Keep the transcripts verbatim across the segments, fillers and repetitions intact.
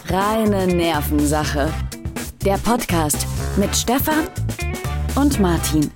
Reine Nervensache. Der Podcast mit Stefan und Martin.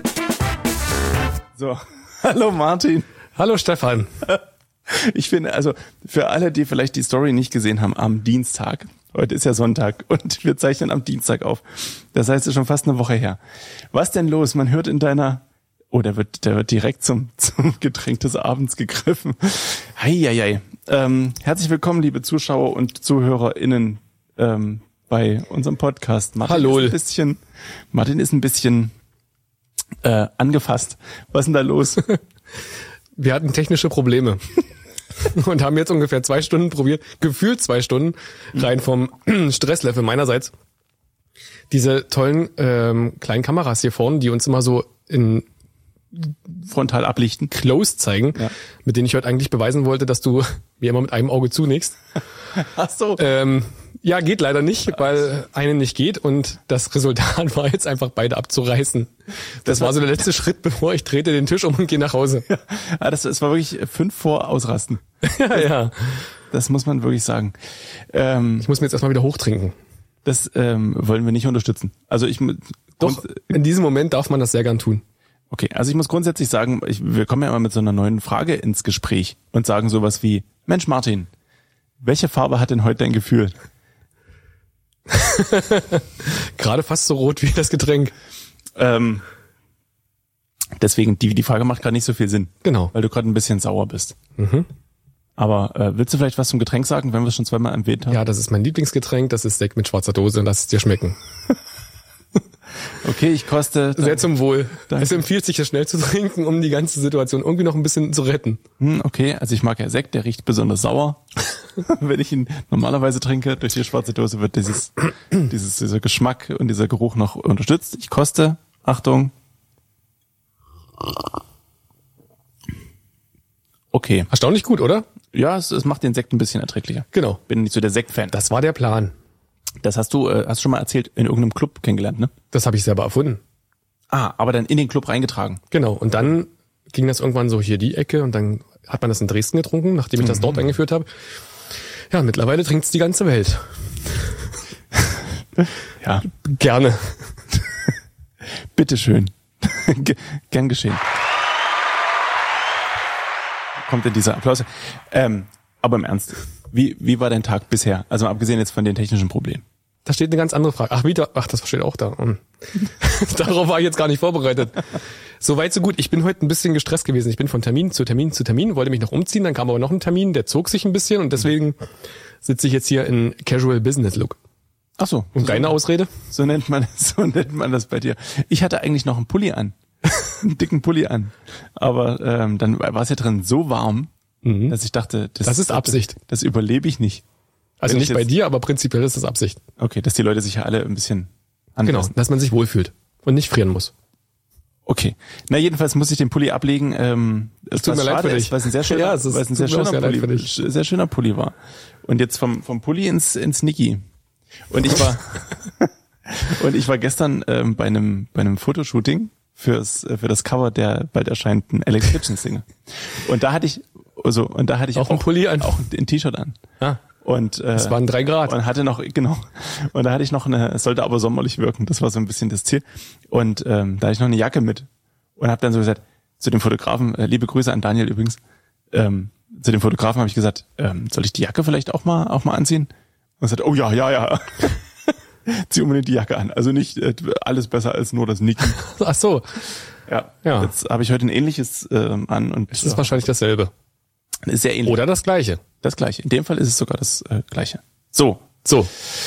So, hallo Martin. Hallo Stefan. Ich finde, also für alle, die vielleicht die Story nicht gesehen haben, am Dienstag, heute ist ja Sonntag und wir zeichnen am Dienstag auf. Das heißt, es ist schon fast eine Woche her. Was denn los? Man hört in deiner, oh, der wird, der wird direkt zum, zum Getränk des Abends gegriffen. Heieiei. Ähm, herzlich willkommen, liebe Zuschauer und ZuhörerInnen, ähm, bei unserem Podcast. Martin Hallo. Ist ein bisschen, Martin ist ein bisschen äh, angefasst. Was ist denn da los? Wir hatten technische Probleme und haben jetzt ungefähr zwei Stunden probiert, gefühlt zwei Stunden, rein vom Stresslevel meinerseits, diese tollen ähm, kleinen Kameras hier vorne, die uns immer so in Frontal ablichten. Close zeigen, ja. Mit denen ich heute eigentlich beweisen wollte, dass du mir immer mit einem Auge zunickst. Ach so. Ähm, ja, geht leider nicht, weil eine nicht geht und das Resultat war jetzt einfach beide abzureißen. Das, das war so der letzte Schritt, bevor ich trete den Tisch um und gehe nach Hause. Ja, das, das war wirklich fünf vor Ausrasten. ja, ja. Das muss man wirklich sagen. Ähm, ich muss mir jetzt erstmal wieder hochtrinken. Das ähm, wollen wir nicht unterstützen. Also ich Doch, in diesem Moment darf man das sehr gern tun. Okay, also ich muss grundsätzlich sagen, ich, wir kommen ja immer mit so einer neuen Frage ins Gespräch und sagen sowas wie, Mensch Martin, welche Farbe hat denn heute dein Gefühl? Gerade fast so rot wie das Getränk. Ähm, deswegen, die, die Frage macht gerade nicht so viel Sinn. Genau. Weil du gerade ein bisschen sauer bist. Mhm. Aber äh, willst du vielleicht was zum Getränk sagen, wenn wir es schon zweimal erwähnt haben? Ja, das ist mein Lieblingsgetränk, das ist Sekt mit schwarzer Dose und lass es dir schmecken. Okay, ich koste... Sehr zum Wohl. Danke. Es empfiehlt sich, das schnell zu trinken, um die ganze Situation irgendwie noch ein bisschen zu retten. Hm, okay, also ich mag ja Sekt, der riecht besonders sauer. Wenn ich ihn normalerweise trinke, durch die schwarze Dose wird dieses, dieses, dieser Geschmack und dieser Geruch noch unterstützt. Ich koste, Achtung. Okay. Erstaunlich gut, oder? Ja, es, es macht den Sekt ein bisschen erträglicher. Genau. Bin nicht so der Sekt-Fan. Das war der Plan. Das hast du, äh, hast du schon mal erzählt, in irgendeinem Club kennengelernt, ne? Das habe ich selber erfunden. Ah, aber dann in den Club reingetragen. Genau. Und dann ging das irgendwann so hier die Ecke und dann hat man das in Dresden getrunken, nachdem ich das dort eingeführt habe. Ja, mittlerweile trinkt's die ganze Welt. Ja. Gerne. Bitteschön. Gern geschehen. Kommt in dieser Applaus. Ähm, aber im Ernst, wie, wie war dein Tag bisher? Also abgesehen jetzt von den technischen Problemen. Da steht eine ganz andere Frage. Ach, wieder, ach, das steht auch da. Darauf war ich jetzt gar nicht vorbereitet. So weit, so gut. Ich bin heute ein bisschen gestresst gewesen. Ich bin von Termin zu Termin zu Termin, wollte mich noch umziehen, dann kam aber noch ein Termin, der zog sich ein bisschen und deswegen sitze ich jetzt hier in Casual Business Look. Ach so. Und so, deine Ausrede? So nennt man, so nennt man das bei dir. Ich hatte eigentlich noch einen Pulli an. Einen dicken Pulli an. Aber ähm, dann war es ja drin so warm, mhm. dass ich dachte, das, das ist Absicht. Das, das überlebe ich nicht. Also Wenn nicht bei dir, aber prinzipiell ist das Absicht. Okay, dass die Leute sich ja alle ein bisschen anpassen. Genau, dass man sich wohlfühlt und nicht frieren muss. Okay. Na, jedenfalls muss ich den Pulli ablegen. Ähm, es tut mir leid für dich. Weil es ein sehr schöner, ja, es ist, weil es ein sehr schöner sehr Pulli, sehr schöner Pulli war. Und jetzt vom vom Pulli ins ins Niki. Und ich war und ich war gestern ähm, bei einem bei einem Fotoshooting fürs für das Cover der bald erscheinenden Alex Kitchen Single. Und da hatte ich also und da hatte ich auch, auch ein Pulli an, auch ein T-Shirt an. Ah. Und äh, es waren drei Grad. Und hatte noch, genau, und da hatte ich noch eine, es sollte aber sommerlich wirken, das war so ein bisschen das Ziel. Und ähm, da hatte ich noch eine Jacke mit und habe dann so gesagt, zu dem Fotografen, äh, liebe Grüße an Daniel übrigens, ähm, zu dem Fotografen habe ich gesagt, ähm, soll ich die Jacke vielleicht auch mal auch mal anziehen? Und er sagt, oh ja, ja, ja, zieh unbedingt die Jacke an. Also nicht äh, alles besser als nur das Niki. Ach so. Ja, ja. Jetzt habe ich heute ein ähnliches ähm, an. Und es ist äh, wahrscheinlich dasselbe. Ist sehr ähnlich. Oder das Gleiche. Das Gleiche. In dem Fall ist es sogar das äh, Gleiche. So. So.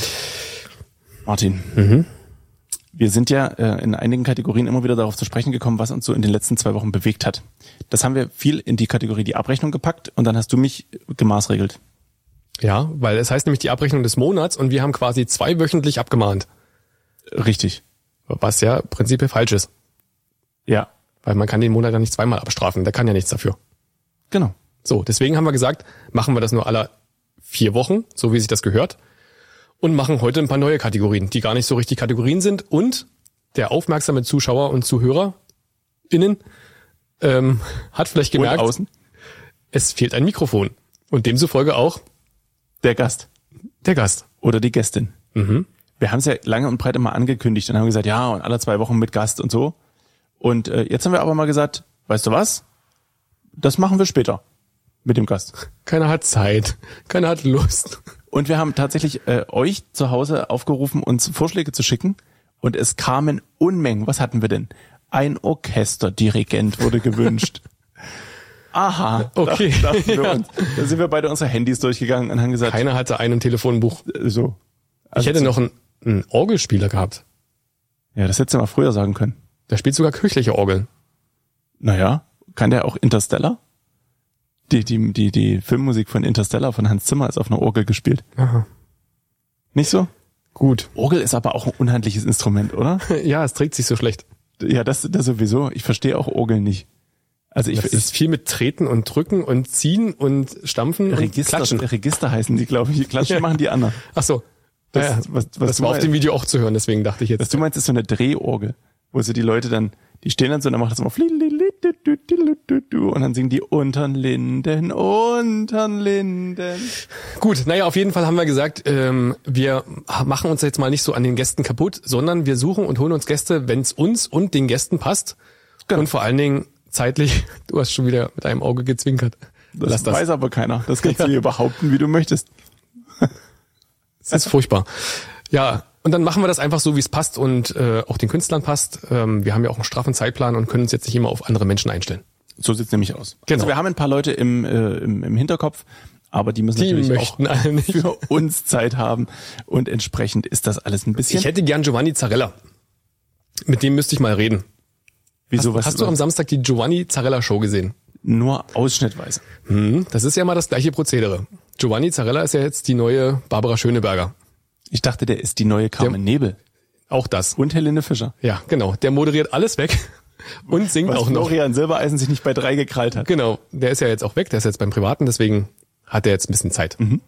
Martin. Mhm. Wir sind ja äh, in einigen Kategorien immer wieder darauf zu sprechen gekommen, was uns so in den letzten zwei Wochen bewegt hat. Das haben wir viel in die Kategorie die Abrechnung gepackt und dann hast du mich gemaßregelt. Ja, weil es heißt nämlich die Abrechnung des Monats und wir haben quasi zweiwöchentlich abgemahnt. Richtig. Was ja prinzipiell falsch ist. Ja. Weil man kann den Monat ja nicht zweimal abstrafen, der kann ja nichts dafür. Genau. So, deswegen haben wir gesagt, machen wir das nur alle vier Wochen, so wie sich das gehört, und machen heute ein paar neue Kategorien, die gar nicht so richtig Kategorien sind. Und der aufmerksame Zuschauer und ZuhörerInnen ähm, hat vielleicht gemerkt, und außen? Es fehlt ein Mikrofon. Und demzufolge auch der Gast. Der Gast. oder die Gästin. Mhm. Wir haben es ja lange und breit immer angekündigt und haben gesagt, ja, und alle zwei Wochen mit Gast und so. Und äh, jetzt haben wir aber mal gesagt, weißt du was? Das machen wir später mit dem Gast. Keiner hat Zeit, keiner hat Lust. Und wir haben tatsächlich äh, euch zu Hause aufgerufen, uns Vorschläge zu schicken. Und es kamen Unmengen. Was hatten wir denn? Ein Orchesterdirigent wurde gewünscht. Aha, okay. Da, dachten wir Ja. uns. Da sind wir beide unsere Handys durchgegangen und haben gesagt, Keiner hatte ein Telefonbuch. äh, so. Ich hätte noch einen, einen Orgelspieler gehabt. Ja, das hättest du mal früher sagen können. Der spielt sogar kirchliche Orgeln. Naja, kann der auch Interstellar? Die, die, die, die Filmmusik von Interstellar von Hans Zimmer ist auf einer Orgel gespielt. Aha. Nicht so? Gut. Orgel ist aber auch ein unhandliches Instrument, oder? Ja, es trägt sich so schlecht. Ja, das, das sowieso. Ich verstehe auch Orgeln nicht. Also ich, Das ist viel mit Treten und Drücken und Ziehen und Stampfen und Register, Klatschen. Register heißen die, glaube ich. Klatschen Ja. machen die anderen. Ach so. Das, Ja, ja. was, was das du war auf meinst- dem Video auch zu hören, deswegen dachte ich Was jetzt. du meinst, ist so eine Drehorgel, wo so die Leute dann, die stehen dann so und dann macht das immer und dann singen die untern Linden, untern Linden. Gut, naja, auf jeden Fall haben wir gesagt, ähm, wir machen uns jetzt mal nicht so an den Gästen kaputt, sondern wir suchen und holen uns Gäste, wenn es uns und den Gästen passt. Genau. Und vor allen Dingen zeitlich, du hast schon wieder mit einem Auge gezwinkert. Das, Lass das. weiß aber keiner. Das kannst du dir behaupten, wie du möchtest. Das ist furchtbar. Ja, und dann machen wir das einfach so, wie es passt und äh, auch den Künstlern passt. Ähm, wir haben ja auch einen straffen Zeitplan und können uns jetzt nicht immer auf andere Menschen einstellen. So sieht's nämlich aus. Genau. Also wir haben ein paar Leute im, äh, im, im Hinterkopf, aber die müssen Die natürlich möchten auch alle nicht. für uns Zeit haben und entsprechend ist das alles ein bisschen. Ich hätte gern Giovanni Zarella. Mit dem müsste ich mal reden. Wieso hast was? hast du am Samstag die Giovanni Zarella Show gesehen? Nur ausschnittweise. Hm, das ist ja mal das gleiche Prozedere. Giovanni Zarella ist ja jetzt die neue Barbara Schöneberger. Ich dachte, der ist die neue Carmen Nebel Auch das. und Helene Fischer. Ja, genau. Der moderiert alles weg und singt Was auch noch. Florian Silbereisen sich nicht bei drei gekrallt hat. Genau. Der ist ja jetzt auch weg. Der ist jetzt beim Privaten, deswegen hat er jetzt ein bisschen Zeit. Mhm.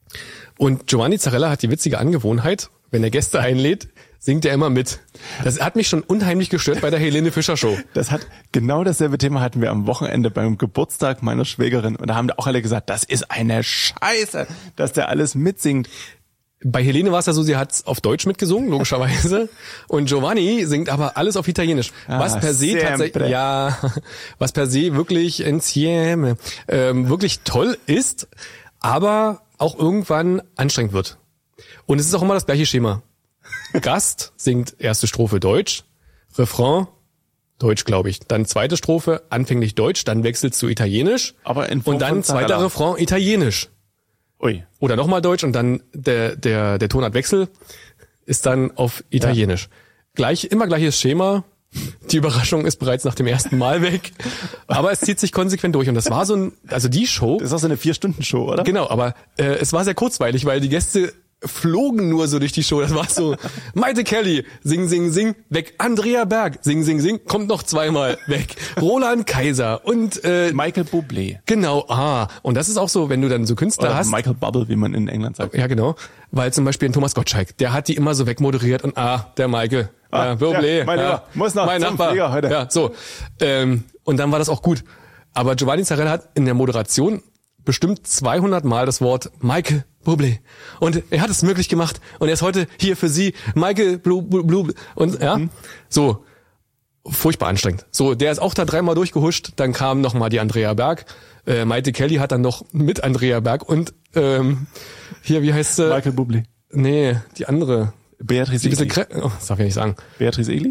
Und Giovanni Zarella hat die witzige Angewohnheit, wenn er Gäste einlädt, singt er immer mit. Das hat mich schon unheimlich gestört bei der Helene Fischer Show. Das hat genau dasselbe Thema hatten wir am Wochenende beim Geburtstag meiner Schwägerin und da haben auch alle gesagt, das ist eine Scheiße, dass der alles mitsingt. Bei Helene war es ja so, sie hat auf Deutsch mitgesungen, logischerweise. Und Giovanni singt aber alles auf Italienisch. Was Ah, per se sempre. tatsächlich, ja, was per se wirklich insieme, ähm, wirklich toll ist, aber auch irgendwann anstrengend wird. Und es ist auch immer das gleiche Schema. Gast singt erste Strophe Deutsch, Refrain Deutsch, glaube ich. Dann zweite Strophe, anfänglich Deutsch, dann wechselt zu Italienisch. Aber in Form und dann von zweiter Zarella. Refrain Italienisch. Ui. Oder nochmal Deutsch und dann der, der, der Tonartwechsel ist dann auf Italienisch. Gleich, immer gleiches Schema. Die Überraschung ist bereits nach dem ersten Mal weg. Aber es zieht sich konsequent durch. Und das war so ein, also die Show, Das ist auch so eine Vier-Stunden-Show, oder? genau, aber äh, es war sehr kurzweilig, weil die Gäste flogen nur so durch die Show. Das war so, Maite Kelly, sing, sing, sing, weg. Andrea Berg, sing, sing, sing, kommt noch zweimal, weg. Roland Kaiser und äh, Michael Bublé. genau, ah. Und das ist auch so, wenn du dann so Künstler Oder hast. Michael Bubble, wie man in England sagt. Ja, genau. Weil zum Beispiel ein Thomas Gottschalk, der hat die immer so wegmoderiert und ah, der Maike, Ah, ja, Bublé, ja, mein Lieber, muss noch mein zum Nachbar. Flieger heute. Ja, so. Ähm, und dann war das auch gut. Aber Giovanni Zarella hat in der Moderation bestimmt zweihundert Mal das Wort Maike Bublé. Und er hat es möglich gemacht. Und er ist heute hier für Sie, Maike Blue, Blue, Blue. Und ja, Mhm. so. Furchtbar anstrengend. So, der ist auch da dreimal durchgehuscht. Dann kam noch mal die Andrea Berg. Äh, Maite Kelly hat dann noch mit Andrea Berg und ähm, hier, wie heißt sie? Michael Bublé. Nee, die andere. Beatrice Die bisschen Egli. krä- oh, das darf ich nicht sagen. Beatrice Egli?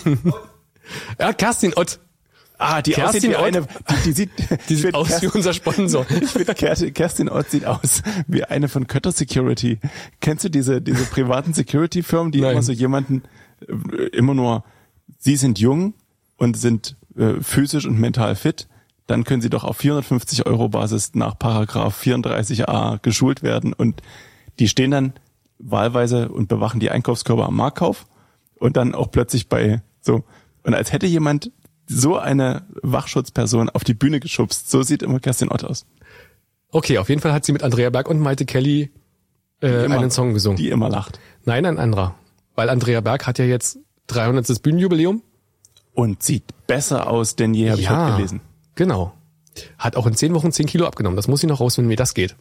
Ja, Kerstin Ott. Ah, die Kerstin aussieht wie Ott. eine, die, die sieht, Die ich sieht find aus wie Kerstin, unser Sponsor. ich finde Kerstin, Kerstin Ott sieht aus wie eine von Kötter Security. Kennst du diese, diese privaten Security-Firmen, die Nein. immer so jemanden, äh, immer nur, sie sind jung und sind äh, physisch und mental fit, dann können sie doch auf vierhundertfünfzig Euro Basis nach Paragraph vierunddreißig a geschult werden und die stehen dann wahlweise und bewachen die Einkaufskörper am Marktkauf und dann auch plötzlich bei so, und als hätte jemand so eine Wachschutzperson auf die Bühne geschubst, so sieht immer Kerstin Ott aus. Okay, auf jeden Fall hat sie mit Andrea Berg und Maite Kelly äh, Immer- einen Song gesungen. Die immer lacht. Nein, ein anderer. Weil Andrea Berg hat ja jetzt dreihundertstes Bühnenjubiläum. Und sieht besser aus denn je, habe ich heute gelesen. Genau. Hat auch in zehn Wochen zehn Kilo abgenommen. Das muss ich noch rausfinden, wie das geht.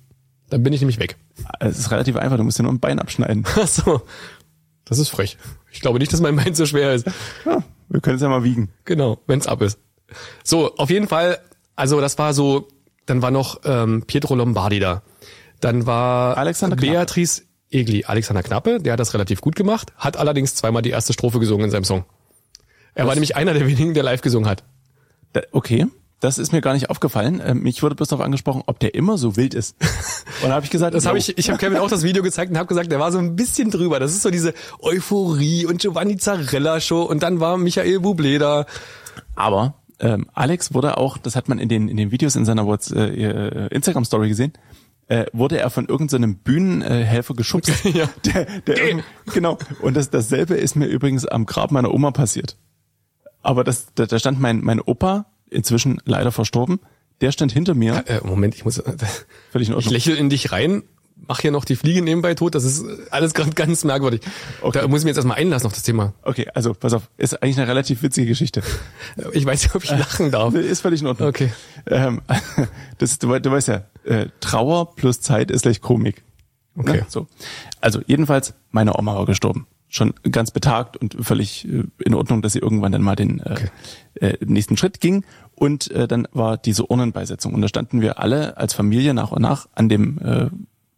Dann bin ich nämlich weg. Es ist relativ einfach, du musst dir nur ein Bein abschneiden. Ach so. Das ist frech. Ich glaube nicht, dass mein Bein so schwer ist. Ja, wir können es ja mal wiegen. Genau, wenn's ab ist. So, auf jeden Fall, also das war so, dann war noch ähm, Pietro Lombardi da. Dann war Alexander Knappe. Beatrice Egli. Alexander Knappe, der hat das relativ gut gemacht, hat allerdings zweimal die erste Strophe gesungen in seinem Song. Er Das- war nämlich einer der wenigen, der live gesungen hat. Da, okay, das ist mir gar nicht aufgefallen. Ähm, Mich wurde bloß darauf angesprochen, ob der immer so wild ist. Und da habe ich gesagt, Das habe jo. ich, ich habe Kevin auch das Video gezeigt und habe gesagt, der war so ein bisschen drüber. Das ist so diese Euphorie und Giovanni Zarella Show und dann war Michael Bublé da. Aber ähm, Alex wurde auch, das hat man in den in den Videos in seiner What's, äh, Instagram Story gesehen, äh, wurde er von irgendeinem so Bühnenhelfer geschubst. Ja. Der, der irgend- genau. Und das dasselbe ist mir übrigens am Grab meiner Oma passiert. Aber das, da, da stand mein mein Opa, inzwischen leider verstorben, der stand hinter mir. Äh, Moment, ich muss, äh, Völlig in ich Ordnung. lächle in dich rein, mach hier noch die Fliege nebenbei tot. Das ist alles gerade ganz merkwürdig. Okay. Da muss ich mir jetzt erstmal einlassen auf das Thema. Okay, also pass auf, ist eigentlich eine relativ witzige Geschichte. Ich weiß nicht, ob ich lachen darf. Ist völlig in Ordnung. Okay. Ähm, das ist, du, wei- du weißt ja, äh, Trauer plus Zeit ist gleich Komik. Okay. Ne? So. Also jedenfalls, meine Oma war gestorben. Schon ganz betagt und völlig äh, in Ordnung, dass sie irgendwann dann mal den äh, Okay. äh, nächsten Schritt ging. Und äh, dann war diese Urnenbeisetzung. Und da standen wir alle als Familie nach und nach an dem äh,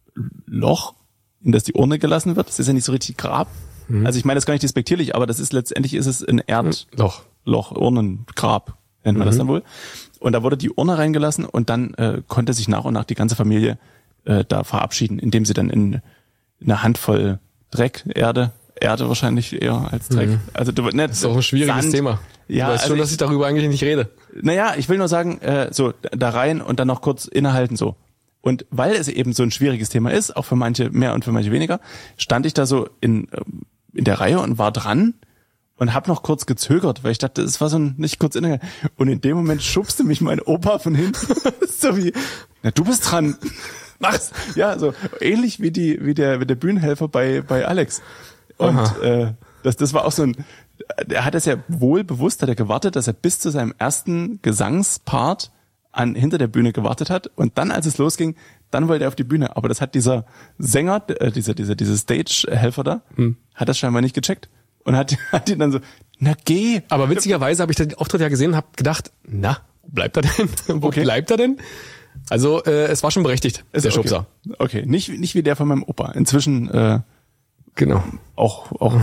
Loch, in das die Urne gelassen wird. Das ist ja nicht so richtig Grab. Mhm. Also ich meine das gar nicht despektierlich, aber das ist letztendlich ist es ein Erd, Loch. Loch, Urnengrab, nennt man das dann wohl. Und da wurde die Urne reingelassen und dann äh, konnte sich nach und nach die ganze Familie äh, da verabschieden, indem sie dann in eine Handvoll Dreck, Erde, Erde wahrscheinlich eher als Dreck. Mhm. Also du, ne, Das ist auch ein schwieriges Sand. Thema. Ja, du weißt also schon, dass ich- ich darüber eigentlich nicht rede. Naja, ich will nur sagen, äh, so da rein und dann noch kurz innehalten so. Und weil es eben so ein schwieriges Thema ist, auch für manche mehr und für manche weniger, stand ich da so in ähm, in der Reihe und war dran und hab noch kurz gezögert, weil ich dachte, es war so ein nicht kurz innehalten. Und in dem Moment schubste mich mein Opa von hinten, so wie, na du bist dran. Was? Ja, so ähnlich wie die wie der wie der Bühnenhelfer bei bei Alex. Und Aha. äh, das das war auch so ein, er hat es ja wohl bewusst, hat er gewartet, dass er bis zu seinem ersten Gesangspart an hinter der Bühne gewartet hat und dann, als es losging, dann wollte er auf die Bühne. Aber das hat dieser Sänger, äh, dieser dieser dieser Stage-Helfer da, Hm. hat das scheinbar nicht gecheckt und hat hat ihn dann so, na geh. Aber witzigerweise habe ich den Auftritt ja gesehen und habe gedacht, na, wo bleibt er denn? Wo Okay. bleibt er denn? Also äh, es war schon berechtigt, Ist der okay. Schubser. Okay, nicht nicht wie der von meinem Opa. Inzwischen äh, Genau. auch auch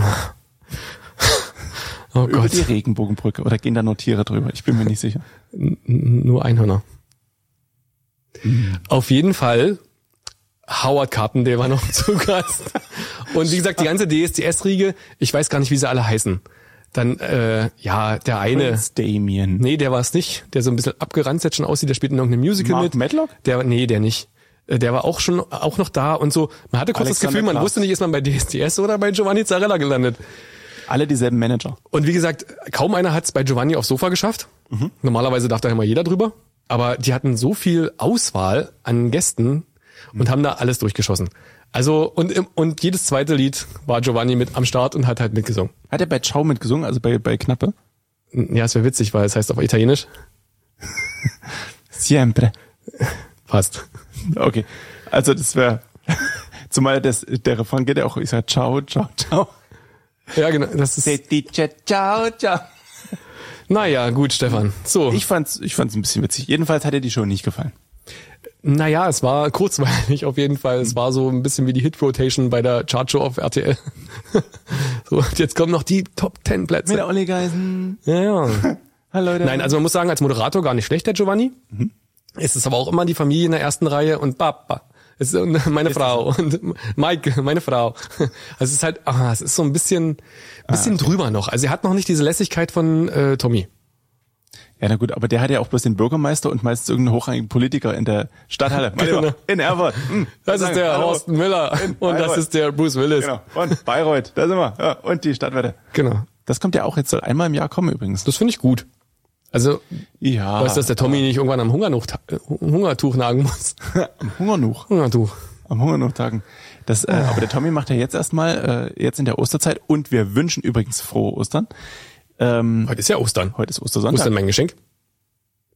Oh über Gott, die Regenbogenbrücke oder gehen da nur Tiere drüber? Ich bin mir nicht sicher. N- nur Einhörner. Auf jeden Fall Howard Carpendale war noch zu Gast. Und wie gesagt, die ganze D S D S-Riege, ich weiß gar nicht, wie sie alle heißen. Dann, äh, ja, der eine, Prince Damien. nee, der war es nicht, der so ein bisschen abgeranzt jetzt schon aussieht, der spielt in irgendeinem Musical Mark mit. Medlock? Der, nee, der nicht. Äh, Der war auch schon, auch noch da und so. Man hatte kurz das Alexander Gefühl, man Klaas. wusste nicht, ist man bei D S D S oder bei Giovanni Zarella gelandet. Alle dieselben Manager. Und wie gesagt, kaum einer hat es bei Giovanni aufs Sofa geschafft. Mhm. Normalerweise darf da immer jeder drüber. Aber die hatten so viel Auswahl an Gästen und haben da alles durchgeschossen. Also, und, im- und jedes zweite Lied war Giovanni mit am Start und hat halt mitgesungen. Hat er bei Ciao mitgesungen, also bei bei Knappe? Ja, es wäre witzig, weil es heißt auf Italienisch. Siempre. Passt. Okay. Also das wäre, zumal das, der Refrain geht ja auch, ich sag ciao, ciao, ciao. Ja, genau. Das ist. Setice, ciao, ciao. Naja, gut, Stefan. So. Ich fand's, ich fand's ein bisschen witzig. Jedenfalls hat dir die Show nicht gefallen. Naja, es war kurzweilig auf jeden Fall. Es war so ein bisschen wie die Hit-Rotation bei der Chartshow auf R T L. So, und jetzt kommen noch die Top Ten Plätze. Mit Olli Geisen. Ja, ja. Hallo Leute. Nein, also man muss sagen, als Moderator gar nicht schlecht, der Giovanni. Mhm. Es ist aber auch immer die Familie in der ersten Reihe und Papa. Es ist und meine Frau und Mike, meine Frau. Also es ist halt, ah, es ist so ein bisschen, bisschen drüber noch. Also er hat noch nicht diese Lässigkeit von äh, Tommy. Ja, na gut, aber der hat ja auch bloß den Bürgermeister und meistens irgendeinen hochrangigen Politiker in der Stadthalle. Mein Genau. Lieber, in Erfurt. Hm. Das ist der Hallo. Horst Müller In und das Bayreuth. ist der Bruce Willis. Genau. Und Bayreuth, da sind wir. Ja, und die Stadtwette. Genau. Das kommt ja auch jetzt, soll einmal im Jahr kommen übrigens. Das finde ich gut. Also, Ja. weißt du, dass der Tommy nicht irgendwann am Hungertuch, Hungertuch nagen muss? Am Hungernuch. Hungertuch. Am Hungernuchtagen. Das, äh, aber der Tommy macht ja jetzt erstmal, äh, jetzt in der Osterzeit, und wir wünschen übrigens frohe Ostern. Ähm, Heute ist ja Ostern. heute ist Wo ist Ostersonntag. denn mein Geschenk?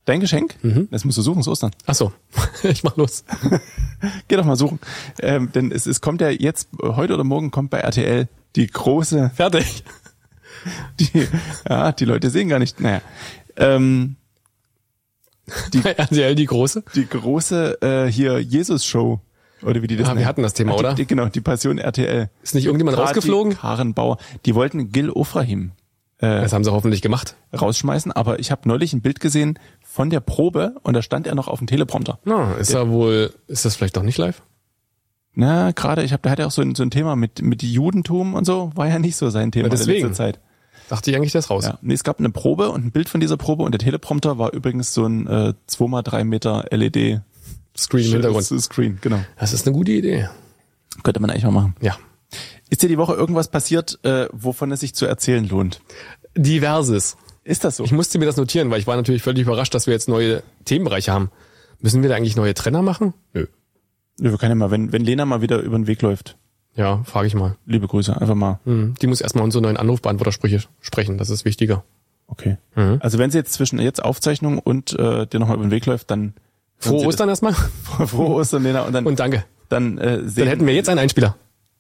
Dein Geschenk? Mhm. Das musst du suchen, ist Ostern. Ach so, ich mach los. Geh doch mal suchen. Ähm, denn es, es kommt ja jetzt, heute oder morgen kommt bei R T L die große... Fertig. Die, ja, die Leute sehen gar nicht. Naja. Ähm, die, bei R T L die große? Die große äh, hier Jesus-Show. Oder wie die das ah, wir hatten das Thema, die, oder? Die, genau, die Passion R T L. Ist nicht irgendjemand Gerade rausgeflogen? Karen Bauer. Die wollten Gil Ofrahim äh, das haben sie hoffentlich gemacht. Rausschmeißen. Aber ich habe neulich ein Bild gesehen von der Probe und da stand er noch auf dem Teleprompter. Na, ist er wohl, ist das vielleicht doch nicht live? Na, gerade, ich habe, da hat er auch so ein, so ein Thema mit mit Judentum und so, war ja nicht so sein Thema ja, deswegen. in letzter Zeit. Dachte ich eigentlich, das raus. Ja, nee, es gab eine Probe und ein Bild von dieser Probe und der Teleprompter war übrigens so ein äh, zwei mal drei Meter L E D Screen im Hintergrund. Screen, genau. Das ist eine gute Idee. Könnte man eigentlich mal machen. Ja. Ist dir die Woche irgendwas passiert, äh, wovon es sich zu erzählen lohnt? Diverses. Ist das so? Ich musste mir das notieren, weil ich war natürlich völlig überrascht, dass wir jetzt neue Themenbereiche haben. Müssen wir da eigentlich neue Trenner machen? Nö. Ja, wir können ja mal, wenn, wenn Lena mal wieder über den Weg läuft. Ja, frage ich mal. Liebe Grüße, einfach mal. Mhm. Die muss erstmal unsere neuen Anrufbeantwortersprüche sprechen, das ist wichtiger. Okay. Mhm. Also wenn sie jetzt zwischen jetzt Aufzeichnung und äh, dir nochmal über den Weg läuft, dann... Frohe Ostern erstmal. Frohe Ostern, Lena. Und dann... Und danke. Dann, äh, sehen, dann hätten wir jetzt einen Einspieler.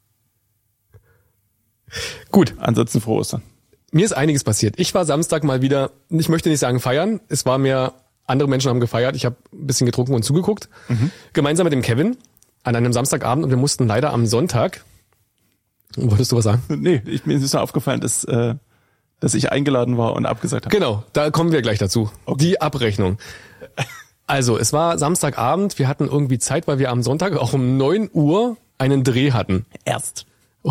Gut. Ansonsten frohe Ostern. Mir ist einiges passiert. Ich war Samstag mal wieder, ich möchte nicht sagen feiern, es war mehr, andere Menschen haben gefeiert, ich habe ein bisschen getrunken und zugeguckt, mhm. gemeinsam mit dem Kevin an einem Samstagabend und wir mussten leider am Sonntag, wolltest du was sagen? Nee, ich, mir ist nur aufgefallen, dass, äh, dass ich eingeladen war und abgesagt habe. Genau, da kommen wir gleich dazu. Okay. Die Abrechnung. Also, es war Samstagabend, wir hatten irgendwie Zeit, weil wir am Sonntag auch um neun Uhr einen Dreh hatten. Erst.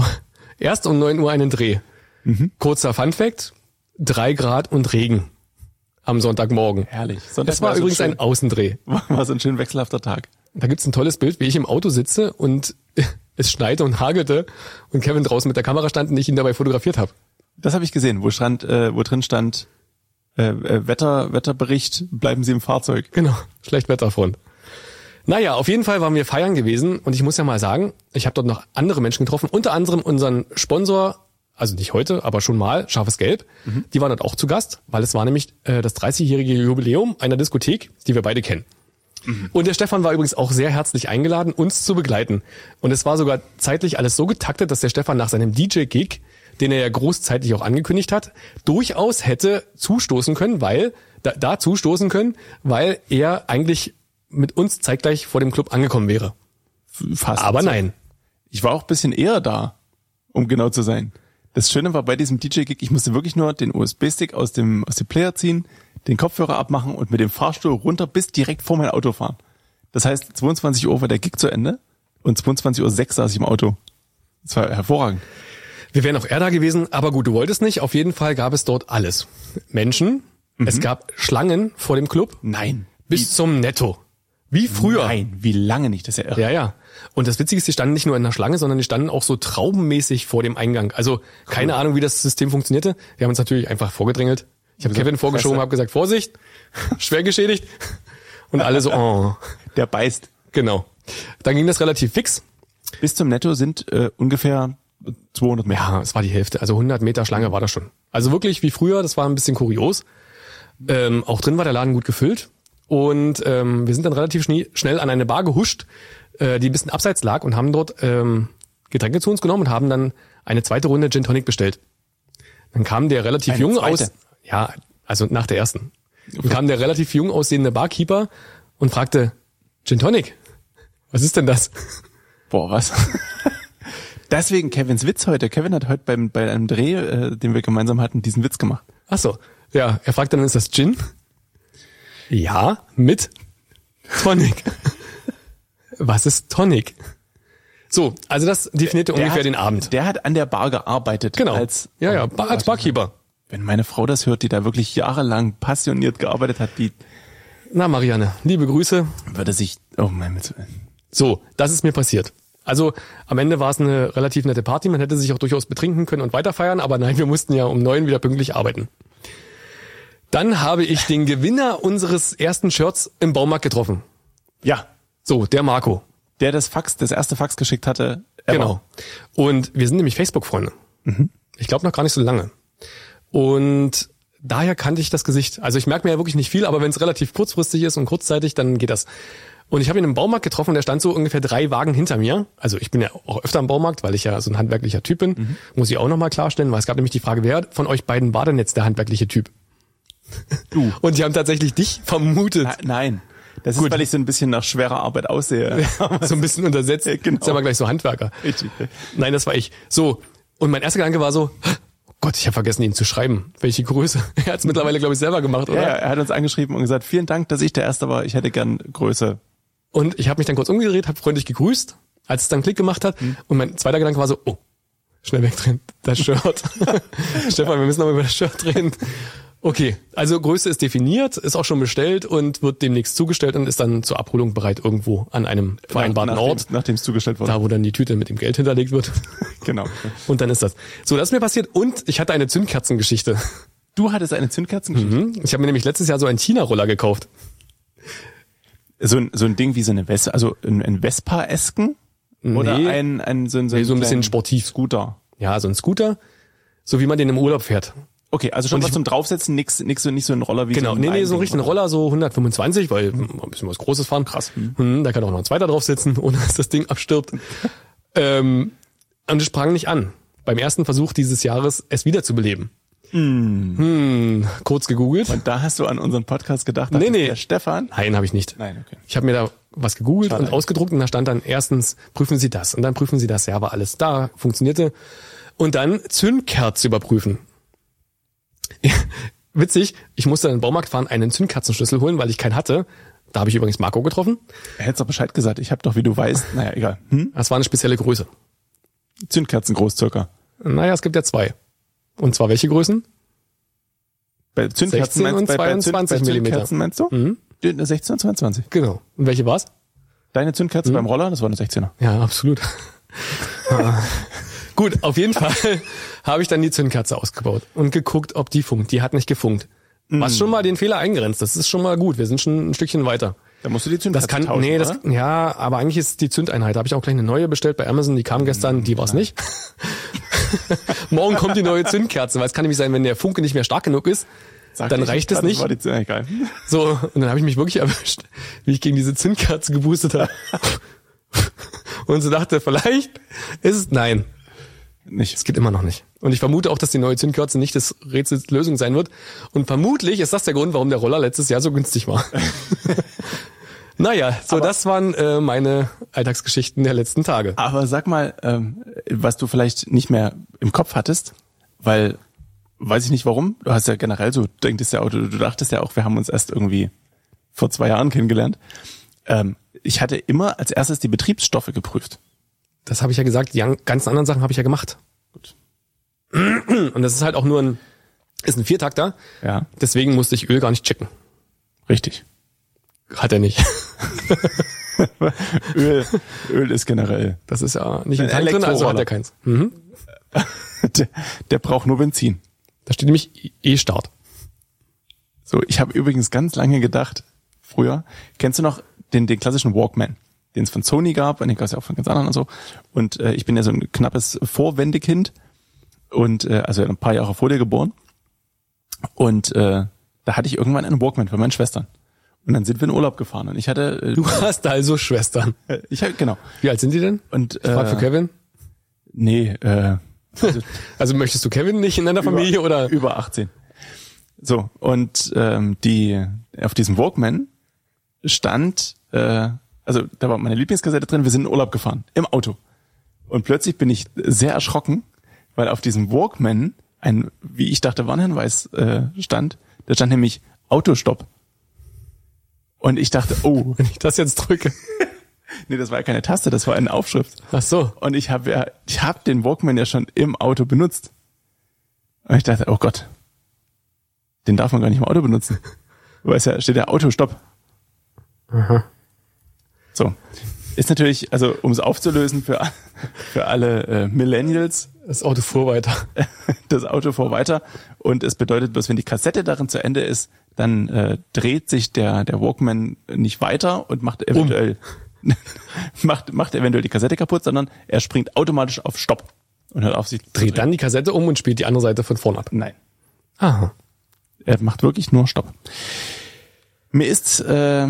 Erst um neun Uhr einen Dreh. Mhm. Kurzer Funfact, drei Grad und Regen am Sonntagmorgen. Herrlich. Sonntag das war, war übrigens so ein Außendreh. War so ein schön wechselhafter Tag. Da gibt's ein tolles Bild, wie ich im Auto sitze und es schneite und hagelte und Kevin draußen mit der Kamera stand und ich ihn dabei fotografiert habe. Das habe ich gesehen, wo stand, äh, wo drin stand, äh, äh, Wetter, Wetterbericht, bleiben Sie im Fahrzeug. Genau, Schlechtwetterfront. Naja, auf jeden Fall waren wir feiern gewesen und ich muss ja mal sagen, ich habe dort noch andere Menschen getroffen, unter anderem unseren Sponsor, also nicht heute, aber schon mal, Scharfes Gelb. Mhm. Die waren dort auch zu Gast, weil es war nämlich äh, das dreißigjährige Jubiläum einer Diskothek, die wir beide kennen. Mhm. Und der Stefan war übrigens auch sehr herzlich eingeladen, uns zu begleiten. Und es war sogar zeitlich alles so getaktet, dass der Stefan nach seinem D J-Gig, den er ja großzeitlich auch angekündigt hat, durchaus hätte zustoßen können, weil, da, da zustoßen können, weil er eigentlich mit uns zeitgleich vor dem Club angekommen wäre. Fast. Aber nein. Ich war auch ein bisschen eher da, um genau zu sein. Das Schöne war bei diesem D J-Gig, ich musste wirklich nur den U S B-Stick aus dem aus dem Player ziehen, den Kopfhörer abmachen und mit dem Fahrstuhl runter bis direkt vor mein Auto fahren. Das heißt, zweiundzwanzig Uhr war der Gig zu Ende und zweiundzwanzig Uhr sechs saß ich im Auto. Das war hervorragend. Wir wären auch eher da gewesen, aber gut, du wolltest nicht. Auf jeden Fall gab es dort alles. Menschen, mhm. Es gab Schlangen vor dem Club. Nein. Bis wie, zum Netto. Wie früher. Nein, wie lange nicht, das ist ja irre. Ja, ja. Und das Witzige ist, die standen nicht nur in der Schlange, sondern die standen auch so traubenmäßig vor dem Eingang. Also keine cool. Ahnung, wie das System funktionierte. Wir haben uns natürlich einfach vorgedrängelt. Ich habe Kevin vorgeschoben, habe gesagt, Vorsicht, schwer geschädigt. Und alle so, oh. Der beißt. Genau. Dann ging das relativ fix. Bis zum Netto sind äh, ungefähr zweihundert Meter. Ja, es war die Hälfte. Also hundert Meter Schlange war das schon. Also wirklich wie früher, das war ein bisschen kurios. Ähm, auch drin war der Laden gut gefüllt. Und ähm, wir sind dann relativ schnie- schnell an eine Bar gehuscht, äh, die ein bisschen abseits lag und haben dort ähm, Getränke zu uns genommen und haben dann eine zweite Runde Gin Tonic bestellt. Dann kam der relativ eine jung zweite. aus, ja, also nach der ersten. Dann kam der relativ jung aussehende Barkeeper und fragte, Gin Tonic, was ist denn das? Boah, was? Deswegen Kevins Witz heute. Kevin hat heute beim bei einem Dreh, äh, den wir gemeinsam hatten, diesen Witz gemacht. Ach so, ja, er fragte dann, ist das Gin? Ja, mit Tonic. Was ist Tonic? So, also das definierte der, der ungefähr hat, den Abend. Der hat an der Bar gearbeitet. Genau. Als, ja, ja, Bar, als Barkeeper. Wenn meine Frau das hört, die da wirklich jahrelang passioniert gearbeitet hat, die... Na, Marianne, liebe Grüße. Würde sich... Oh mein Gott. So, das ist mir passiert. Also am Ende war es eine relativ nette Party. Man hätte sich auch durchaus betrinken können und weiter feiern, aber nein, wir mussten ja um neun wieder pünktlich arbeiten. Dann habe ich den Gewinner unseres ersten Shirts im Baumarkt getroffen. Ja. So, der Marco. Der das Fax, das erste Fax geschickt hatte. Ever. Genau. Und wir sind nämlich Facebook-Freunde. Mhm. Ich glaube noch gar nicht so lange. Und daher kannte ich das Gesicht. Also ich merke mir ja wirklich nicht viel, aber wenn es relativ kurzfristig ist und kurzzeitig, dann geht das. Und ich habe ihn im Baumarkt getroffen und der stand so ungefähr drei Wagen hinter mir. Also ich bin ja auch öfter im Baumarkt, weil ich ja so ein handwerklicher Typ bin. Mhm. Muss ich auch nochmal klarstellen, weil es gab nämlich die Frage, wer von euch beiden war denn jetzt der handwerkliche Typ? Du. Und die haben tatsächlich dich vermutet. Na, nein. Das Gut. ist, weil ich so ein bisschen nach schwerer Arbeit aussehe. So ein bisschen untersetzt. Ja, genau. Ist ja mal gleich so Handwerker. Richtig. Nein, das war ich. So. Und mein erster Gedanke war so, oh Gott, ich habe vergessen, ihn zu schreiben. Welche Größe? Er hat es mittlerweile, glaube ich, selber gemacht, oder? Ja, er hat uns angeschrieben und gesagt, vielen Dank, dass ich der Erste war. Ich hätte gern Größe. Und ich habe mich dann kurz umgedreht, habe freundlich gegrüßt, als es dann Klick gemacht hat. Mhm. Und mein zweiter Gedanke war so, oh, schnell wegdrehen, das Shirt. Stefan, wir müssen noch mal über das Shirt reden. Okay, also Größe ist definiert, ist auch schon bestellt und wird demnächst zugestellt und ist dann zur Abholung bereit irgendwo an einem vereinbarten Nach, Ort. Nachdem es zugestellt wurde. Da, wo dann die Tüte mit dem Geld hinterlegt wird. Genau. Und dann ist das. So, das ist mir passiert und ich hatte eine Zündkerzengeschichte. Du hattest eine Zündkerzengeschichte? Mhm. Ich habe mir nämlich letztes Jahr so einen China-Roller gekauft. So ein, so ein Ding wie so eine Vespa, also ein, ein Vespa-Esken? Oder Nee. ein, ein, so ein, so, Nee, so ein bisschen kleinen sportiv. Scooter? Ja, so ein Scooter, so wie man den im Urlaub fährt. Okay, also schon Und was ich- zum Draufsetzen, nix, nix so, nicht so ein Roller wie Genau, so ein nee, nee, so einen Ding, richtigen oder? Roller, so hundertfünfundzwanzig, weil hm, ein bisschen was Großes fahren. Krass. Hm, da kann auch noch ein zweiter drauf sitzen, ohne dass das Ding abstirbt. ähm, und es sprang nicht an. Beim ersten Versuch dieses Jahres, es wieder zu beleben. Mm. Hm, kurz gegoogelt. Und da hast du an unseren Podcast gedacht, Nee, dachtest, nee. der Stefan? Nein, habe ich nicht. Nein, okay. Ich habe mir da was gegoogelt Schade und ausgedruckt und da stand dann erstens, prüfen Sie das und dann prüfen Sie das. Ja, war alles da, funktionierte. Und dann Zündkerze überprüfen. Witzig, ich musste in den Baumarkt fahren, einen Zündkerzenschlüssel holen, weil ich keinen hatte. Da habe ich übrigens Marco getroffen. Er hätte doch Bescheid gesagt. Ich habe doch, wie du weißt, naja, egal. Hm? Das war eine spezielle Größe. Zündkerzen groß circa. Naja, es gibt ja zwei. Und zwar welche Größen? Bei Zündkerzen sechzehn und meinst, bei, bei, Zünd, zweiundzwanzig bei Millimeter. Zündkerzen meinst du? Mhm. Die- sechzehn und zweiundzwanzig. Genau. Und welche war's? Deine Zündkerze Mhm. beim Roller, das war eine sechzehner. Ja, absolut. Ah. Gut, auf jeden Fall habe ich dann die Zündkerze ausgebaut und geguckt, ob die funkt. Die hat nicht gefunkt. Was schon mal den Fehler eingrenzt. Das ist schon mal gut. Wir sind schon ein Stückchen weiter. Da musst du die Zündkerze Das kann, tauschen, nee, das, oder? ja, aber eigentlich ist die Zündeinheit. Da habe ich auch gleich eine neue bestellt bei Amazon. Die kam gestern, die war's nicht. Morgen kommt die neue Zündkerze, weil es kann nämlich sein, wenn der Funke nicht mehr stark genug ist, Sag dann ich reicht es gerade, nicht. Das war die, ja, egal. So, und dann habe ich mich wirklich erwischt, wie ich gegen diese Zündkerze geboostet habe. Und so dachte, vielleicht ist es, nein, Nicht. es geht immer noch nicht. Und ich vermute auch, dass die neue Zündkerze nicht das Rätsels Lösung sein wird. Und vermutlich ist das der Grund, warum der Roller letztes Jahr so günstig war. Naja, so Aber- das waren äh, meine Alltagsgeschichten der letzten Tage. Aber sag mal, ähm, was du vielleicht nicht mehr im Kopf hattest, weil, weiß ich nicht warum, du hast ja generell so, denktest ja auch, du, du dachtest ja auch, wir haben uns erst irgendwie vor zwei Jahren kennengelernt. Ähm, ich hatte immer als erstes die Betriebsstoffe geprüft. Das habe ich ja gesagt, die an- ganzen anderen Sachen habe ich ja gemacht. Gut. Und das ist halt auch nur ein, ist ein Viertakter. Ja, Deswegen musste ich Öl gar nicht checken. richtig. Hat er nicht. Öl, Öl ist generell, Das ist ja nicht im Ein Tank drin, also hat Elektroroller. er keins. Mhm. der, der braucht nur Benzin. Da steht nämlich E-Start. So, ich habe übrigens ganz lange gedacht, früher, kennst du noch den, den klassischen Walkman, den es von Sony gab, und den gab es ja auch von ganz anderen und so. Und äh, ich bin ja so ein knappes Vorwendekind und äh, also ein paar Jahre vor dir geboren. Und äh, da hatte ich irgendwann einen Walkman für meine Schwestern. Und dann sind wir in Urlaub gefahren und ich hatte, äh, Du hast also Schwestern. äh, ich hatte, genau. Wie alt sind die denn? Und Ich frag für äh, Kevin. nee, äh, Also möchtest du Kevin nicht in deiner Familie über, oder? über achtzehn. So, und ähm, die auf diesem Walkman stand, äh, also da war meine Lieblingskassette drin, wir sind in Urlaub gefahren, im Auto. Und plötzlich bin ich sehr erschrocken, weil auf diesem Walkman ein, wie ich dachte, Warnhinweis äh, stand. Da stand nämlich Autostopp. Und ich dachte, oh, Wenn ich das jetzt drücke. nee, das war ja keine Taste, das war eine Aufschrift. Ach so. Und ich habe ja, ich habe den Walkman ja schon im Auto benutzt. Und ich dachte, oh Gott, den darf man gar nicht im Auto benutzen. Du weißt ja, steht ja Autostopp. Aha. So. Ist natürlich, also um es aufzulösen für, für alle äh, Millennials, Das Auto fuhr weiter. das Auto fuhr weiter. Und es bedeutet bloß, wenn die Kassette darin zu Ende ist, dann äh, dreht sich der, der Walkman nicht weiter und macht eventuell, macht, macht eventuell die Kassette kaputt, sondern er springt automatisch auf Stopp und hört auf sich zu Dreht drehen. dann die Kassette um und spielt die andere Seite von vorn ab. Nein. Aha. Er macht wirklich nur Stopp. Mir ist äh,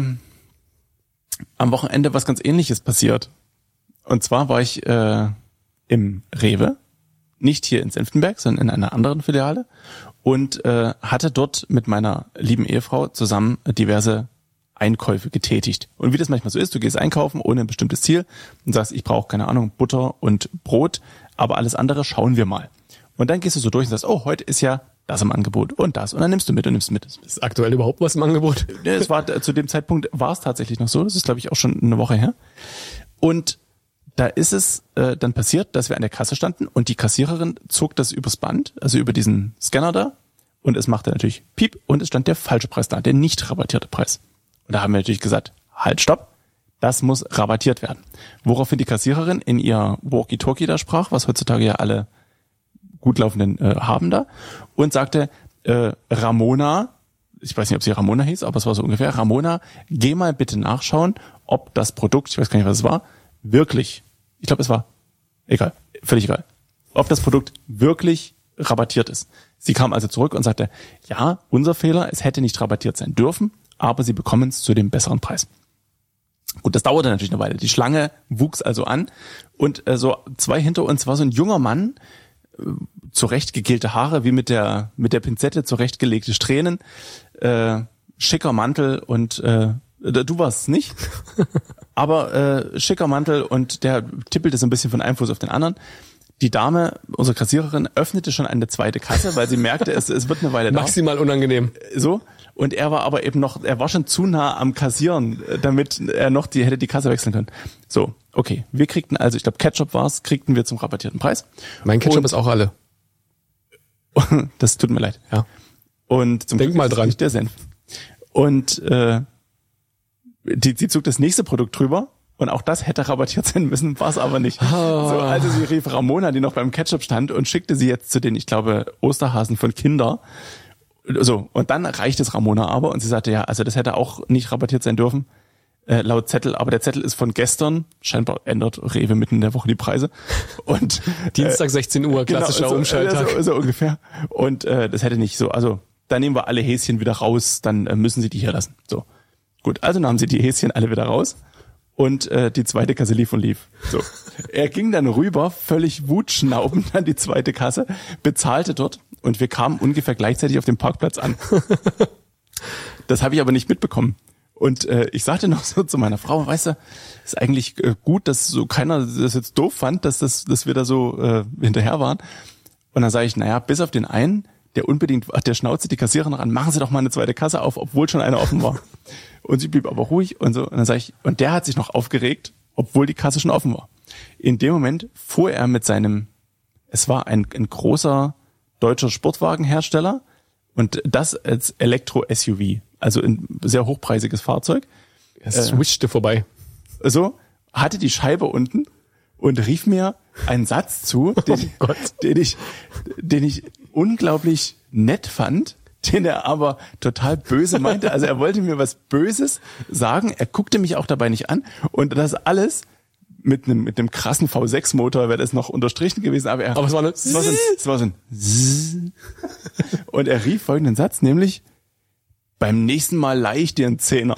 am Wochenende was ganz Ähnliches passiert. Und zwar war ich äh, im Rewe, nicht hier in Senftenberg, sondern in einer anderen Filiale und äh, hatte dort mit meiner lieben Ehefrau zusammen diverse Einkäufe getätigt. Und wie das manchmal so ist, du gehst einkaufen ohne ein bestimmtes Ziel und sagst, ich brauche, keine Ahnung, Butter und Brot, aber alles andere schauen wir mal. Und dann gehst du so durch und sagst, oh, heute ist ja das im Angebot und das. Und dann nimmst du mit und nimmst mit. Ist aktuell überhaupt was im Angebot? Es war, zu dem Zeitpunkt war es tatsächlich noch so, das ist, glaube ich, auch schon eine Woche her. Und da ist es äh, dann passiert, dass wir an der Kasse standen und die Kassiererin zog das übers Band, also über diesen Scanner da, und es machte natürlich Piep und es stand der falsche Preis da, der nicht rabattierte Preis. Und da haben wir natürlich gesagt, halt, stopp, das muss rabattiert werden. Woraufhin die Kassiererin in ihr Walkie-Talkie da sprach, was heutzutage ja alle gut laufenden äh, haben da, und sagte, äh, Ramona, ich weiß nicht, ob sie Ramona hieß, aber es war so ungefähr, Ramona, geh mal bitte nachschauen, ob das Produkt, ich weiß gar nicht, was es war, wirklich, ich glaube, es war, egal, völlig egal, ob das Produkt wirklich rabattiert ist. Sie kam also zurück und sagte, ja, unser Fehler, es hätte nicht rabattiert sein dürfen, aber Sie bekommen es zu dem besseren Preis. Gut, das dauerte natürlich eine Weile. Die Schlange wuchs also an und äh, so zwei hinter uns war so ein junger Mann, äh, zurechtgegelte Haare, wie mit der mit der Pinzette zurechtgelegte Strähnen, äh, schicker Mantel und äh, du warst es nicht, aber äh, schicker Mantel und der tippelte so ein bisschen von einem Fuß auf den anderen. Die Dame, unsere Kassiererin, öffnete schon eine zweite Kasse, weil sie merkte, es, es wird eine Weile dauern. Maximal unangenehm. So. Und er war aber eben noch, er war schon zu nah am Kassieren, damit er noch die, hätte die Kasse wechseln können. So, okay. Wir kriegten also, ich glaube Ketchup war's, kriegten wir zum rabattierten Preis. Mein Ketchup und, ist auch alle. Das tut mir leid. Ja. Und zum Denk Glück mal ist dran. nicht der Senf. Und äh, die, sie zog das nächste Produkt drüber. Und auch das hätte rabattiert sein müssen, war es aber nicht. Oh. So, also sie rief Ramona, die noch beim Ketchup stand, und schickte sie jetzt zu den, ich glaube, Osterhasen von Kinder. So, und dann reicht es Ramona aber und sie sagte, ja, also das hätte auch nicht rabattiert sein dürfen, äh, laut Zettel, aber der Zettel ist von gestern, scheinbar ändert Rewe mitten in der Woche die Preise. Und Dienstag sechzehn Uhr, klassischer genau, so, Umschalttag. So, so ungefähr. Und äh, das hätte nicht so, also dann nehmen wir alle Häschen wieder raus, dann äh, müssen sie die hier lassen. So, gut, also nahmen sie die Häschen alle wieder raus. Und äh, die zweite Kasse lief und lief. So, er ging dann rüber, völlig wutschnaubend an die zweite Kasse, bezahlte dort und wir kamen ungefähr gleichzeitig auf dem Parkplatz an. Das habe ich aber nicht mitbekommen. Und äh, ich sagte noch so zu meiner Frau, weißt du, ist eigentlich äh, gut, dass so keiner das jetzt doof fand, dass das, dass wir da so äh, hinterher waren. Und dann sage ich, naja, bis auf den einen, der unbedingt, ach, der schnauzt die Kassiererin ran, machen Sie doch mal eine zweite Kasse auf, obwohl schon eine offen war. Und sie blieb aber ruhig und so. Und dann sage ich, und der hat sich noch aufgeregt, obwohl die Kasse schon offen war. In dem Moment fuhr er mit seinem, es war ein, ein großer deutscher Sportwagenhersteller und das als Elektro-S U V, also ein sehr hochpreisiges Fahrzeug. Es swischte äh, vorbei. So, hatte die Scheibe unten und rief mir einen Satz zu, den, oh den ich, den ich unglaublich nett fand, den er aber total böse meinte. Also er wollte mir was Böses sagen. Er guckte mich auch dabei nicht an. Und das alles mit einem mit einem krassen V sechs Motor wäre das noch unterstrichen gewesen. Aber, er, aber es war, eine es war so ein, es war so ein und er rief folgenden Satz, nämlich, beim nächsten Mal leih ich dir einen Zehner.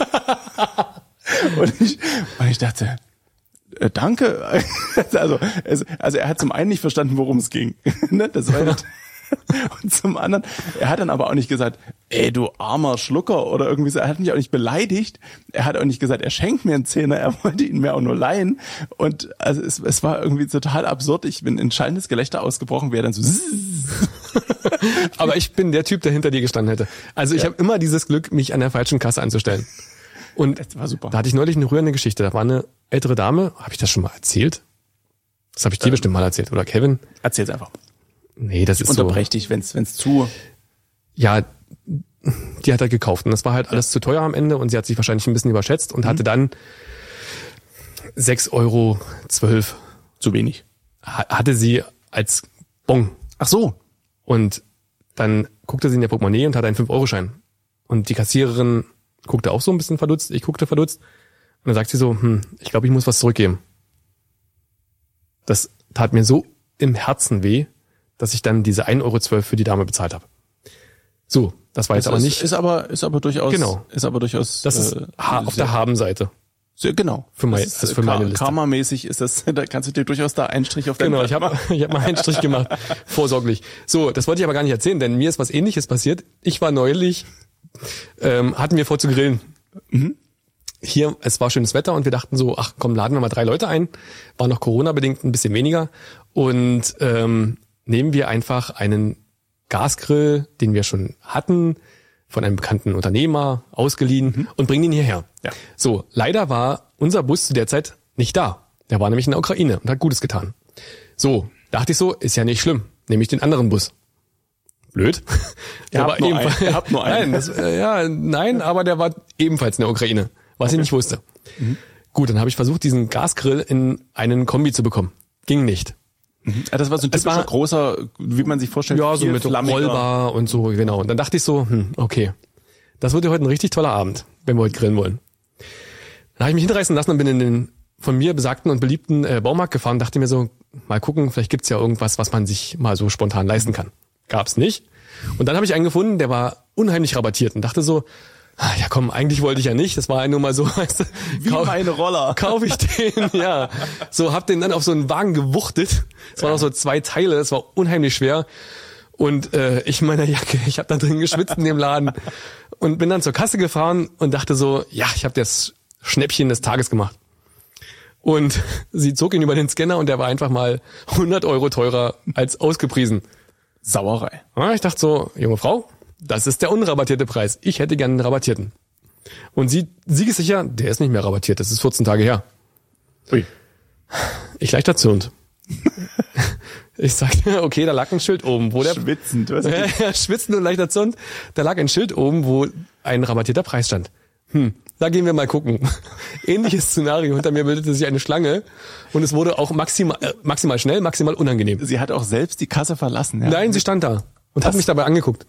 und, ich, und ich dachte, äh, danke. also, es, also er hat zum einen nicht verstanden, worum es ging. Das war nicht. Und zum anderen, er hat dann aber auch nicht gesagt, ey, du armer Schlucker oder irgendwie so. Er hat mich auch nicht beleidigt. Er hat auch nicht gesagt, er schenkt mir einen Zehner. Er wollte ihn mir auch nur leihen. Und also es, es war irgendwie total absurd. Ich bin in schallendes Gelächter ausgebrochen, wie er dann so. Aber ich bin der Typ, der hinter dir gestanden hätte. Also ich ja. habe immer dieses Glück, mich an der falschen Kasse anzustellen. Und das war super. Da hatte ich neulich eine rührende Geschichte. Da war eine ältere Dame. Habe ich das schon mal erzählt? Das habe ich dir ähm, bestimmt mal erzählt. Oder Kevin? Erzähl's einfach. Nee, das ist Unterbrech so. dich, wenn's, wenn's zu... Ja, die hat er gekauft und das war halt alles zu teuer am Ende und sie hat sich wahrscheinlich ein bisschen überschätzt und mhm. hatte dann sechs Euro zwölf. Zu wenig. Hatte sie als Bon. Ach so. Und dann guckte sie in der Portemonnaie und hatte einen fünf Euro Schein. Und die Kassiererin guckte auch so ein bisschen verdutzt, ich guckte verdutzt. Und dann sagt sie so, hm, ich glaube, ich muss was zurückgeben. Das tat mir so im Herzen weh, dass ich dann diese ein Euro zwölf für die Dame bezahlt habe. So, Das war jetzt das aber ist, nicht. Ist aber, ist aber durchaus, Genau. ist aber durchaus, Das ist äh, ha- auf der Habenseite. sehr, genau. Für mein, das ist, also für meine Liste. Karma-mäßig ist das, da kannst du dir durchaus da einen Strich auf deinen Genau, Blatt ich habe machen. ich hab mal einen Strich gemacht, vorsorglich. So, das wollte ich aber gar nicht erzählen, denn mir ist was Ähnliches passiert. Ich war neulich, ähm, hatten wir vor zu grillen. Mhm. Hier, es war schönes Wetter und wir dachten so, ach komm, laden wir mal drei Leute ein. War noch Corona-bedingt ein bisschen weniger. Und ähm, nehmen wir einfach einen Gasgrill, den wir schon hatten, von einem bekannten Unternehmer ausgeliehen mhm. und bringen ihn hierher. Ja. So, leider war unser Bus zu der Zeit nicht da. Der war nämlich in der Ukraine und hat Gutes getan. So, dachte ich so, ist ja nicht schlimm. Nehme ich den anderen Bus. Blöd. Ihr habt nur einen. Ihr habt nur einen. Nein, das, äh, ja, nein, aber der war ebenfalls in der Ukraine, was okay. ich nicht wusste. Mhm. Gut, dann habe ich versucht, diesen Gasgrill in einen Kombi zu bekommen. Ging nicht. Mhm. Das war so ein typischer war, großer, wie man sich vorstellt, ja, so mit Rollbar und so, genau. Und dann dachte ich so, hm, okay, das wird ja heute ein richtig toller Abend, wenn wir heute grillen wollen. Dann habe ich mich hinreißen lassen und bin in den von mir besagten und beliebten äh, Baumarkt gefahren, dachte mir so, mal gucken, vielleicht gibt's ja irgendwas, was man sich mal so spontan leisten kann. Gab's nicht. Und dann habe ich einen gefunden, der war unheimlich rabattiert und dachte so, ja komm, eigentlich wollte ich ja nicht, das war nur mal so, weißt du, wie kauf, meine Roller. Kaufe ich den, ja. So, hab den dann auf so einen Wagen gewuchtet. Es waren noch so zwei Teile, es war unheimlich schwer. Und äh, ich in meiner Jacke, ich habe da drin geschwitzt in dem Laden und bin dann zur Kasse gefahren und dachte so, ja, ich habe das Schnäppchen des Tages gemacht. Und sie zog ihn über den Scanner und der war einfach mal hundert Euro teurer als ausgepriesen. Sauerei. Ja, ich dachte so, junge Frau, das ist der unrabattierte Preis. Ich hätte gerne einen rabattierten. Und sie, siegessicher, der ist nicht mehr rabattiert. Das ist vierzehn Tage her. Ui. Ich leicht erzürnt. Ich sagte, okay, da lag ein Schild oben, wo der... Schwitzend, was? Ja, ja, schwitzend und leicht erzürnt. Da lag ein Schild oben, wo ein rabattierter Preis stand. Hm, da gehen wir mal gucken. Ähnliches Szenario. Hinter mir bildete sich eine Schlange und es wurde auch maximal, äh, maximal schnell, maximal unangenehm. Sie hat auch selbst die Kasse verlassen, ja? Nein, sie stand da und das hat mich dabei angeguckt.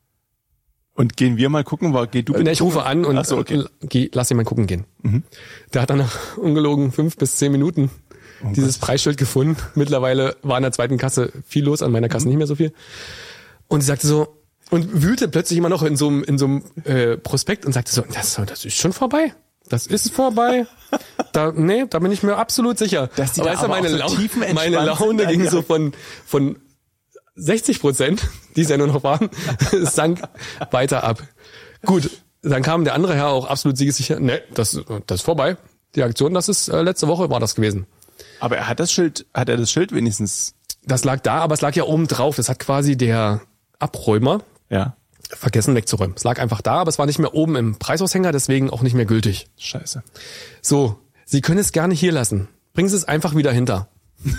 Und gehen wir mal gucken, war, geh du bitte. Ne, ich rufe an und Ach so, okay. geh, lass jemand gucken gehen. Mhm. Der hat dann nach ungelogen fünf bis zehn Minuten oh dieses Gott. Preisschild gefunden. Mittlerweile war in der zweiten Kasse viel los, an meiner Kasse mhm. nicht mehr so viel. Und sie sagte so, und wühlte plötzlich immer noch in so einem, in so einem äh, Prospekt und sagte so, das, das ist schon vorbei. Das ist vorbei. Da, nee, da bin ich mir absolut sicher. Dass die aber da weißt du, meine, so Laune, meine Laune ging so von, von sechzig Prozent, die es ja nur noch waren, sank weiter ab. Gut, dann kam der andere Herr auch absolut siegessicher. Nee, das, das ist vorbei. Die Aktion, das ist äh, letzte Woche war das gewesen. Aber er hat das Schild, hat er das Schild wenigstens? Das lag da, aber es lag ja oben drauf. Das hat quasi der Abräumer ja. vergessen wegzuräumen. Es lag einfach da, aber es war nicht mehr oben im Preisaushänger, deswegen auch nicht mehr gültig. Scheiße. So, Sie können es gerne hier lassen. Bringen Sie es einfach wieder hinter.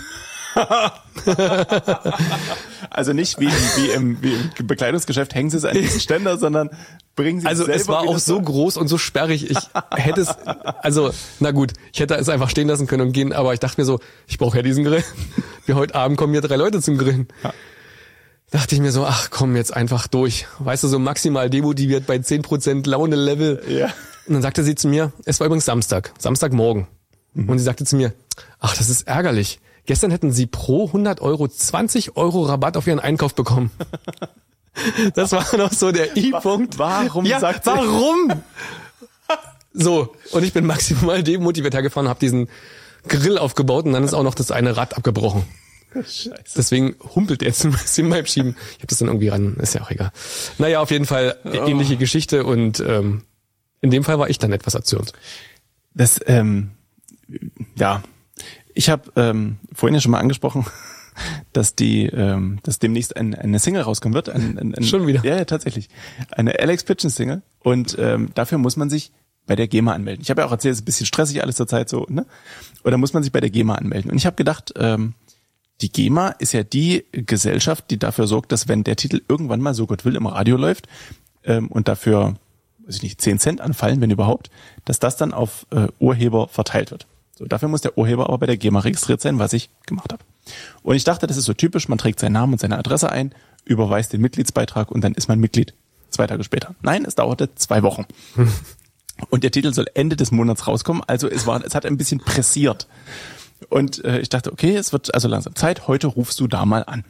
Also nicht wie, wie, im, wie im Bekleidungsgeschäft hängen Sie es an diesen Ständer, sondern bringen Sie es Also selber es war auch so groß und so sperrig. Ich hätte es, also na gut, ich hätte es einfach stehen lassen können und gehen, aber ich dachte mir so, ich brauche ja diesen Grill. Wir heute Abend kommen hier drei Leute zum Grillen. Ja. Dachte ich mir so, ach komm, jetzt einfach durch. Weißt du, so maximal demotiviert bei zehn Prozent Laune-Level. Ja. Und dann sagte sie zu mir, es war übrigens Samstag, Samstagmorgen. Mhm. Und sie sagte zu mir, ach, das ist ärgerlich. Gestern hätten sie pro hundert Euro zwanzig Euro Rabatt auf ihren Einkauf bekommen. Das war noch so der I-Punkt. Warum ja, sagt sie? Warum? So, und ich bin maximal demotiviert hergefahren und habe diesen Grill aufgebaut und dann ist auch noch das eine Rad abgebrochen. Scheiße. Deswegen humpelt er jetzt ein bisschen beim Schieben. Ich habe das dann irgendwie ran, ist ja auch egal. Naja, auf jeden Fall oh. ähnliche Geschichte und ähm, in dem Fall war ich dann etwas erzürnt. Das, ähm, ja, ich habe ähm, vorhin ja schon mal angesprochen, dass die, ähm, dass demnächst ein, eine Single rauskommen wird. Ein, ein, ein, schon wieder? Ja, ja, tatsächlich. Eine Alex Pitchen Single und ähm, dafür muss man sich bei der GEMA anmelden. Ich habe ja auch erzählt, es ist ein bisschen stressig alles zur Zeit so, ne? Und da muss man sich bei der GEMA anmelden. Und ich habe gedacht, ähm, die GEMA ist ja die Gesellschaft, die dafür sorgt, dass wenn der Titel irgendwann mal, so Gott will, im Radio läuft ähm, und dafür, weiß ich nicht, zehn Cent anfallen, wenn überhaupt, dass das dann auf äh, Urheber verteilt wird. So, dafür muss der Urheber aber bei der GEMA registriert sein, was ich gemacht habe. Und ich dachte, das ist so typisch, man trägt seinen Namen und seine Adresse ein, überweist den Mitgliedsbeitrag und dann ist man Mitglied. Zwei Tage später. Nein, es dauerte zwei Wochen. Und der Titel soll Ende des Monats rauskommen, also es war, es hat ein bisschen pressiert. Und äh, ich dachte, okay, es wird also langsam Zeit, heute rufst du da mal an.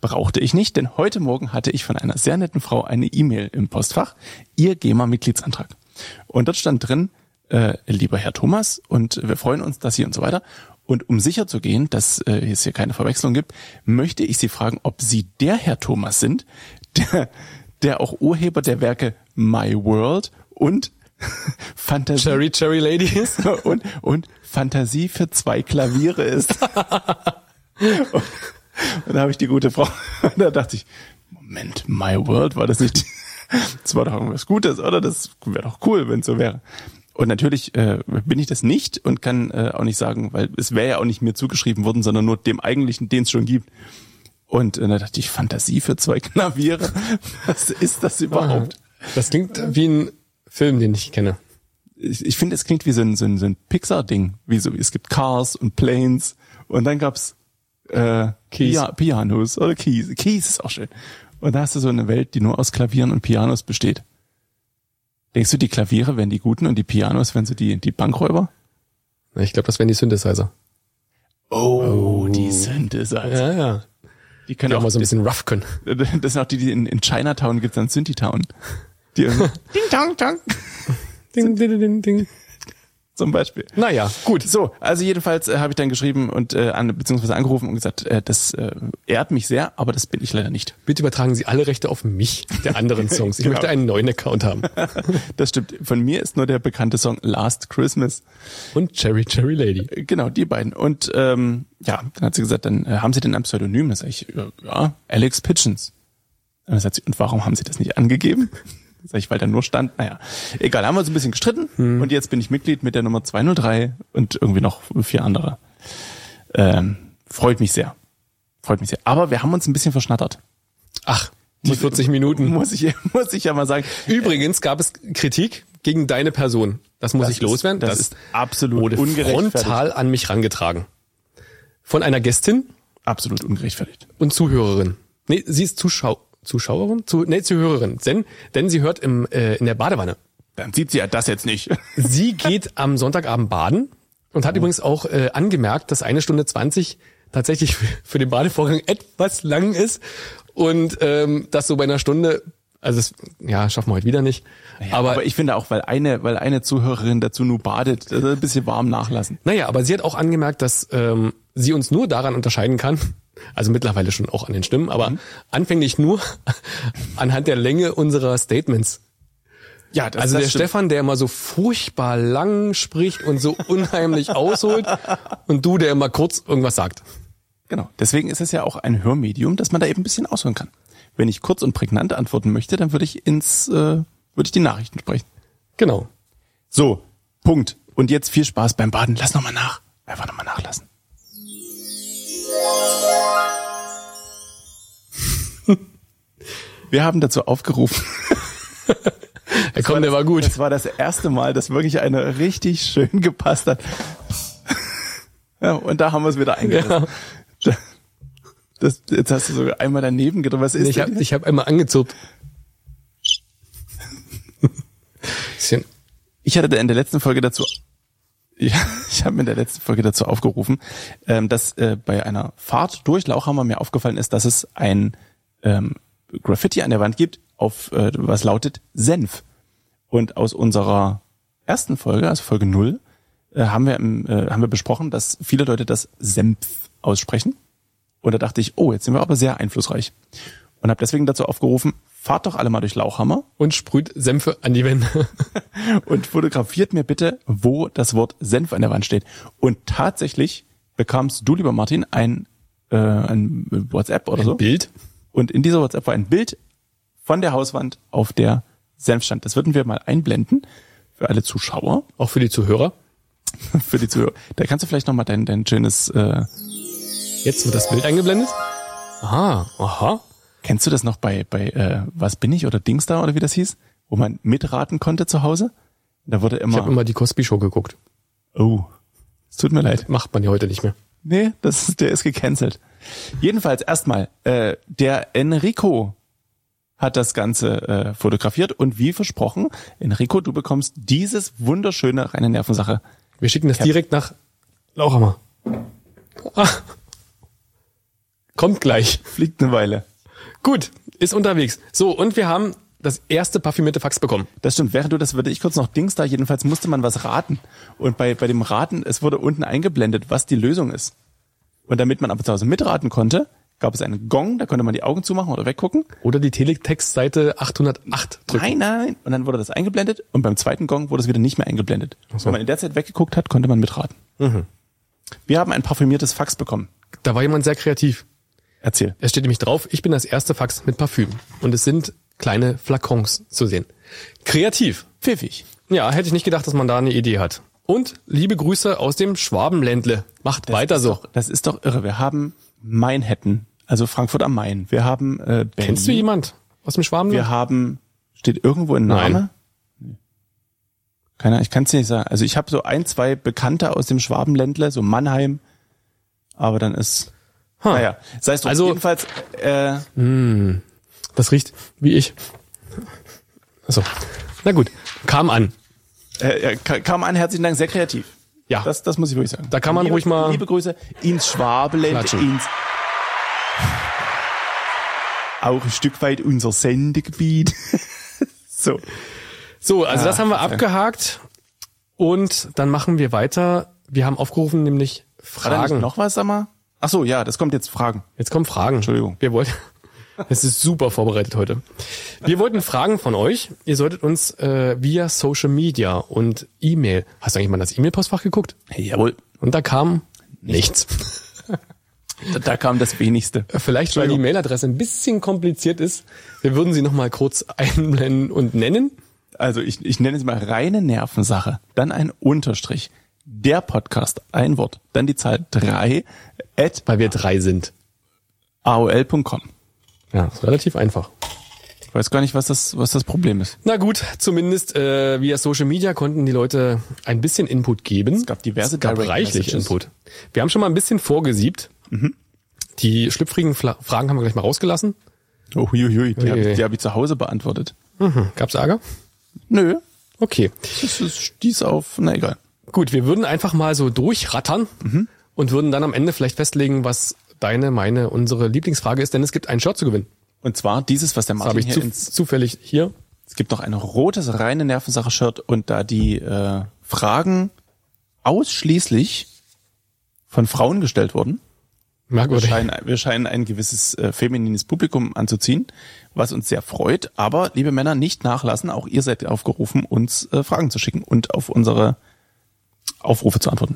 brauchte ich nicht, denn heute Morgen hatte ich von einer sehr netten Frau eine E-Mail im Postfach, ihr GEMA-Mitgliedsantrag. Und dort stand drin, äh, lieber Herr Thomas, und wir freuen uns, dass Sie und so weiter. Und um sicher zu gehen, dass äh, es hier keine Verwechslung gibt, möchte ich Sie fragen, ob Sie der Herr Thomas sind, der, der auch Urheber der Werke My World und Fantasie Cherry Cherry Ladies und, und Fantasie für zwei Klaviere ist. und, und da habe ich die gute Frau, und da dachte ich, Moment, My World, war das nicht, das war doch irgendwas Gutes, oder? Das wäre doch cool, wenn es so wäre. Und natürlich äh, bin ich das nicht und kann äh, auch nicht sagen, weil es wäre ja auch nicht mir zugeschrieben worden, sondern nur dem eigentlichen, den es schon gibt. Und äh, da dachte ich, Fantasie für zwei Klaviere, was ist das überhaupt? Das klingt wie ein Film, den ich kenne. Ich, ich finde, es klingt wie so ein, so ein, so ein Pixar-Ding. Wie so, es gibt Cars und Planes und dann gab's äh, Keys. Pia- Pianos oder Keys. Keys ist auch schön. Und da hast du so eine Welt, die nur aus Klavieren und Pianos besteht. Denkst du, die Klaviere wären die Guten und die Pianos wären so die, die Bankräuber? Ich glaube, das wären die Synthesizer. Oh, die Synthesizer. Ja, ja. Die können Die auch auch mal so ein bisschen rough können. Das sind auch die, die in, in Chinatown gibt's dann Synthitown. Die irgendwie Ding Dong Dong Ding, ding, ding, ding. zum Beispiel. Naja, gut. So, also jedenfalls äh, habe ich dann geschrieben und äh, an, beziehungsweise angerufen und gesagt, äh, das äh, ehrt mich sehr, aber das bin ich leider nicht. Bitte übertragen Sie alle Rechte auf mich, der anderen Songs. Ich Genau. möchte einen neuen Account haben. Das stimmt. Von mir ist nur der bekannte Song Last Christmas. Und Cherry Cherry Lady. Äh, Genau, die beiden. Und ähm, ja, dann hat sie gesagt, dann äh, haben Sie denn ein Pseudonym? Da sag ich, äh, ja, Alex Pitchens. Und dann sagt sie, und warum haben Sie das nicht angegeben? Sag ich, weil da nur stand, naja, egal, haben wir uns ein bisschen gestritten hm. und jetzt bin ich Mitglied mit der Nummer zweihundertdrei und irgendwie noch vier andere. Ähm, freut mich sehr. Freut mich sehr. Aber wir haben uns ein bisschen verschnattert. Ach, die vierzig Minuten. Muss ich, muss ich ja mal sagen. Übrigens gab es Kritik gegen deine Person. Das muss Das ich ist- loswerden. das ist absolut wurde ungerechtfertigt. frontal an mich rangetragen. Von einer Gästin Absolut ungerechtfertigt. und Zuhörerin. Nee, sie ist Zuschau Zuschauerin? Zu, nee, Zuhörerin. Denn, denn sie hört im, äh, in der Badewanne. Dann sieht sie ja das jetzt nicht. Sie geht am Sonntagabend baden und hat übrigens auch äh, angemerkt, dass eine Stunde zwanzig tatsächlich für, für den Badevorgang etwas lang ist und ähm, das so bei einer Stunde, also das, ja, schaffen wir heute wieder nicht. Ja, aber, aber ich finde auch, weil eine, weil eine Zuhörerin dazu nur badet, das ist ein bisschen warm nachlassen. naja, aber sie hat auch angemerkt, dass ähm, sie uns nur daran unterscheiden kann, also mittlerweile schon auch an den Stimmen, aber mhm. anfänglich nur anhand der Länge unserer Statements. Ja, das, Also das der stimmt. Stefan, der immer so furchtbar lang spricht und so unheimlich ausholt und du, der immer kurz irgendwas sagt. Genau. Deswegen ist es ja auch ein Hörmedium, dass man da eben ein bisschen ausholen kann. Wenn ich kurz und prägnant antworten möchte, dann würde ich ins, äh, würde ich die Nachrichten sprechen. Genau. So, Punkt. Und jetzt viel Spaß beim Baden. Lass nochmal nach. Einfach nochmal nachlassen. Wir haben dazu aufgerufen. Der kommt, der war gut. Das war das erste Mal, dass wirklich eine richtig schön gepasst hat. Ja, und da haben wir es wieder eingerissen. Ja. Das, jetzt hast du sogar einmal daneben gedrückt. Was ist Ich denn? habe ich hab einmal angezupft. Bisschen. Ich hatte in der letzten Folge dazu, ja, ich habe in der letzten Folge dazu aufgerufen, ähm, dass äh, bei einer Fahrt durch Lauchhammer mir aufgefallen ist, dass es ein ähm, Graffiti an der Wand gibt, auf äh, was lautet Senf. Und aus unserer ersten Folge, also Folge null, äh, haben wir im, äh, haben wir besprochen, dass viele Leute das Senf aussprechen. Und da dachte ich, oh, jetzt sind wir aber sehr einflussreich. Und habe deswegen dazu aufgerufen, fahrt doch alle mal durch Lauchhammer Und sprüht Senfe an die Wände. und fotografiert mir bitte, wo das Wort Senf an der Wand steht. Und tatsächlich bekamst du, lieber Martin, ein, äh, ein WhatsApp oder so. Bild. Und in dieser WhatsApp war ein Bild von der Hauswand, auf der Senf stand. Das würden wir mal einblenden für alle Zuschauer, Auch für die Zuhörer. für die Zuhörer. Da kannst du vielleicht nochmal dein, dein schönes... Äh, Jetzt wird das Bild eingeblendet. Aha, aha. kennst du das noch bei, bei äh, Was bin ich oder Dingsda oder wie das hieß? Wo man mitraten konnte zu Hause? Da wurde immer... Ich habe immer die Cosby Show geguckt. oh, es tut mir leid. Macht man ja heute nicht mehr. Nee, das ist, der ist gecancelt. Jedenfalls erstmal, äh, der Enrico hat das Ganze äh, fotografiert und wie versprochen, Enrico, du bekommst dieses wunderschöne reine Nervensache. Wir schicken das Ja. direkt nach Lauchhammer. Ah. Kommt gleich. Fliegt eine Weile. Gut, ist unterwegs. So, und wir haben das erste parfümierte Fax bekommen. Das stimmt. Während du das würde ich kurz noch Dings da. Jedenfalls musste man was raten. Und bei, bei dem Raten, es wurde unten eingeblendet, was die Lösung ist. Und damit man aber zu Hause mitraten konnte, gab es einen Gong, da konnte man die Augen zumachen oder weggucken. Oder die Teletext-Seite achthundertacht drücken. Nein, nein. Und dann wurde das eingeblendet und beim zweiten Gong wurde es wieder nicht mehr eingeblendet. So. Wenn man in der Zeit weggeguckt hat, konnte man mitraten. Mhm. Wir haben ein parfümiertes Fax bekommen. Da war jemand sehr kreativ. Erzähl. Es steht nämlich drauf, ich bin das erste Fax mit Parfüm. Und es sind kleine Flakons zu sehen. Kreativ. Pfiffig. Ja, hätte ich nicht gedacht, dass man da eine Idee hat. Und liebe Grüße aus dem Schwabenländle. Macht Das weiter ist so. Doch, das ist doch irre. Wir haben Manhattan, also Frankfurt am Main. Wir haben äh, Berlin. Kennst du jemand aus dem Schwabenland? Wir haben, steht irgendwo ein Name? Nein. Keiner, ich kann es nicht sagen. Also ich habe so ein, zwei Bekannte aus dem Schwabenländle, so Mannheim. Aber dann ist, Ha. naja, sei es drum. Also- Jedenfalls, äh, Hm, das riecht wie ich. Achso, na gut, kam an. äh, kam an, herzlichen Dank, sehr kreativ. Ja, Das, das muss ich wirklich sagen. Da kann man liebe, ruhig mal- Liebe Grüße ins Schwabenländle, Klatschen. ins auch ein Stück weit unser Sendegebiet. So. so, also Ah, das haben wir okay. abgehakt und dann machen wir weiter. Wir haben aufgerufen, nämlich War da nicht Fragen. noch was, sag mal? Ach so, ja, das kommt jetzt Fragen. Jetzt kommen Fragen. Entschuldigung. Wir wollten, es ist super vorbereitet heute. Wir wollten Fragen von euch. Ihr solltet uns äh, via Social Media und E-Mail. Hast du eigentlich mal in das E-Mail-Postfach geguckt? Jawohl. Und da kam nichts. Da, da kam das Wenigste. Vielleicht, weil die Mailadresse ein bisschen kompliziert ist. Wir würden sie noch mal kurz einblenden und nennen. Also ich, ich nenne es mal reine Nervensache. Dann ein Unterstrich. Der Podcast, ein Wort. Dann die Zahl drei at Weil wir drei sind. a o l punkt com. Ja, ist relativ einfach. Ich weiß gar nicht, was das, was das Problem ist. Na gut, zumindest äh, via Social Media konnten die Leute ein bisschen Input geben. Es gab diverse es gab Direct reichlich Messages. Input. Wir haben schon mal ein bisschen vorgesiebt. Mhm. Die schlüpfrigen Fla- Fragen haben wir gleich mal rausgelassen. Oh, hui, hui, die habe Ui. ich, die hab ich zu Hause beantwortet. Mhm. Gab's Ärger? Nö, Okay. das ist stieß auf, na egal. Gut, wir würden einfach mal so durchrattern Mhm. und würden dann am Ende vielleicht festlegen, was deine, meine, unsere Lieblingsfrage ist, denn es gibt ein Shirt zu gewinnen. Und zwar dieses, was der Das habe Martin ich hier zu, ins... zufällig hier. Es gibt noch ein rotes, reine Nervensache-Shirt und da die äh, Fragen ausschließlich von Frauen gestellt wurden, wir Merkwürdig. scheinen, wir scheinen ein gewisses äh, feminines Publikum anzuziehen, was uns sehr freut. Aber, liebe Männer, nicht nachlassen. Auch ihr seid aufgerufen, uns äh, Fragen zu schicken und auf unsere Aufrufe zu antworten.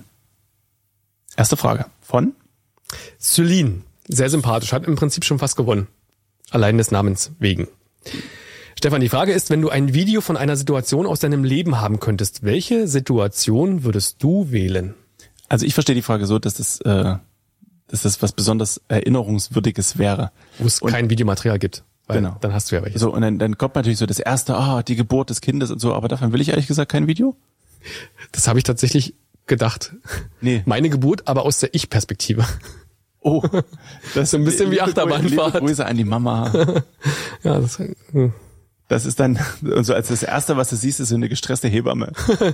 Erste Frage von? Celine, sehr sympathisch, hat im Prinzip schon fast gewonnen. Allein des Namens wegen. Stefan, die Frage ist, wenn du ein Video von einer Situation aus deinem Leben haben könntest, welche Situation würdest du wählen? Also ich verstehe die Frage so, dass das, äh, dass das was besonders Erinnerungswürdiges wäre. Wo es Und- kein Videomaterial gibt. Weil Genau. Dann hast du ja welches. So, und dann, dann kommt natürlich so das erste, ah, die Geburt des Kindes und so, aber davon will ich ehrlich gesagt kein Video. Das habe ich tatsächlich gedacht. Nee. Meine Geburt, aber aus der Ich-Perspektive. Oh, das So ein bisschen wie liebe Grü- Achterbahnfahrt. Liebe Grüße an die Mama. Ja, das, hm. Das ist dann, und so als das Erste, was du siehst, ist so eine gestresste Hebamme.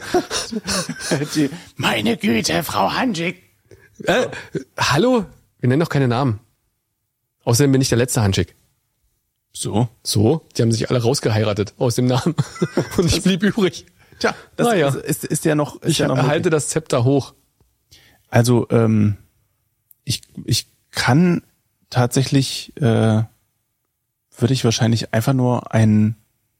Die, meine Güte, Frau Hanschig. äh, hallo? Wir nennen doch keine Namen. Außerdem bin ich der letzte Hanschig. So. So, die haben sich alle rausgeheiratet aus dem Namen. Und ich blieb übrig. Tja, das Naja. ist, ist, ist ja noch, ist Ich ja noch erhalte möglich. das Zepter hoch. Also, ähm, ich, ich kann tatsächlich, äh, würde ich wahrscheinlich einfach nur ein,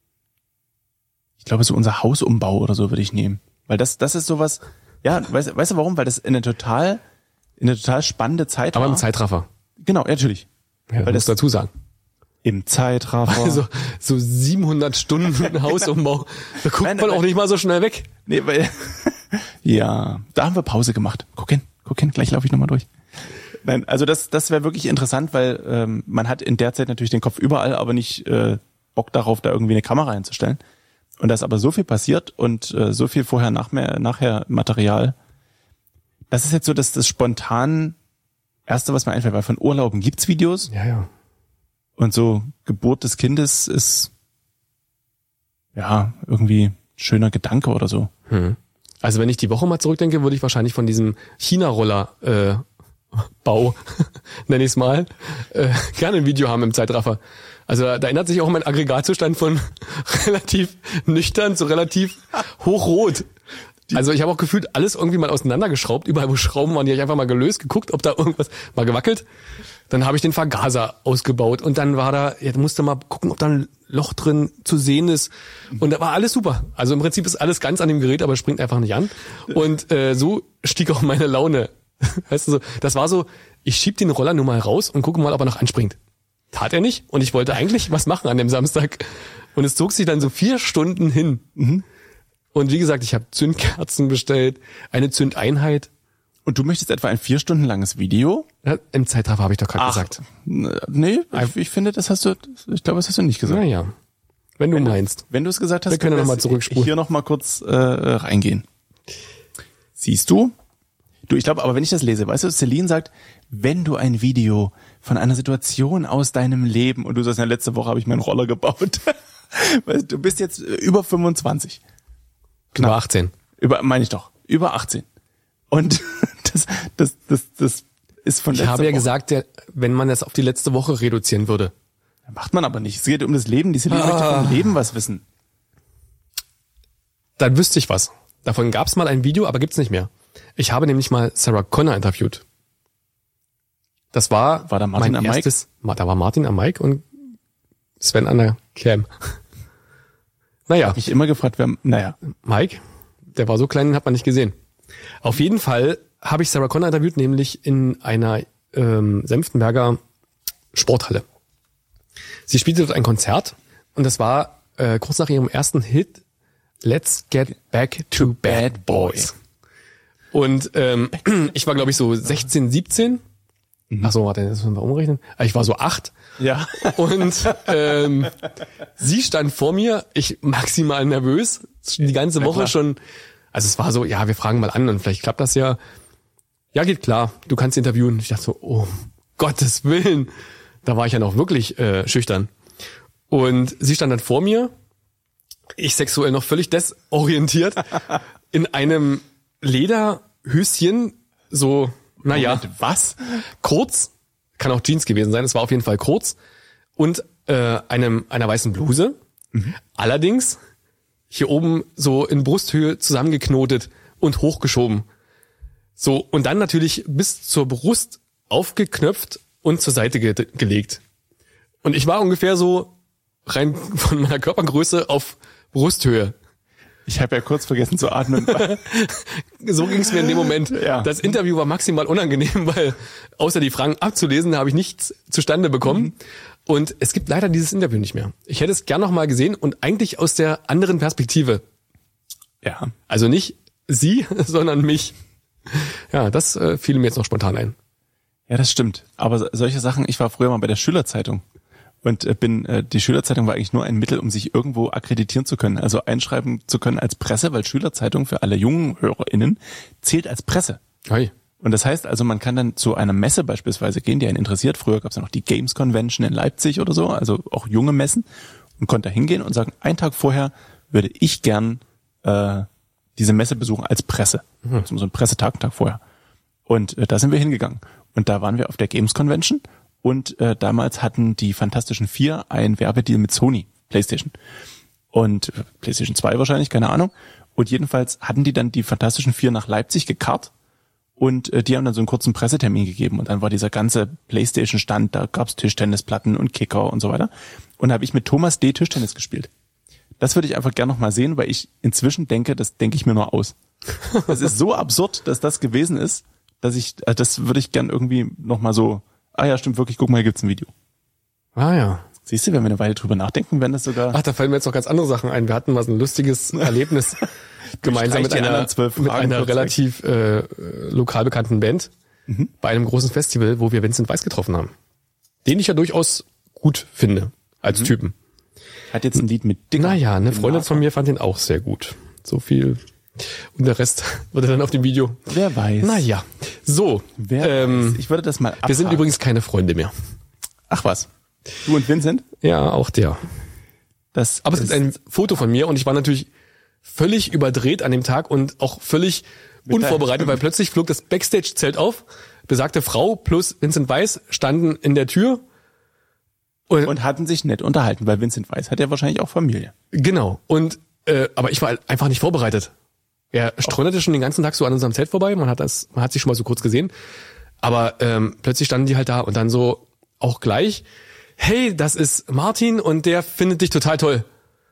ich glaube, so unser Hausumbau oder so würde ich nehmen. Weil das, das ist sowas, ja, weißt, weißt du warum? Weil das in eine total, in eine total spannende Zeit Aber war. im Zeitraffer. Genau, ja, natürlich. Ja, Weil Weil das- das dazu sagen. Im Zeitraffer. Also so siebenhundert Stunden Hausumbau. Da guckt Nein, man nein. auch nicht mal so schnell weg. Nee, weil, ja, da haben wir Pause gemacht. Guck hin, guck hin, gleich laufe ich nochmal durch. Nein, also das, das wäre wirklich interessant, weil ähm, man hat in der Zeit natürlich den Kopf überall, aber nicht äh, Bock darauf, da irgendwie eine Kamera einzustellen. Und da ist aber so viel passiert und äh, so viel vorher, nach, nachher Material. Das ist jetzt so das, das spontan Erste, was mir einfällt, weil von Urlauben gibt's Videos Ja, ja. und so Geburt des Kindes ist ja irgendwie ein schöner Gedanke oder so. Hm. Also wenn ich die Woche mal zurückdenke, würde ich wahrscheinlich von diesem China-Roller äh, Bau nenne ich es mal, äh, gerne ein Video haben im Zeitraffer. Also da ändert sich auch mein Aggregatzustand von relativ nüchtern zu relativ hochrot. Also ich habe auch gefühlt alles irgendwie mal auseinandergeschraubt. Überall, wo Schrauben waren, die habe ich einfach mal gelöst, geguckt, ob da irgendwas mal gewackelt. Dann habe ich den Vergaser ausgebaut und dann war da, ja, musste mal gucken, ob da ein Loch drin zu sehen ist. Und da war alles super. Also im Prinzip ist alles ganz an dem Gerät, aber es springt einfach nicht an. Und äh, so stieg auch meine Laune. Weißt du so, das war so, ich schieb den Roller nur mal raus und gucke mal, ob er noch anspringt. Tat er nicht und ich wollte eigentlich was machen an dem Samstag. Und es zog sich dann so vier Stunden hin. Mhm. Und wie gesagt, ich habe Zündkerzen bestellt, eine Zündeinheit. Und du möchtest etwa ein vier Stunden langes Video? Ja, im Zeitraffer habe ich doch gerade gesagt. Nee, ich, ich finde, das hast du, ich glaube, das hast du nicht gesagt. Naja, wenn du wenn meinst. Du, wenn du es gesagt hast, wir können wir nochmal zurückspulen. Hier nochmal kurz äh, reingehen. Siehst du? Du, ich glaube, aber wenn ich das lese, weißt du, Celine sagt, wenn du ein Video von einer Situation aus deinem Leben, und du sagst, ja, letzte Woche habe ich meinen Roller gebaut. Du bist jetzt über fünfundzwanzig. Knapp. Über achtzehn. Über, meine ich doch. Über achtzehn. Und das, das, das, das ist von letzter Ich habe ja Woche. gesagt, wenn man das auf die letzte Woche reduzieren würde. Macht man aber nicht. Es geht um das Leben. Die Celine ah. möchte vom Leben was wissen. Dann wüsste ich was. Davon gab es mal ein Video, aber gibt's nicht mehr. Ich habe nämlich mal Sarah Connor interviewt. Das war, war da Martin mein am erstes, Mic? Da war Martin am Mic und Sven an der Cam. Naja. Ich habe mich immer gefragt, wer, naja. Mike, der war so klein, den hat man nicht gesehen. Auf jeden Fall habe ich Sarah Connor interviewt, nämlich in einer ähm, Senftenberger Sporthalle. Sie spielte dort ein Konzert und das war äh, kurz nach ihrem ersten Hit Let's Get Back to Bad Boys. Und ähm, ich war, glaube ich, so sechzehn, siebzehn. Mhm. Ach so, warte, das müssen wir umrechnen. Ich war so acht. Ja. Und ähm, sie stand vor mir, ich maximal nervös, die ganze Na Woche klar. schon. Also es war so, ja, wir fragen mal an und vielleicht klappt das ja. Ja, geht klar, du kannst interviewen. Ich dachte so, oh, Gottes Willen. Da war ich ja noch wirklich äh, schüchtern. Und sie stand dann vor mir, ich sexuell noch völlig desorientiert, in einem Lederhöschen, so, naja. Moment, was? Kurz, kann auch Jeans gewesen sein, es war auf jeden Fall kurz, und äh, einem einer weißen Bluse. Mhm. Allerdings hier oben so in Brusthöhe zusammengeknotet und hochgeschoben. So, und dann natürlich bis zur Brust aufgeknöpft und zur Seite ge- gelegt. Und ich war ungefähr so rein von meiner Körpergröße auf Brusthöhe. Ich habe ja kurz vergessen zu atmen. So ging es mir in dem Moment. Ja. Das Interview war maximal unangenehm, weil außer die Fragen abzulesen, habe ich nichts zustande bekommen. Mhm. Und es gibt leider dieses Interview nicht mehr. Ich hätte es gern noch mal gesehen und eigentlich aus der anderen Perspektive. Ja. Also nicht sie, sondern mich. Ja, das äh, fiel mir jetzt noch spontan ein. Ja, das stimmt. Aber solche Sachen, ich war früher mal bei der Schülerzeitung. Und äh, bin äh, die Schülerzeitung war eigentlich nur ein Mittel, um sich irgendwo akkreditieren zu können, also einschreiben zu können als Presse, weil Schülerzeitung für alle jungen HörerInnen zählt als Presse. Hi. Und das heißt also, man kann dann zu einer Messe beispielsweise gehen, die einen interessiert. Früher gab es ja noch die Games Convention in Leipzig oder so, also auch junge Messen, und konnte da hingehen und sagen, einen Tag vorher würde ich gern äh, diese Messe besuchen als Presse. Mhm. Also so ein Pressetag, einen Tag vorher. Und äh, da sind wir hingegangen. Und da waren wir auf der Games Convention. Und äh, damals hatten die Fantastischen Vier einen Werbedeal mit Sony, PlayStation. Und äh, PlayStation zwei wahrscheinlich, keine Ahnung. Und jedenfalls hatten die dann die Fantastischen Vier nach Leipzig gekarrt. Und äh, die haben dann so einen kurzen Pressetermin gegeben. Und dann war dieser ganze PlayStation-Stand, da gab's Tischtennisplatten und Kicker und so weiter. Und da habe ich mit Thomas D. Tischtennis gespielt. Das würde ich einfach gerne noch mal sehen, weil ich inzwischen denke, das denke ich mir nur aus. Das ist so absurd, dass das gewesen ist, dass ich, äh, das würde ich gern irgendwie noch mal so... Ah ja, stimmt wirklich, guck mal, hier gibt's ein Video. Ah ja. Siehst du, wenn wir eine Weile drüber nachdenken, wenn das sogar... Ach, da fallen mir jetzt noch ganz andere Sachen ein. Wir hatten mal so ein lustiges Erlebnis gemeinsam mit einer, mit einer relativ äh, lokal bekannten Band mhm. bei einem großen Festival, wo wir Vincent Weiss getroffen haben. Den ich ja durchaus gut finde, als mhm. Typen. Hat jetzt ein Lied mit Dicker. Naja, eine Freundin von mir fand den auch sehr gut. So viel... Und der Rest wurde dann auf dem Video. Wer weiß. Naja, so. Wer ähm, weiß. Ich würde das mal abhaken. Wir sind übrigens keine Freunde mehr. Ach was. Du und Vincent? Ja, auch der. Das Aber es gibt ein Foto von mir und ich war natürlich völlig überdreht an dem Tag und auch völlig unvorbereitet, weil plötzlich flog das Backstage-Zelt auf, besagte Frau plus Vincent Weiss standen in der Tür. Und, und hatten sich nett unterhalten, weil Vincent Weiss hat ja wahrscheinlich auch Familie. Genau. Und äh, aber ich war halt einfach nicht vorbereitet. Er streunerte schon den ganzen Tag so an unserem Zelt vorbei. Man hat das, man hat sich schon mal so kurz gesehen. Aber ähm, plötzlich standen die halt da und dann so auch gleich, hey, das ist Martin und der findet dich total toll.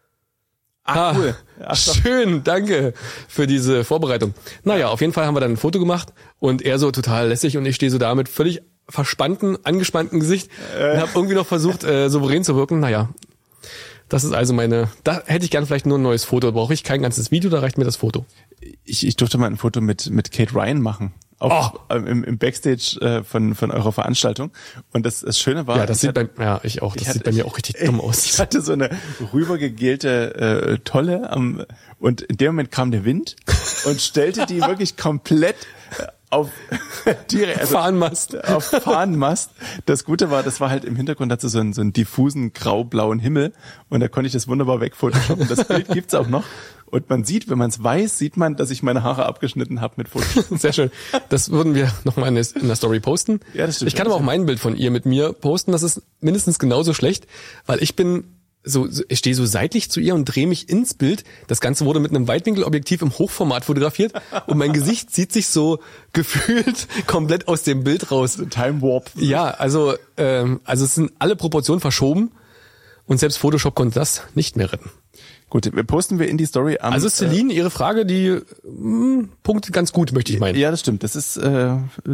Ach, cool. Ach, schön, danke für diese Vorbereitung. Naja, auf jeden Fall haben wir dann ein Foto gemacht und er so total lässig und ich stehe so da mit völlig verspannten, angespannten Gesicht äh. und habe irgendwie noch versucht, äh, souverän zu wirken. Naja, das ist also meine, da hätte ich gern vielleicht nur ein neues Foto, brauche ich kein ganzes Video, da reicht mir das Foto. Ich, ich durfte mal ein Foto mit mit Kate Ryan machen. Auf, oh. im, im Backstage äh, von von eurer Veranstaltung und das, das Schöne war, ja, das sieht hatte, bei ja ich auch, das hatte, sieht bei mir auch richtig dumm aus. Ich hatte so eine rübergegelte äh, Tolle am und in dem Moment kam der Wind und stellte die wirklich komplett auf die also Fahnenmast. Auf Fahnenmast. Das Gute war, das war halt im Hintergrund hatte so einen so einen diffusen grau-blauen Himmel und da konnte ich das wunderbar wegphotoshoppen. Das Bild gibt's auch noch. Und man sieht, wenn man es weiß, sieht man, dass ich meine Haare abgeschnitten habe mit Fotos. Sehr schön. Das würden wir nochmal in der Story posten. Ja, das stimmt. Ich kann aber auch mein Bild von ihr mit mir posten. Das ist mindestens genauso schlecht, weil ich bin so, ich stehe so seitlich zu ihr und drehe mich ins Bild. Das Ganze wurde mit einem Weitwinkelobjektiv im Hochformat fotografiert und mein Gesicht zieht sich so gefühlt komplett aus dem Bild raus. Time Warp. Ja, also ähm, also es sind alle Proportionen verschoben und selbst Photoshop konnte das nicht mehr retten. Gut, posten wir in die Story am... Also Celine, äh, ihre Frage, die mh, punktet ganz gut, möchte ich meinen. Ja, das stimmt. Das ist, äh,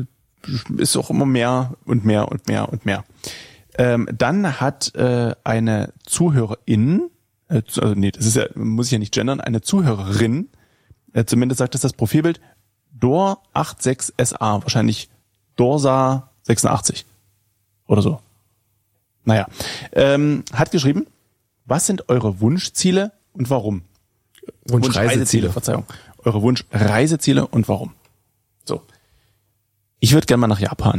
ist auch immer mehr und mehr und mehr und mehr. Ähm, dann hat äh, eine Zuhörerin, äh, also nee, das ist ja, muss ich ja nicht gendern, eine Zuhörerin, äh, zumindest sagt das das Profilbild, Dor sechsundachtzig S A, wahrscheinlich Dorsa sechsundachtzig oder so. Naja, ähm, hat geschrieben, was sind eure Wunschziele und warum? Wunschreiseziele, Verzeihung. Eure Wunschreiseziele und warum? So. Ich würde gerne mal nach Japan.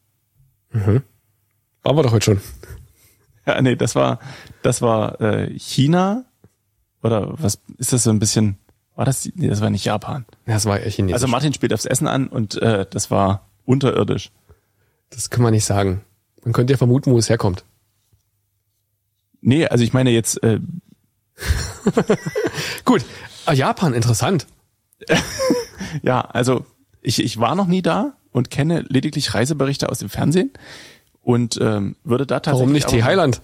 Mhm. Waren wir doch heute schon. Ja, nee, das war, das war äh, China oder was ist das so ein bisschen? War das? Nee, das war nicht Japan. Ja, das war Chinesisch. Also Martin spielt aufs Essen an und äh, das war unterirdisch. Das kann man nicht sagen. Man könnte ja vermuten, wo es herkommt. Nee, also ich meine jetzt. Äh Gut, ah, Japan, interessant. Ja, also ich ich war noch nie da und kenne lediglich Reiseberichte aus dem Fernsehen. Und ähm, würde da tatsächlich... Warum nicht Thailand?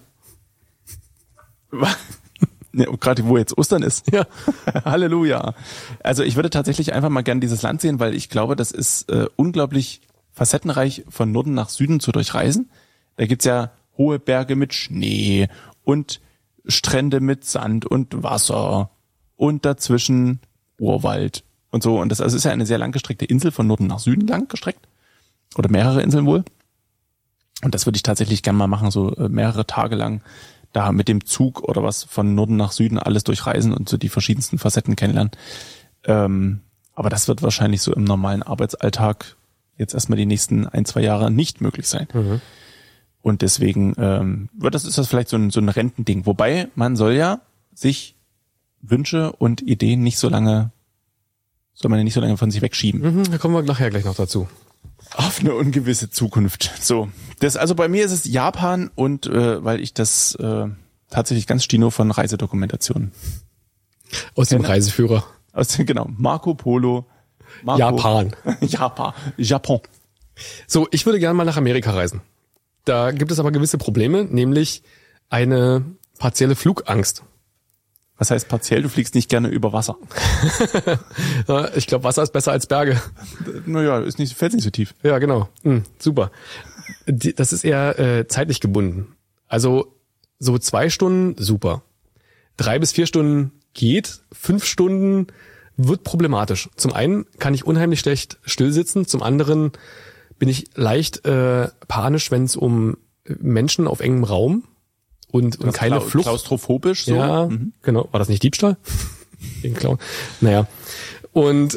Ne, gerade wo jetzt Ostern ist. Ja. Halleluja. Also ich würde tatsächlich einfach mal gerne dieses Land sehen, weil ich glaube, das ist äh, unglaublich facettenreich von Norden nach Süden zu durchreisen. Da gibt's ja hohe Berge mit Schnee und Strände mit Sand und Wasser und dazwischen Urwald und so. Und das also ist ja eine sehr langgestreckte Insel von Norden nach Süden lang gestreckt. Oder mehrere Inseln wohl. Und das würde ich tatsächlich gerne mal machen, so mehrere Tage lang da mit dem Zug oder was von Norden nach Süden alles durchreisen und so die verschiedensten Facetten kennenlernen. Ähm, aber das wird wahrscheinlich so im normalen Arbeitsalltag jetzt erstmal die nächsten ein, zwei Jahre nicht möglich sein. Mhm. Und deswegen ähm, wird das ist das vielleicht so ein, so ein Rentending. Wobei man soll ja sich Wünsche und Ideen nicht so lange, soll man ja nicht so lange von sich wegschieben. Mhm, da kommen wir nachher gleich noch dazu. Auf eine ungewisse Zukunft. So, das also bei mir ist es Japan und äh, weil ich das äh, tatsächlich ganz Stino von Reisedokumentationen aus dem Reiseführer. Aus dem genau Marco Polo. Marco, Japan. Japan. Japon. So, ich würde gerne mal nach Amerika reisen. Da gibt es aber gewisse Probleme, nämlich eine partielle Flugangst. Was heißt partiell? Du fliegst nicht gerne über Wasser. Ich glaube, Wasser ist besser als Berge. Naja, ist nicht, fällt nicht so tief. Ja, genau. Hm, super. Das ist eher äh, zeitlich gebunden. Also so zwei Stunden, super. Drei bis vier Stunden geht. Fünf Stunden wird problematisch. Zum einen kann ich unheimlich schlecht stillsitzen. Zum anderen bin ich leicht äh, panisch, wenn es um Menschen auf engem Raum und, und keine klau- Flucht. Klaustrophobisch so? Ja, mhm. Genau. War das nicht Diebstahl? Gegen Klauen. Naja. Und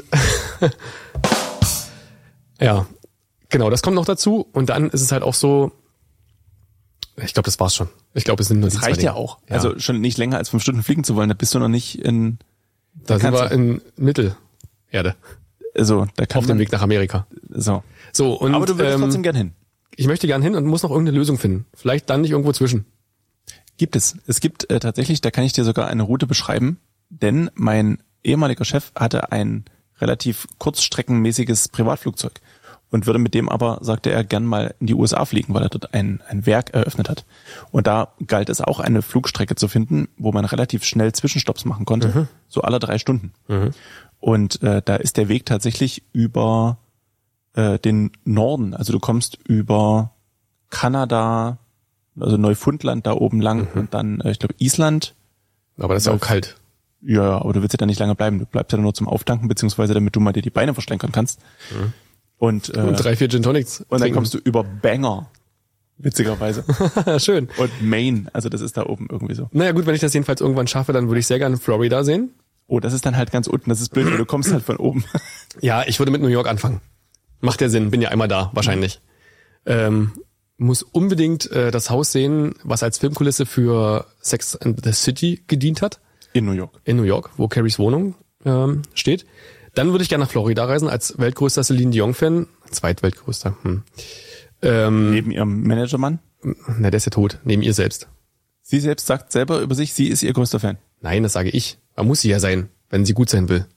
ja, genau, das kommt noch dazu. Und dann ist es halt auch so, ich glaube, das war's schon. Ich glaube, es sind nur das die zwei reicht ja Dinge. auch. Ja. Also schon nicht länger als fünf Stunden fliegen zu wollen, da bist du noch nicht in... Da sind wir in Mittelerde. Also, da kann auf man, dem Weg nach Amerika. So. So, und, Aber du würdest ähm, trotzdem gern hin. Ich möchte gern hin und muss noch irgendeine Lösung finden. Vielleicht dann nicht irgendwo zwischen. Gibt es. Es gibt äh, tatsächlich, da kann ich dir sogar eine Route beschreiben, denn mein ehemaliger Chef hatte ein relativ kurzstreckenmäßiges Privatflugzeug und würde mit dem aber, sagte er, gern mal in die U S A fliegen, weil er dort ein, ein Werk eröffnet hat. Und da galt es auch, eine Flugstrecke zu finden, wo man relativ schnell Zwischenstopps machen konnte, mhm. so alle drei Stunden. Mhm. Und äh, da ist der Weg tatsächlich über äh, den Norden. Also du kommst über Kanada, also Neufundland da oben lang mhm. und dann, äh, ich glaube, Island. Aber das ist ja auch kalt. Ja, aber du willst ja da nicht lange bleiben. Du bleibst ja nur zum Auftanken, beziehungsweise damit du mal dir die Beine verschlenkern kannst. Mhm. Und, äh, und drei, vier Gin Tonics. Und dann trinken. Kommst du über Bangor. Witzigerweise. Schön. Und Maine, also das ist da oben irgendwie so. Naja gut, wenn ich das jedenfalls irgendwann schaffe, dann würde ich sehr gerne Florida sehen. Oh, das ist dann halt ganz unten. Das ist blöd, weil du kommst halt von oben. Ja, ich würde mit New York anfangen. Macht ja Sinn, bin ja einmal da, wahrscheinlich. Mhm. Ähm, muss unbedingt äh, das Haus sehen, was als Filmkulisse für Sex and the City gedient hat. In New York. In New York, wo Carries Wohnung ähm, steht. Dann würde ich gerne nach Florida reisen, als weltgrößter Celine Dion-Fan. Zweitweltgrößter. Hm. Ähm, Neben ihrem Managermann? Na, der ist ja tot. Neben ihr selbst. Sie selbst sagt selber über sich, sie ist ihr größter Fan. Nein, das sage ich. Man muss sie ja sein, wenn sie gut sein will.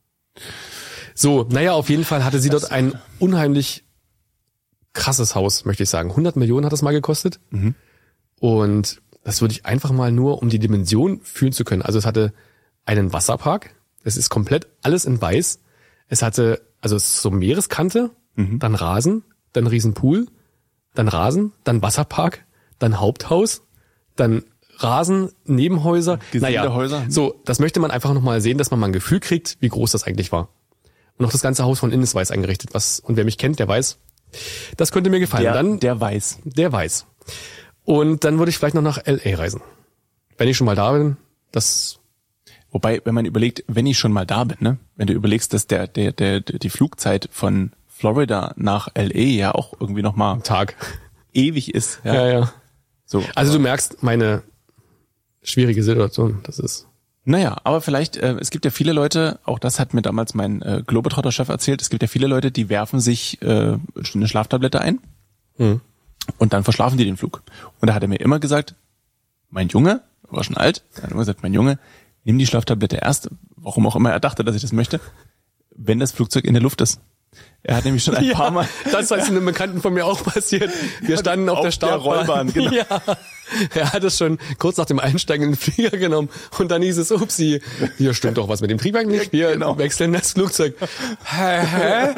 So, naja, auf jeden Fall hatte sie dort ein unheimlich krasses Haus, möchte ich sagen. hundert Millionen hat das mal gekostet. Mhm. Und das würde ich einfach mal nur, um die Dimension fühlen zu können. Also es hatte einen Wasserpark. Es ist komplett alles in weiß. Es hatte, also es ist so Meereskante, mhm. dann Rasen, dann Riesenpool, dann Rasen, dann Wasserpark, dann Haupthaus, dann Rasen, Nebenhäuser. Naja, Häuser. So, das möchte man einfach nochmal sehen, dass man mal ein Gefühl kriegt, wie groß das eigentlich war. Und auch das ganze Haus von innen ist weiß eingerichtet. Was, und wer mich kennt, der weiß, das könnte mir gefallen. Der, dann, der weiß. Der weiß. Und dann würde ich vielleicht noch nach L A reisen. Wenn ich schon mal da bin, das... Wobei, wenn man überlegt, wenn ich schon mal da bin, ne, wenn du überlegst, dass der, der, der, die Flugzeit von Florida nach L A ja auch irgendwie nochmal Tag ewig ist. Ja, ja. ja. So. Also du merkst meine schwierige Situation, das ist... Naja, aber vielleicht, äh, es gibt ja viele Leute, auch das hat mir damals mein äh, Globetrotter-Chef erzählt, es gibt ja viele Leute, die werfen sich äh, eine Schlaftablette ein mhm. und dann verschlafen die den Flug. Und da hat er mir immer gesagt, mein Junge, er war schon alt, er hat immer gesagt, mein Junge, nimm die Schlaftablette erst, warum auch immer er dachte, dass ich das möchte, wenn das Flugzeug in der Luft ist. Er hat nämlich schon ein ja, paar Mal... Das ist einem Bekannten von mir auch passiert. Wir ja, standen auf, auf der Startbahn. Genau. Ja, er hat es schon kurz nach dem Einsteigen in den Flieger genommen und dann hieß es, upsie, hier stimmt doch was mit dem Triebwerk nicht, wir genau. wechseln das Flugzeug. Hä? Hä?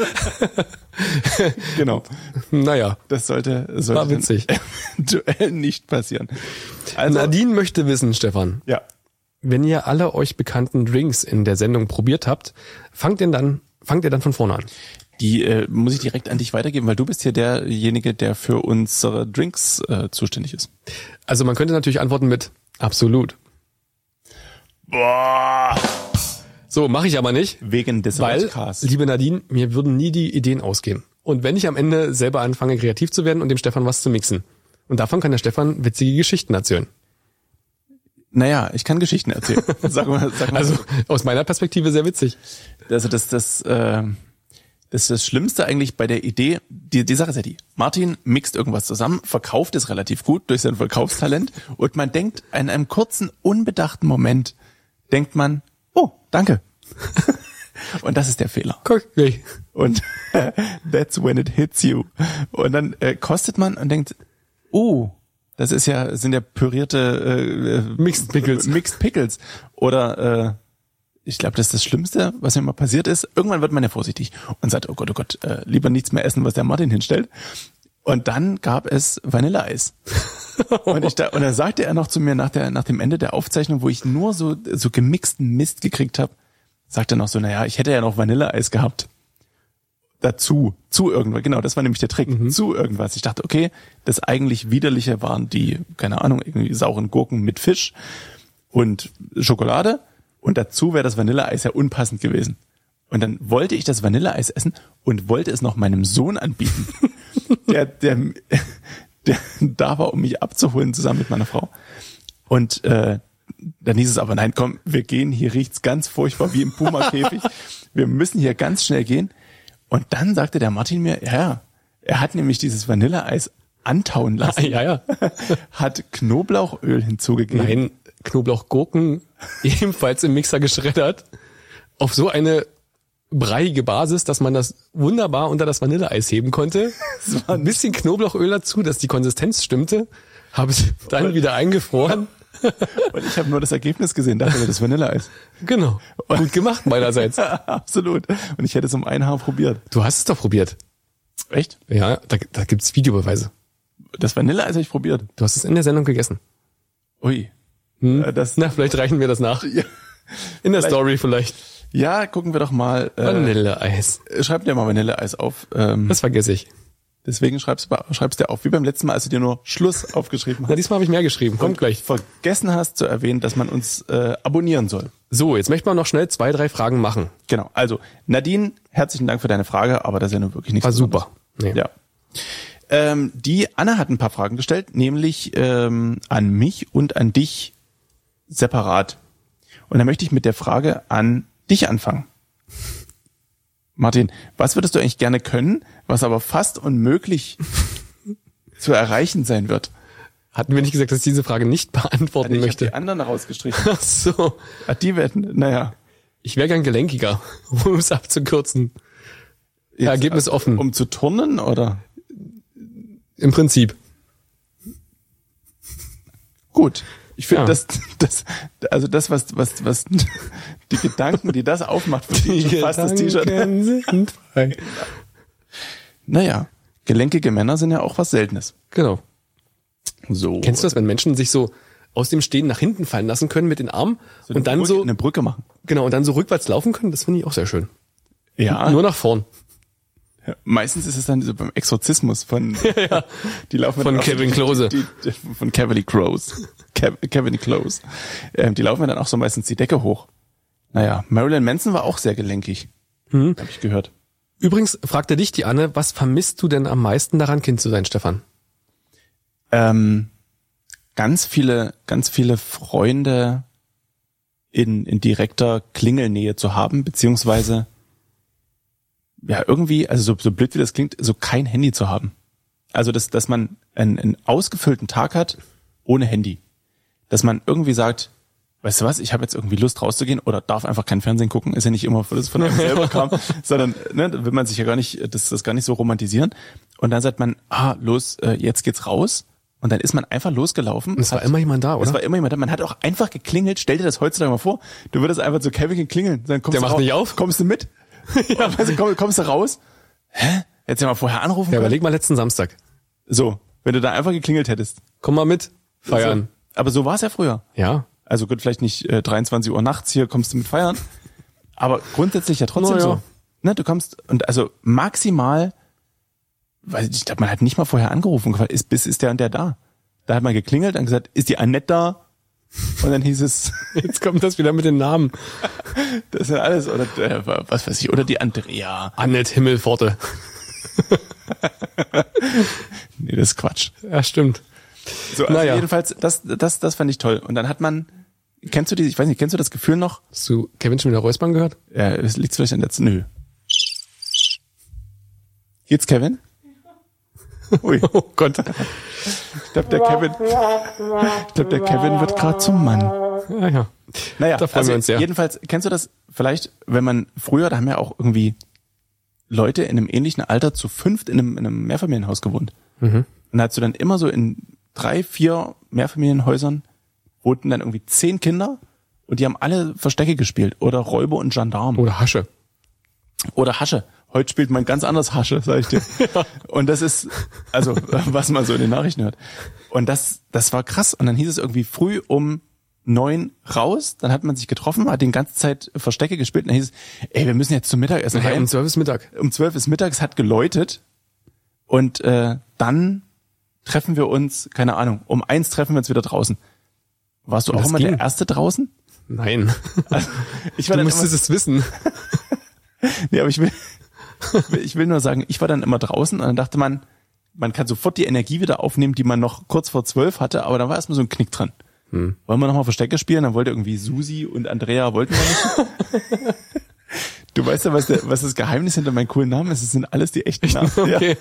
Genau. Naja. Das sollte, sollte war witzig. Duell nicht passieren. Also, Nadine möchte wissen, Stefan. Ja. Wenn ihr alle euch bekannten Drinks in der Sendung probiert habt, fangt ihr dann, fangt ihr dann von vorne an? Die äh, muss ich direkt an dich weitergeben, weil du bist hier derjenige, der für unsere Drinks äh, zuständig ist. Also man könnte natürlich antworten mit absolut. Boah. So, mache ich aber nicht. Wegen des Weil, Podcasts. Liebe Nadine, mir würden nie die Ideen ausgehen. Und wenn ich am Ende selber anfange, kreativ zu werden und dem Stefan was zu mixen. Und davon kann der Stefan witzige Geschichten erzählen. Naja, ich kann Geschichten erzählen. Sag mal, sag mal also so. Aus meiner Perspektive sehr witzig. Also das, das, äh, das ist das Schlimmste eigentlich bei der Idee. Die, die Sache ist ja die: Martin mixt irgendwas zusammen, verkauft es relativ gut durch sein Verkaufstalent und man denkt in einem kurzen, unbedachten Moment, denkt man, oh, danke. Und das ist der Fehler. Okay. Und that's when it hits you. Und dann äh, kostet man und denkt, oh, das ist ja, sind ja pürierte äh, Mixed Pickles. Mixed Pickles. Oder äh, ich glaube, das ist das Schlimmste, was mir mal passiert ist. Irgendwann wird man ja vorsichtig und sagt, oh Gott, oh Gott, äh, lieber nichts mehr essen, was der Martin hinstellt. Und dann gab es Vanilleeis. und, ich da, und dann sagte er noch zu mir nach der nach dem Ende der Aufzeichnung, wo ich nur so so gemixten Mist gekriegt habe, sagte er noch so, naja, ich hätte ja noch Vanilleeis gehabt. Dazu, zu irgendwas, genau, das war nämlich der Trick, mhm. zu irgendwas. Ich dachte, okay, das eigentlich Widerliche waren die, keine Ahnung, irgendwie sauren Gurken mit Fisch und Schokolade und dazu wäre das Vanilleeis ja unpassend gewesen. Und dann wollte ich das Vanilleeis essen und wollte es noch meinem Sohn anbieten, der, der, der da war, um mich abzuholen, zusammen mit meiner Frau. Und äh, dann hieß es aber, nein, komm, wir gehen, hier riecht's ganz furchtbar wie im Puma-Käfig. Wir müssen hier ganz schnell gehen. Und dann sagte der Martin mir, ja, Er hat nämlich dieses Vanilleeis antauen lassen. Ja, ja. Hat Knoblauchöl hinzugegeben. Nein, Knoblauchgurken ebenfalls im Mixer geschreddert. Auf so eine breiige Basis, dass man das wunderbar unter das Vanilleeis heben konnte. Ein bisschen Knoblauchöl dazu, dass die Konsistenz stimmte. Habe es dann wieder eingefroren. Und ich habe nur das Ergebnis gesehen, dachte mir, das Vanilleeis. Genau. Gut gemacht meinerseits. Absolut. Und ich hätte es um ein Haar probiert. Du hast es doch probiert. Echt? Ja, da, da gibt's Videobeweise. Das Vanilleeis habe ich probiert. Du hast es in der Sendung gegessen. Ui. Hm? Das, Na, vielleicht reichen wir das nach. Ja. In der Vielleicht. Story vielleicht. Ja, gucken wir doch mal. Äh, Vanilleeis. Schreib dir mal Vanilleeis auf. Ähm, Das vergesse ich. deswegen schreibst du schreibst dir auf, wie beim letzten Mal, als du dir nur Schluss aufgeschrieben Na, hast. diesmal habe ich mehr geschrieben. Kommt Und gleich. vergessen hast zu erwähnen, dass man uns äh, abonnieren soll. So, jetzt möchte man noch schnell zwei, drei Fragen machen. Genau. Also, Nadine, herzlichen Dank für deine Frage, aber das ist ja nun wirklich nichts War Besonderes. super. Nee. Ja. Ähm, die Anna hat ein paar Fragen gestellt, nämlich ähm, an mich und an dich separat. Und da möchte ich mit der Frage an dich anfangen. Martin, was würdest du eigentlich gerne können, was aber fast unmöglich zu erreichen sein wird? Hatten wir nicht gesagt, dass ich diese Frage nicht beantworten Ich habe möchte? die anderen rausgestrichen. Ach so. Ah, die werden, naja. Ich wäre gern gelenkiger, um es abzukürzen. Jetzt, Ergebnis also, offen. Um zu turnen, oder? Im Prinzip. Gut. Ich finde, Ja. das, das, also das, was, was, was, die Gedanken, die das aufmacht, für die schon fast das T-Shirt. sind frei. Naja, gelenkige Männer sind ja auch was Seltenes. Genau. So. Kennst du das, wenn Menschen sich so aus dem Stehen nach hinten fallen lassen können mit den Armen So und dann eine Brücke, so, eine Brücke machen? genau, und dann so rückwärts laufen können? Das finde ich auch sehr schön. Ja. Nur nach vorn. Meistens ist es dann so beim Exorzismus von, Ja. die laufen Von dann auch so- Kevin Klose. Die, die, von Kevin Close. Kev, Kevin Close. Ähm, die laufen dann auch so meistens die Decke hoch. Naja, Marilyn Manson war auch sehr gelenkig. Hm. Habe ich gehört. Übrigens fragte dich die Anne, was vermisst du denn am meisten daran, Kind zu sein, Stefan? Ähm, ganz viele, ganz viele Freunde in, in direkter Klingelnähe zu haben, beziehungsweise ja, irgendwie, also so, so blöd wie das klingt, so kein Handy zu haben. Also, dass, dass man einen, einen ausgefüllten Tag hat ohne Handy. Dass man irgendwie sagt, weißt du was, ich habe jetzt irgendwie Lust rauszugehen oder darf einfach kein Fernsehen gucken, ist ja nicht immer, dass es von einem selber kam, sondern ne, da will man sich ja gar nicht, das, das gar nicht so romantisieren. Und dann sagt man, ah, los, äh, jetzt geht's raus. Und dann ist man einfach losgelaufen. Und es war hat- immer jemand da, oder? Es war immer jemand da. Man hat auch einfach geklingelt. Stell dir das heutzutage mal vor. Du würdest einfach zu Kevin klingeln. Dann kommst Der du macht raus. nicht auf? Kommst du mit? ja. Also, komm, kommst du raus? Hä? Hättest du ja mal vorher anrufen Ja, können? überleg mal letzten Samstag. So, wenn du da einfach geklingelt hättest. Komm mal mit, feiern. So. Aber so war es ja früher. Ja. Also gut, vielleicht nicht äh, dreiundzwanzig Uhr nachts hier kommst du mit feiern. Aber grundsätzlich ja trotzdem Na ja. so. Ne, du kommst, und also maximal, weil ich glaube, man hat nicht mal vorher angerufen und gefragt, ist, bis ist der und der da? Da hat man geklingelt und gesagt, ist die Annette da? Und dann hieß es, Jetzt kommt das wieder mit den Namen. das ist ja alles, oder äh, was weiß ich, oder die Andrea. Annette Himmelpforte. Nee, das ist Quatsch. Ja, stimmt. So, also Naja. jedenfalls, das, das, das fand ich toll. Und dann hat man, kennst du die, ich weiß nicht, kennst du das Gefühl noch? Hast du Kevin schon wieder räuspern gehört? Ja, es liegt vielleicht an der Z- Nö. Geht's, Kevin? Ui. Oh Gott. Ich glaube, der Kevin, ich glaube, der Kevin wird gerade zum Mann. Ja, ja. Naja, Da freuen also wir uns sehr. jedenfalls, kennst du das vielleicht, wenn man früher, da haben ja auch irgendwie Leute in einem ähnlichen Alter zu fünft in einem, in einem Mehrfamilienhaus gewohnt. Mhm. Und da hast du dann immer so in drei, vier Mehrfamilienhäusern wohnten dann irgendwie zehn Kinder und die haben alle Verstecke gespielt oder Räuber und Gendarm Oder Hasche. oder Hasche. Heute spielt man ganz anders Hasche, sag ich dir. Und das ist, also, was man so in den Nachrichten hört. Und das, das war krass. Und dann hieß es irgendwie früh um neun raus, dann hat man sich getroffen, hat die ganze Zeit Verstecke gespielt und dann hieß es, ey, wir müssen jetzt zum Mittagessen Nachher rein. um zwölf ist Mittag. Um zwölf ist mittags, hat geläutet und äh, dann treffen wir uns, keine Ahnung, um eins treffen wir uns wieder draußen. Warst du auch Das immer ging. der Erste draußen? Nein. Ich war Du dann müsstest es wissen. immer, nee, aber ich will, ich will nur sagen, ich war dann immer draußen und dann dachte man, man kann sofort die Energie wieder aufnehmen, die man noch kurz vor zwölf hatte, aber da war erstmal so ein Knick dran. Hm. Wollen wir nochmal Verstecke spielen? Dann wollte irgendwie Susi und Andrea wollten wir nicht. Du weißt ja, was, der, was das Geheimnis hinter meinem coolen Namen ist. Es sind alles die echten Namen. Okay.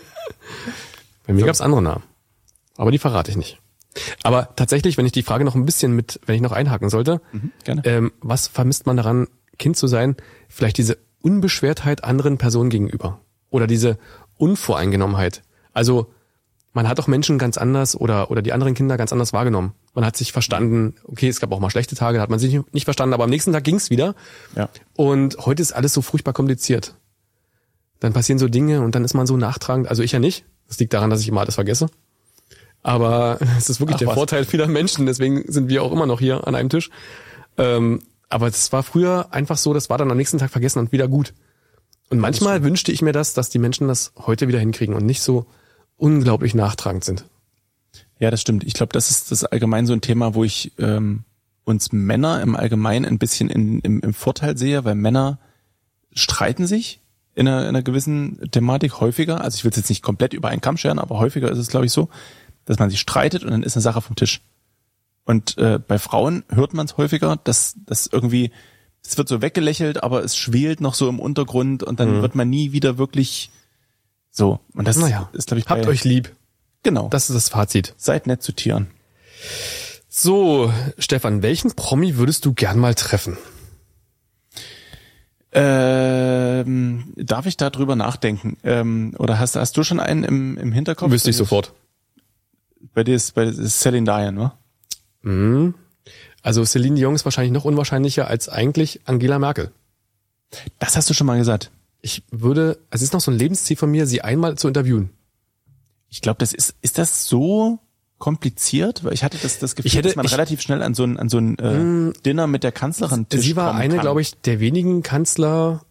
Bei mir So. gab's andere Namen. Aber die verrate ich nicht. Aber tatsächlich, wenn ich die Frage noch ein bisschen mit, wenn ich noch einhaken sollte, Mhm, gerne. ähm, was vermisst man daran, Kind zu sein? Vielleicht diese Unbeschwertheit anderen Personen gegenüber. Oder diese Unvoreingenommenheit. Also, man hat doch Menschen ganz anders oder, oder die anderen Kinder ganz anders wahrgenommen. Man hat sich verstanden, okay, es gab auch mal schlechte Tage, da hat man sich nicht verstanden, aber am nächsten Tag ging's wieder. Ja. Und heute ist alles so furchtbar kompliziert. Dann passieren so Dinge und dann ist man so nachtragend. Also ich ja nicht. Das liegt daran, dass ich immer alles vergesse. Aber es ist wirklich Ach, der was. Vorteil vieler Menschen. Deswegen sind wir auch immer noch hier an einem Tisch. Ähm, aber es war früher einfach so, das war dann am nächsten Tag vergessen und wieder gut. Und manchmal wünschte ich mir das, dass die Menschen das heute wieder hinkriegen und nicht so unglaublich nachtragend sind. Ja, das stimmt. Ich glaube, das ist das allgemein so ein Thema, wo ich ähm, uns Männer im Allgemeinen ein bisschen in, im, im Vorteil sehe, weil Männer streiten sich in einer, in einer gewissen Thematik häufiger. Also ich will es jetzt nicht komplett über einen Kamm scheren, aber häufiger ist es, glaube ich, so, dass man sich streitet und dann ist eine Sache vom Tisch. Und äh, bei Frauen hört man es häufiger, dass das irgendwie, es wird so weggelächelt, aber es schwelt noch so im Untergrund und dann Mhm. wird man nie wieder wirklich so. Und das Naja, ist, glaube ich, habt bei, euch lieb. genau. Das ist das Fazit. Seid nett zu Tieren. So, Stefan, welchen Promi würdest du gern mal treffen? Ähm, darf ich da drüber nachdenken? Ähm, oder hast, hast du schon einen im, im Hinterkopf? Wüsste ich sofort. Bei dir ist, bei dir ist Celine Dion, ne? Mhm. Also Celine Dion ist wahrscheinlich noch unwahrscheinlicher als eigentlich Angela Merkel. Das hast du schon mal gesagt. Ich würde, es ist noch so ein Lebensziel von mir, sie einmal zu interviewen. Ich glaube, das ist, ist das so kompliziert? Weil ich hatte das, das Gefühl, Ich hätte- dass man ich- relativ schnell an so ein, an so ein äh, Dinner mit der Kanzlerin Tisch Sie war kommen eine, kann. glaube ich, der wenigen KanzlerInnen,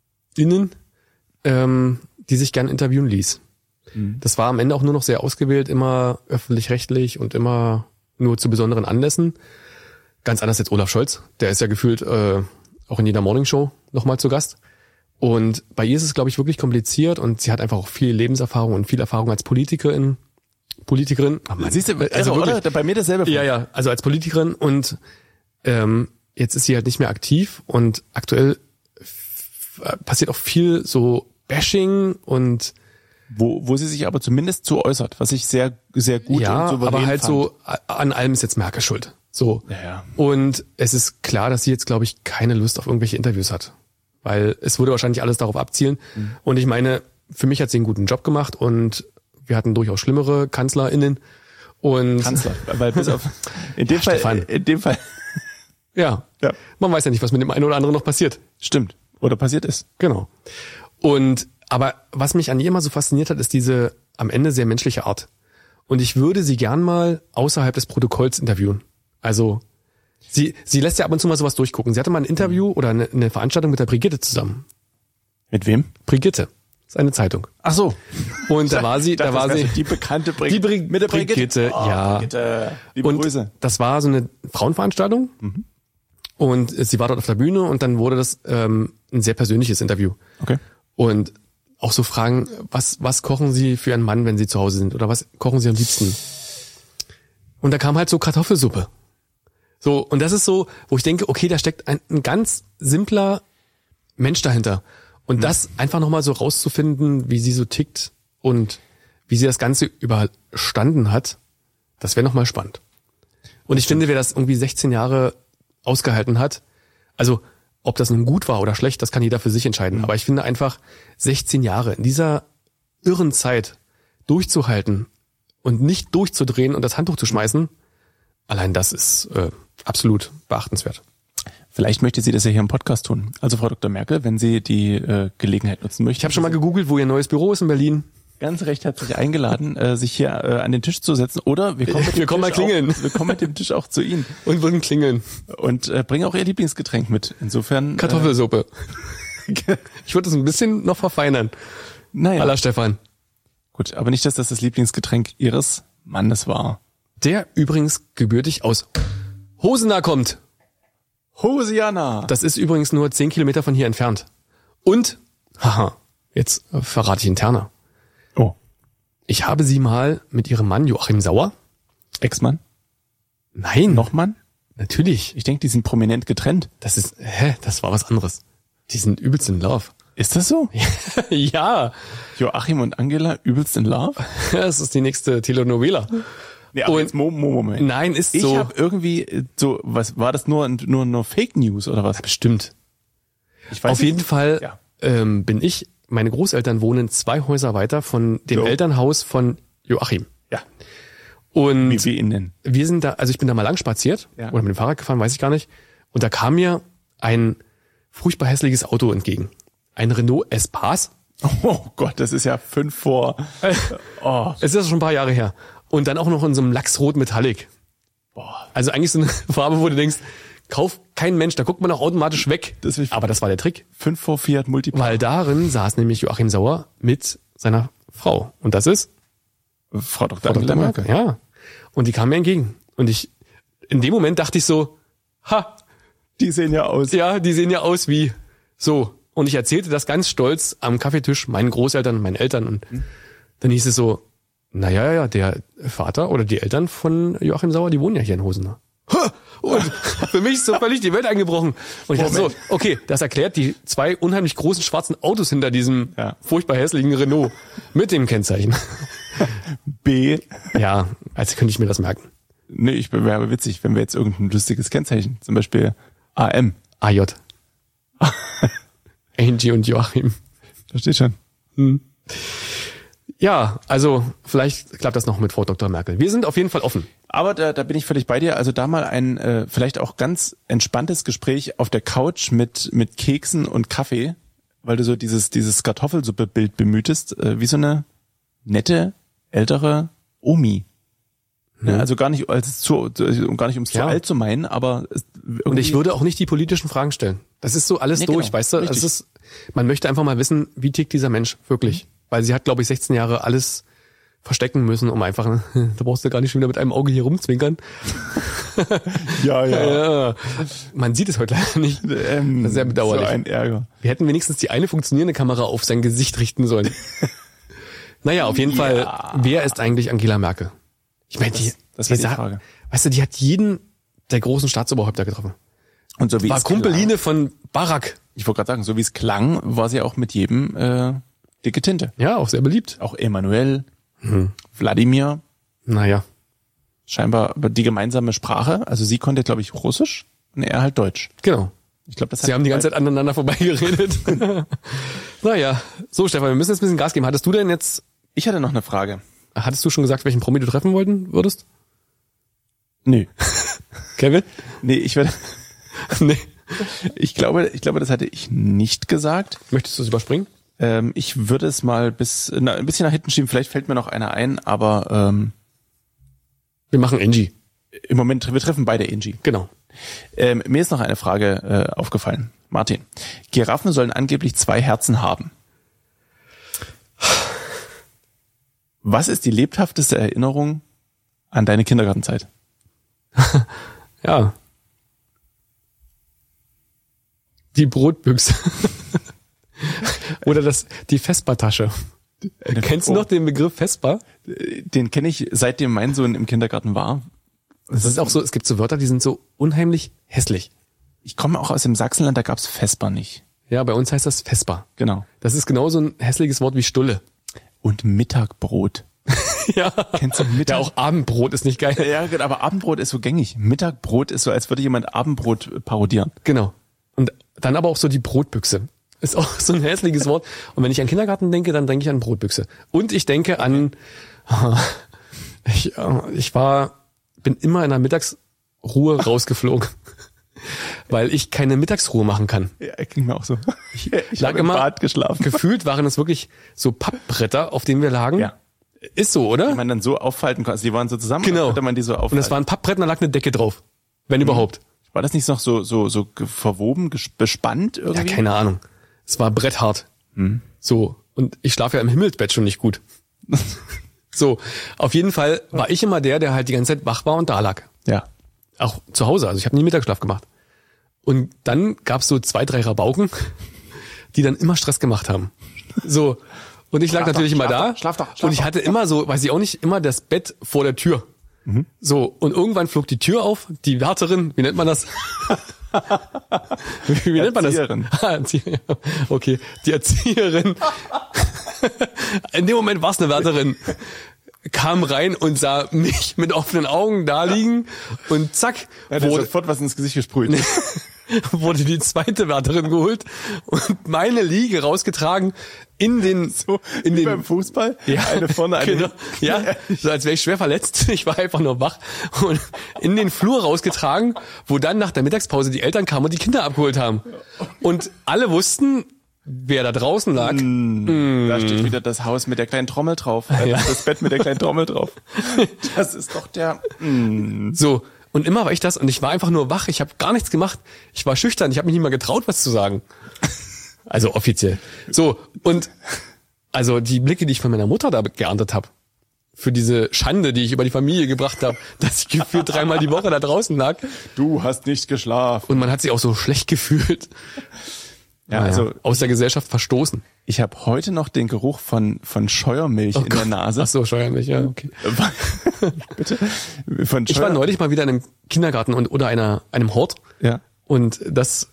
ähm, die sich gern interviewen ließ. Mhm. Das war am Ende auch nur noch sehr ausgewählt, immer öffentlich-rechtlich und immer nur zu besonderen Anlässen. Ganz anders als Olaf Scholz. Der ist ja gefühlt äh, auch in jeder Morningshow nochmal zu Gast. Und bei ihr ist es, glaube ich, wirklich kompliziert und sie hat einfach auch viel Lebenserfahrung und viel Erfahrung als Politikerin. Politikerin. Ach Mann. Siehst du, Also also, wirklich- oder? Bei mir dasselbe. Ja, ja, also als Politikerin und ähm, jetzt ist sie halt nicht mehr aktiv und aktuell f- passiert auch viel so Bashing und Wo, wo sie sich aber zumindest zu äußert, was ich sehr, sehr gut ja, und souverän aber halt fand. so a- an allem ist jetzt Merkel schuld. So. Ja, ja. Und es ist klar, dass sie jetzt, glaube ich, keine Lust auf irgendwelche Interviews hat. Weil es würde wahrscheinlich alles darauf abzielen. Mhm. Und ich meine, für mich hat sie einen guten Job gemacht und wir hatten durchaus schlimmere KanzlerInnen. Und Kanzler, weil bis auf, in dem Ja, Fall, Stefan. in dem Fall, ja, ja, man weiß ja nicht, was mit dem einen oder anderen noch passiert. stimmt. Oder passiert ist. Genau. Und aber was mich an ihr immer so fasziniert hat, ist diese am Ende sehr menschliche Art. Und ich würde sie gern mal außerhalb des Protokolls interviewen. Also sie sie lässt ja ab und zu mal sowas durchgucken. Sie hatte mal ein Interview oder eine, eine Veranstaltung mit der Brigitte zusammen. Mit wem? Brigitte ist eine Zeitung. Ach so. Und da war sie, Ich dachte, da war das sie wär so die bekannte Brig die Brig mit der Brigitte. Brigitte, Oh, ja. Brigitte. Liebe Und Grüße. das war so eine Frauenveranstaltung. Und sie war dort auf der Bühne und dann wurde das ähm, ein sehr persönliches Interview. Okay. Und auch so Fragen, was, was kochen Sie für Ihren Mann, wenn Sie zu Hause sind? Oder was kochen Sie am liebsten? Und da kam halt so Kartoffelsuppe. So, und das ist so, wo ich denke, okay, da steckt ein, ein ganz simpler Mensch dahinter. Und das einfach nochmal so rauszufinden, wie sie so tickt und wie sie das Ganze überstanden hat, das wäre nochmal spannend. Und ich finde, wer das irgendwie sechzehn Jahre ausgehalten hat, also ob das nun gut war oder schlecht, das kann jeder für sich entscheiden. Aber ich finde einfach, sechzehn Jahre in dieser irren Zeit durchzuhalten und nicht durchzudrehen und das Handtuch zu schmeißen, allein das ist äh, absolut beachtenswert. Vielleicht möchte sie das ja hier im Podcast tun. Also Frau Doktor Merkel, wenn Sie die äh, Gelegenheit nutzen möchten. Ich habe schon mal gegoogelt, wo ihr neues Büro ist in Berlin. ganz recht herzlich eingeladen, äh, sich hier äh, an den Tisch zu setzen. Oder wir kommen mit dem Wir kommen Tisch mal klingeln. Auch, wir kommen mit dem Tisch auch zu Ihnen. Und würden klingeln. Und äh, bringen auch Ihr Lieblingsgetränk mit. Insofern. Kartoffelsuppe. Ich würde das ein bisschen noch verfeinern. Äh, naja. Aller Stefan. Gut, aber nicht, dass das das Lieblingsgetränk Ihres Mannes war. Der übrigens gebürtig aus Hosenaar kommt. Hosiana. Das ist übrigens nur zehn Kilometer von hier entfernt. Und, haha, jetzt äh, verrate ich interner. Oh. Ich habe sie mal mit ihrem Mann Joachim Sauer. Ex-Mann? Nein. Noch Mann? Natürlich. Ich denke, die sind prominent getrennt. Das ist, hä, das war was anderes. Die sind übelst in Love. Ist das so? Ja. Joachim und Angela übelst in Love? Das ist die nächste Telenovela. Nee, aber Und- jetzt Mo- Mo- Moment. Nein, ist Ich so. habe irgendwie äh, so, was war das nur nur nur Fake News oder was? Bestimmt. Ich weiß Auf jeden nicht. Fall Ja. ähm, bin ich, meine Großeltern wohnen zwei Häuser weiter von dem So. Elternhaus von Joachim. Ja. Und Wie wir ihn nennen. wir sind da, also ich bin da mal lang spaziert Ja. oder mit dem Fahrrad gefahren, weiß ich gar nicht. Und da kam mir ein furchtbar hässliches Auto entgegen. Ein Renault Espace. Oh Gott, das ist ja fünf vor. Oh. Es ist ja schon ein paar Jahre her. Und dann auch noch in so einem Lachsrot Metallic. Boah. Also eigentlich so eine Farbe, wo du denkst, kauf kein Mensch, da guckt man auch automatisch weg. Das will ich- Aber das war der Trick. Fünf vor Fiat Multipla. Weil darin saß nämlich Joachim Sauer mit seiner Frau. Und das ist Frau Doktor Frau Angela Doktor Merkel. Ja. Und die kam mir entgegen. Und ich, in dem Moment dachte ich so, ha, Die sehen ja aus. ja, die sehen ja aus wie so. Und ich erzählte das ganz stolz am Kaffeetisch meinen Großeltern, meinen Eltern. Und dann hieß es so, naja, ja, der Vater oder die Eltern von Joachim Sauer, die wohnen ja hier in Hosenau. Ha! Und für mich ist so völlig die Welt eingebrochen. Und ich dachte so, Moment. okay, das erklärt die zwei unheimlich großen schwarzen Autos hinter diesem Ja. furchtbar hässlichen Renault mit dem Kennzeichen. B. Ja, als könnte ich mir das merken. Nee, ich wäre aber witzig, wenn wir jetzt irgendein lustiges Kennzeichen, zum Beispiel A M. A J. Angie und Joachim. Da steht schon. Ja, also vielleicht klappt das noch mit Frau Doktor Merkel. Wir sind auf jeden Fall offen. Aber da, da bin ich völlig bei dir. Also da mal ein äh, vielleicht auch ganz entspanntes Gespräch auf der Couch mit mit Keksen und Kaffee, weil du so dieses dieses Kartoffelsuppe-Bild bemühtest, äh, wie so eine nette ältere Omi. Ja, also gar nicht als zu gar nicht um es Ja. zu alt zu meinen, aber es irgendwie, Und ich würde auch nicht die politischen Fragen stellen. Das ist so alles Nee, durch, genau. weißt du? Richtig. Es ist, man möchte einfach mal wissen, wie tickt dieser Mensch wirklich. Weil sie hat, glaube ich, sechzehn Jahre alles verstecken müssen, um einfach, da brauchst du gar nicht schon wieder mit einem Auge hier rumzwinkern. ja ja. Ja. Man sieht es heute leider nicht. Ähm, Das ist sehr bedauerlich. So ein Ärger. Wir hätten wenigstens die eine funktionierende Kamera auf sein Gesicht richten sollen. Naja, auf jeden Ja. Fall, wer ist eigentlich Angela Merkel? Ich meine, die, das die wäre die sa- Frage. Weißt du, die hat jeden der großen Staatsoberhäupter getroffen. Und so wie War es klang, Kumpeline von Barack. ich wollte gerade sagen, so wie es klang, war sie auch mit jedem äh, dicke Tinte. Ja, auch sehr beliebt. Auch Emanuel, Mhm. Wladimir, Naja. scheinbar die gemeinsame Sprache. Also sie konnte, glaube ich, Russisch und er halt Deutsch. Genau. Ich glaube, das Sie haben die ganze Zeit aneinander vorbeigeredet. Naja. So, Stefan, wir müssen jetzt ein bisschen Gas geben. Hattest du denn jetzt, Ich hatte noch eine Frage. hattest du schon gesagt, welchen Promi du treffen wollten würdest? Nö. Kevin? Nee, ich werde, Nee. ich glaube, ich glaube, das hatte ich nicht gesagt. Möchtest du es überspringen? Ähm, ich würde es mal bis na, ein bisschen nach hinten schieben. Vielleicht fällt mir noch einer ein, aber ähm, Wir machen Angie. im Moment, wir treffen beide Angie. Genau. Ähm, mir ist noch eine Frage äh, aufgefallen. Martin, Giraffen sollen angeblich zwei Herzen haben. Was ist die lebhafteste Erinnerung an deine Kindergartenzeit? Ja. Die Brotbüchse. Oder das, die Vespa-Tasche. Kennst du noch den Begriff Vespa? Den kenne ich, seitdem mein Sohn im Kindergarten war. Das ist auch so, es gibt so Wörter, die sind so unheimlich hässlich. Ich komme auch aus dem Sachsenland, da gab's Vespa nicht. Ja, bei uns heißt das Vespa. Genau. Das ist genauso ein hässliches Wort wie Stulle. Und Mittagbrot. Ja. Kennst du Mittag? Ja, auch Abendbrot ist nicht geil. Ja, aber Abendbrot ist so gängig. Mittagbrot ist so, als würde jemand Abendbrot parodieren. Genau. Und dann aber auch so die Brotbüchse. Ist auch so ein hässliches Wort. Und wenn ich an Kindergarten denke, dann denke ich an Brotbüchse. Und ich denke an, ich, ich war, bin immer in der Mittagsruhe rausgeflogen. Weil ich keine Mittagsruhe machen kann. Ja, ging mir auch so. Ich, ich Lag habe im immer- Bad geschlafen. Gefühlt waren es wirklich so Pappbretter, auf denen wir lagen. Ja. Ist so, oder? Die man dann so auffalten konnte. Also die waren so zusammen, Genau. konnte man die so Und auffalten. es waren Pappbretter, da lag eine Decke drauf. Wenn überhaupt. War das nicht noch so so so ge- verwoben, ges- bespannt Ja, irgendwie? keine Ahnung. Es war bretthart. So. Und ich schlafe ja im Himmelsbett schon nicht gut. So. Auf jeden Fall war ich immer der, der halt die ganze Zeit wach war und da lag. Ja. Auch zu Hause. Also ich habe nie Mittagsschlaf gemacht. Und dann gab's so zwei, drei Rabauken, die dann immer Stress gemacht haben. So. Und ich lag Schlaf natürlich doch, immer schlaf da. doch, schlaf doch, schlaf und ich doch. hatte immer so, weiß ich auch nicht, immer das Bett vor der Tür. So. Und irgendwann flog die Tür auf. Die Wärterin, wie nennt man das? Wie, wie nennt man das? Erzieherin. Ah, Erzieherin. Okay, die Erzieherin. In dem Moment war es eine Wärterin. Kam rein und sah mich mit offenen Augen da liegen und zack, Er hat wurde, sofort was ins Gesicht gesprüht. wurde die zweite Wärterin geholt und meine Liege rausgetragen in den, So, in wie den, beim Fußball. ja, Eine vorne, eine genau, ja, so als wäre ich schwer verletzt. Ich war einfach nur wach und in den Flur rausgetragen, wo dann nach der Mittagspause die Eltern kamen und die Kinder abgeholt haben. Und alle wussten, wer da draußen lag. Mm, Da steht wieder das Haus mit der kleinen Trommel drauf. Äh, Ja. Das Bett mit der kleinen Trommel drauf. Das ist doch der... Mm. So, und immer war ich das und ich war einfach nur wach. Ich habe gar nichts gemacht. Ich war schüchtern. Ich habe mich nicht mal getraut, was zu sagen. Also offiziell. So, und also die Blicke, die ich von meiner Mutter da geerntet habe, für diese Schande, die ich über die Familie gebracht habe, dass ich gefühlt dreimal die Woche da draußen lag. Du hast nicht geschlafen. Und man hat sich auch so schlecht gefühlt. Ja, Naja, also aus der Gesellschaft verstoßen. ich habe heute noch den Geruch von von Scheuermilch in der Nase. Ach so, scheuerlich, ja, okay. Bitte? Von Ich war neulich mal wieder in einem Kindergarten und oder einer einem Hort. Ja. Und das,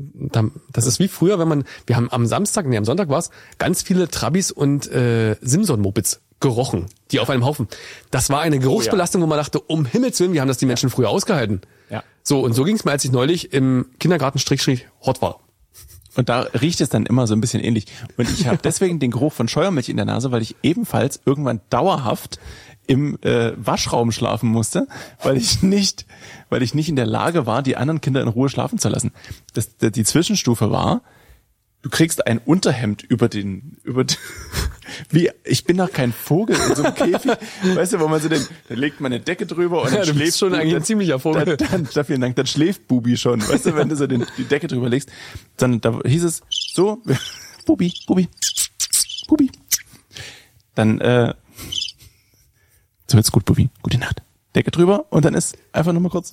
das ist wie früher, wenn man, wir haben am Samstag, nee, am Sonntag war es, ganz viele Trabis und äh, Simson-Mopeds gerochen, die auf einem Haufen. Das war eine Geruchsbelastung, wo man dachte, um Himmels Willen, wie haben das die Menschen früher ausgehalten? Ja. So, und so ging es mir, als ich neulich im Kindergarten Strickstrich Hort war. Und da riecht es dann immer so ein bisschen ähnlich. Und ich habe deswegen den Geruch von Scheuermilch in der Nase, weil ich ebenfalls irgendwann dauerhaft im äh, Waschraum schlafen musste, weil ich nicht, weil ich nicht in der Lage war, die anderen Kinder in Ruhe schlafen zu lassen. Das, die Zwischenstufe war, du kriegst ein Unterhemd über den, über den, wie, ich bin doch kein Vogel in so einem Käfig, weißt du, wo man so den, da legt man eine Decke drüber und dann Ja, du bist schläft schon Bu- eigentlich ein dann- ziemlicher Vogel. Dann, dann, vielen Dank, dann schläft Bubi schon, weißt du, wenn du so den, die Decke drüber legst, dann, da hieß es so, Bubi, Bubi, Bubi, dann, äh, so jetzt gut, Bubi, gute Nacht, Decke drüber und dann ist einfach nur mal kurz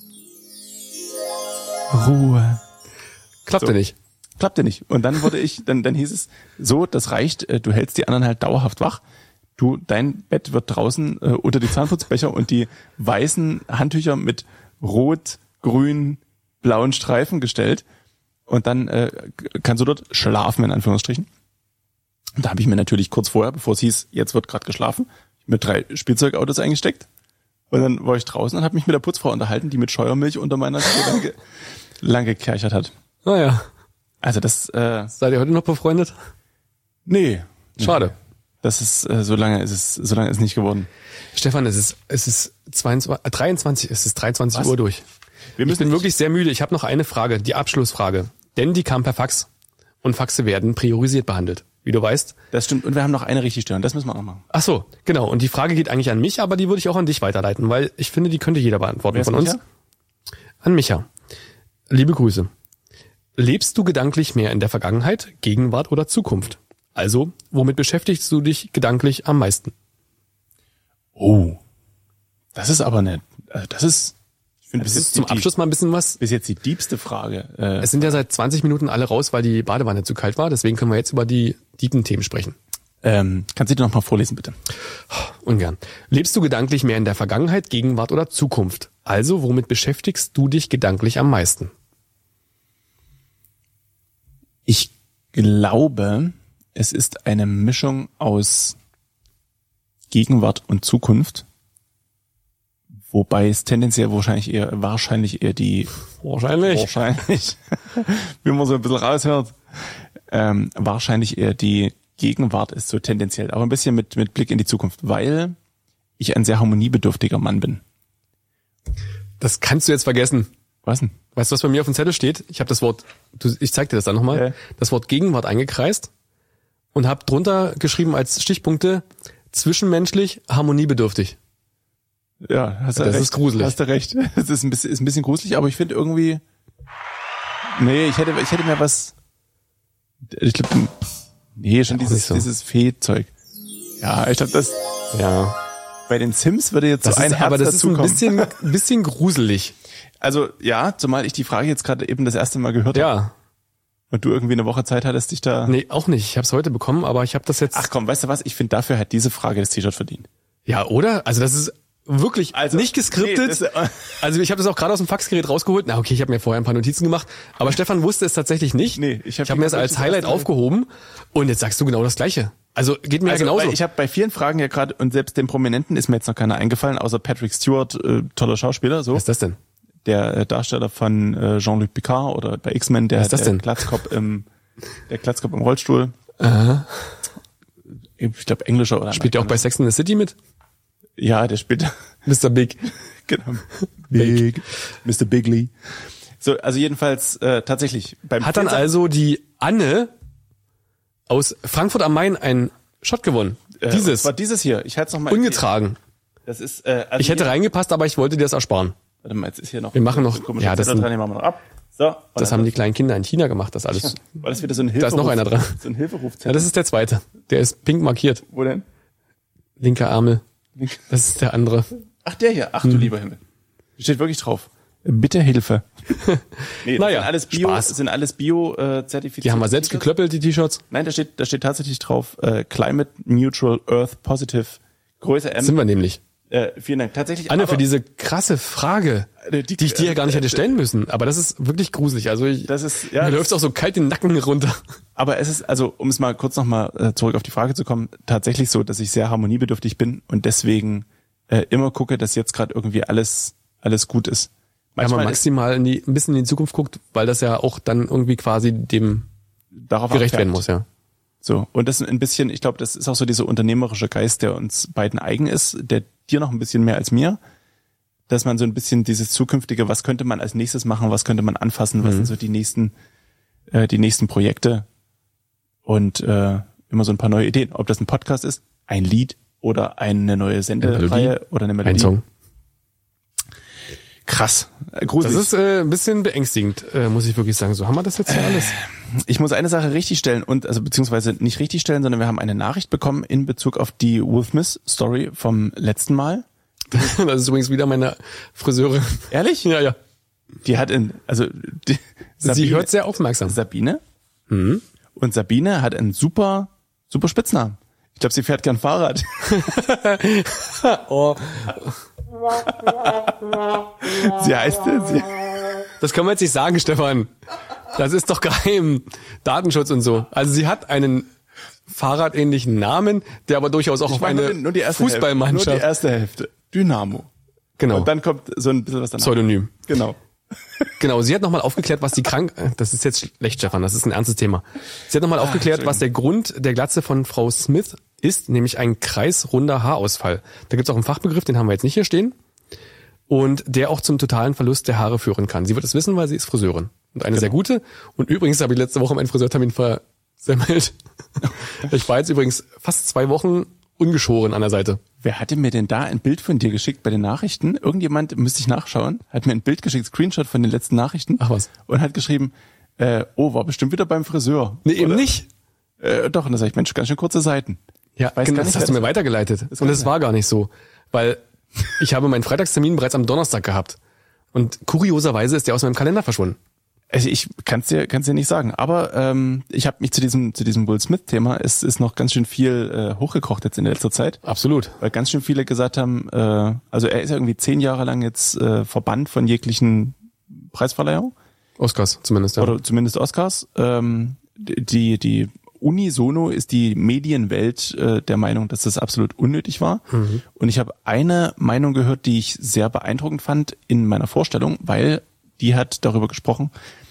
Ruhe. Klappte So. nicht. Klappte nicht. Und dann wurde ich, dann, dann hieß es so, das reicht, äh, du hältst die anderen halt dauerhaft wach. Du, dein Bett wird draußen äh, unter die Zahnputzbecher und die weißen Handtücher mit rot, grün, blauen Streifen gestellt. Und dann äh, kannst du dort schlafen, in Anführungsstrichen. Und da habe ich mir natürlich kurz vorher, bevor es hieß, jetzt wird gerade geschlafen, mit drei Spielzeugautos eingesteckt. Und dann war ich draußen und habe mich mit der Putzfrau unterhalten, die mit Scheuermilch unter meiner Tür lang, ge lang gekerchert hat. Naja, Also das, äh, seid ihr heute noch befreundet? nee. Schade. Das ist, äh, so lange ist es, so lange ist es nicht geworden. Stefan, es ist, es ist zweiundzwanzig, äh, dreiundzwanzig, es ist dreiundzwanzig Was? Uhr durch. Wir Ich müssen bin wirklich sehr müde. Ich habe noch eine Frage, die Abschlussfrage. Denn die kam per Fax. Und Faxe werden priorisiert behandelt. Wie du weißt. Das stimmt. Und wir haben noch eine richtig stellen. Das müssen wir auch machen. Ach so, genau. Und die Frage geht eigentlich an mich, aber die würde ich auch an dich weiterleiten, weil ich finde, die könnte jeder beantworten Wer ist von uns. Micha? An Micha. Liebe Grüße. Lebst du gedanklich mehr in der Vergangenheit, Gegenwart oder Zukunft? Also, womit beschäftigst du dich gedanklich am meisten? Oh. Das ist aber nett. Also das ist, ich finde, Das bis ist jetzt zum die, Abschluss mal ein bisschen was. bis jetzt die diebste Frage. Äh, Es sind ja seit zwanzig Minuten alle raus, weil die Badewanne zu kalt war. Deswegen können wir jetzt über die tiefen Themen sprechen. ähm, kannst du dir noch mal vorlesen, bitte? Ungern. Lebst du gedanklich mehr in der Vergangenheit, Gegenwart oder Zukunft? Also, womit beschäftigst du dich gedanklich am meisten? Ich glaube, es ist eine Mischung aus Gegenwart und Zukunft. Wobei es tendenziell wahrscheinlich eher, wahrscheinlich eher die, Wahrscheinlich. wahrscheinlich, wie man so ein bisschen raushört, ähm, wahrscheinlich eher die Gegenwart ist so tendenziell, aber ein bisschen mit, mit Blick in die Zukunft, weil ich ein sehr harmoniebedürftiger Mann bin. Das kannst du jetzt vergessen. Was denn? Weißt du, was bei mir auf dem Zettel steht? Ich habe das Wort, du, ich zeig dir das dann nochmal, Ja. das Wort Gegenwart eingekreist und habe drunter geschrieben als Stichpunkte zwischenmenschlich, harmoniebedürftig. Ja, hast du Das recht. ist gruselig. Hast du recht. Das ist ein bisschen, ist ein bisschen gruselig, aber ich finde irgendwie, nee, ich hätte, ich hätte mir was, ich glaube, nee, schon Auch dieses, nicht so. dieses Fee-Zeug. Ja, ich glaube, das, Ja. bei den Sims würde jetzt Das so ein ist, Herz aber das ist ein dazukommen. bisschen, ein bisschen gruselig. Also, ja, zumal ich die Frage jetzt gerade eben das erste Mal gehört habe. Ja. Und du irgendwie eine Woche Zeit hattest, dich da, Nee, auch nicht. Ich habe es heute bekommen, aber ich habe das jetzt. ach komm, weißt du was? Ich finde, dafür hat diese Frage das T-Shirt verdient. Ja, oder? Also das ist wirklich Also, nicht geskriptet. nee, das, äh, also ich habe das auch gerade aus dem Faxgerät rausgeholt. Na okay, ich habe mir vorher ein paar Notizen gemacht, aber Stefan wusste es tatsächlich nicht. Nee, ich hab ich hab mir das als Highlight aufgehoben und jetzt sagst du genau das Gleiche. Also geht mir Also, ja genauso. weil ich habe bei vielen Fragen ja gerade, und selbst den Prominenten ist mir jetzt noch keiner eingefallen, außer Patrick Stewart, äh, toller Schauspieler, so. Was ist das denn? Der äh, Darsteller von äh, Jean-Luc Picard oder bei X-Men, der, Was ist das der denn? Glatzkopf im, der Glatzkopf im Rollstuhl. Aha. Ich glaube englischer oder Spielt der auch bei Sex and the City mit? Ja, der spielt Mister Big. genau. Big. Mister Bigley. So, also jedenfalls äh, tatsächlich beim Hat dann Vierser- also die Anne aus Frankfurt am Main einen Shot gewonnen. äh, Dieses. war dieses hier. Ich halte es noch mal. Ungetragen. Das ist äh, also Ich hätte hier, reingepasst, aber ich wollte dir das ersparen. Warte mal, jetzt ist hier noch. Wir machen noch- so ein komischer ja, das Zettel sind- dran, den machen wir noch ab. So. und Das dann- haben die kleinen Kinder in China gemacht, das alles. War das wieder so ein Hilferuf? Da ist noch einer dran. So ein Hilferufzettel. Ja, das ist der zweite. Der ist pink markiert. Wo denn? Linker Ärmel. Das ist der andere. Ach, der hier. Ach du Hm. lieber Himmel. Hier steht wirklich drauf. Bitte Hilfe. Nee, das Naja, sind alles Bio, Spaß. sind alles Bio äh, zertifiziert. Die haben wir selbst geklöppelt, die T-Shirts. Nein, da steht, da steht tatsächlich drauf, äh, Climate Neutral Earth Positive, Größe M. Sind wir nämlich. Äh, vielen Dank. Tatsächlich. Anne, aber, für diese krasse Frage, äh, die ich dir ja gar nicht hätte stellen müssen. Aber das ist wirklich gruselig. Also ich, Das ist, ja, mir das- läuft auch so kalt den Nacken runter. Aber es ist, also um es mal kurz nochmal äh, zurück auf die Frage zu kommen, tatsächlich so, dass ich sehr harmoniebedürftig bin und deswegen äh, immer gucke, dass jetzt gerade irgendwie alles alles gut ist. Wenn man Manchmal ist, maximal in die, ein bisschen in die Zukunft guckt, weil das ja auch dann irgendwie quasi dem darauf gerecht abfärbt. werden muss, ja. So, und das ein bisschen, ich glaube, das ist auch so dieser unternehmerische Geist, der uns beiden eigen ist, der dir noch ein bisschen mehr als mir, dass man so ein bisschen dieses zukünftige, was könnte man als nächstes machen, was könnte man anfassen, was Mhm. sind so die nächsten, äh, die nächsten Projekte und äh, immer so ein paar neue Ideen. Ob das ein Podcast ist, ein Lied oder eine neue Sendereihe Melodie. oder eine Melodie. Ein Song. Krass, äh, Das gruselig. ist äh, ein bisschen beängstigend, äh, muss ich wirklich sagen. So haben wir das jetzt hier alles. Ich muss eine Sache richtig stellen und also beziehungsweise nicht richtig stellen, sondern wir haben eine Nachricht bekommen in Bezug auf die Will Smith Story vom letzten Mal. Das ist übrigens wieder meine Friseurin. Ehrlich? Ja, ja. Die hat in, also die, Sie hört sehr aufmerksam. Sabine Mhm. und Sabine hat einen super, super Spitznamen. Ich glaube, sie fährt gern Fahrrad. Oh, Sie heißt, sie, das können wir jetzt nicht sagen, Stefan. Das ist doch geheim. Datenschutz und so. Also sie hat einen fahrradähnlichen Namen, der aber durchaus auch ich auf meine eine nur die erste Hälfte. Nur Fußballmannschaft. die erste Hälfte. Dynamo. Genau. Und dann kommt so ein bisschen was danach. Pseudonym. Genau. Genau, sie hat nochmal aufgeklärt, was die krank... äh, Das ist jetzt schlecht, Stefan, das ist ein ernstes Thema. Sie hat nochmal aufgeklärt, was der Grund der Glatze von Frau Smith ist, nämlich ein kreisrunder Haarausfall. Da gibt's auch einen Fachbegriff, den haben wir jetzt nicht hier stehen. Und der auch zum totalen Verlust der Haare führen kann. Sie wird es wissen, weil sie ist Friseurin. Und eine sehr gute. Und übrigens habe ich letzte Woche meinen Friseurtermin versemmelt. Ich war jetzt übrigens fast zwei Wochen ungeschoren an der Seite. Wer hatte mir denn da ein Bild von dir geschickt bei den Nachrichten? Irgendjemand, müsste ich nachschauen, hat mir ein Bild geschickt, Screenshot von den letzten Nachrichten. Ach was. Und hat geschrieben, äh, oh, war bestimmt wieder beim Friseur. Nee, eben Oder- nicht. Äh, doch, und da sag ich, Mensch, ganz schön kurze Seiten. Ja, weiß genau, gar das nicht, hast du wer mir weitergeleitet. kann Und das sein. war gar nicht so. Weil ich habe meinen Freitagstermin bereits am Donnerstag gehabt. Und kurioserweise ist der aus meinem Kalender verschwunden. Also ich kann's dir, kann's dir nicht sagen. Aber ähm, ich habe mich zu diesem, zu diesem Will Smith-Thema, es ist noch ganz schön viel äh, hochgekocht jetzt in letzter Zeit. Absolut. Weil ganz schön viele gesagt haben, äh, also er ist ja irgendwie zehn Jahre lang jetzt äh, verbannt von jeglichen Preisverleihungen. Oscars zumindest, ja. Oder zumindest Oscars. Ähm, die, die unisono ist die Medienwelt äh, der Meinung, dass das absolut unnötig war. Mhm. Und ich habe eine Meinung gehört, die ich sehr beeindruckend fand in meiner Vorstellung, weil die hat darüber gesprochen,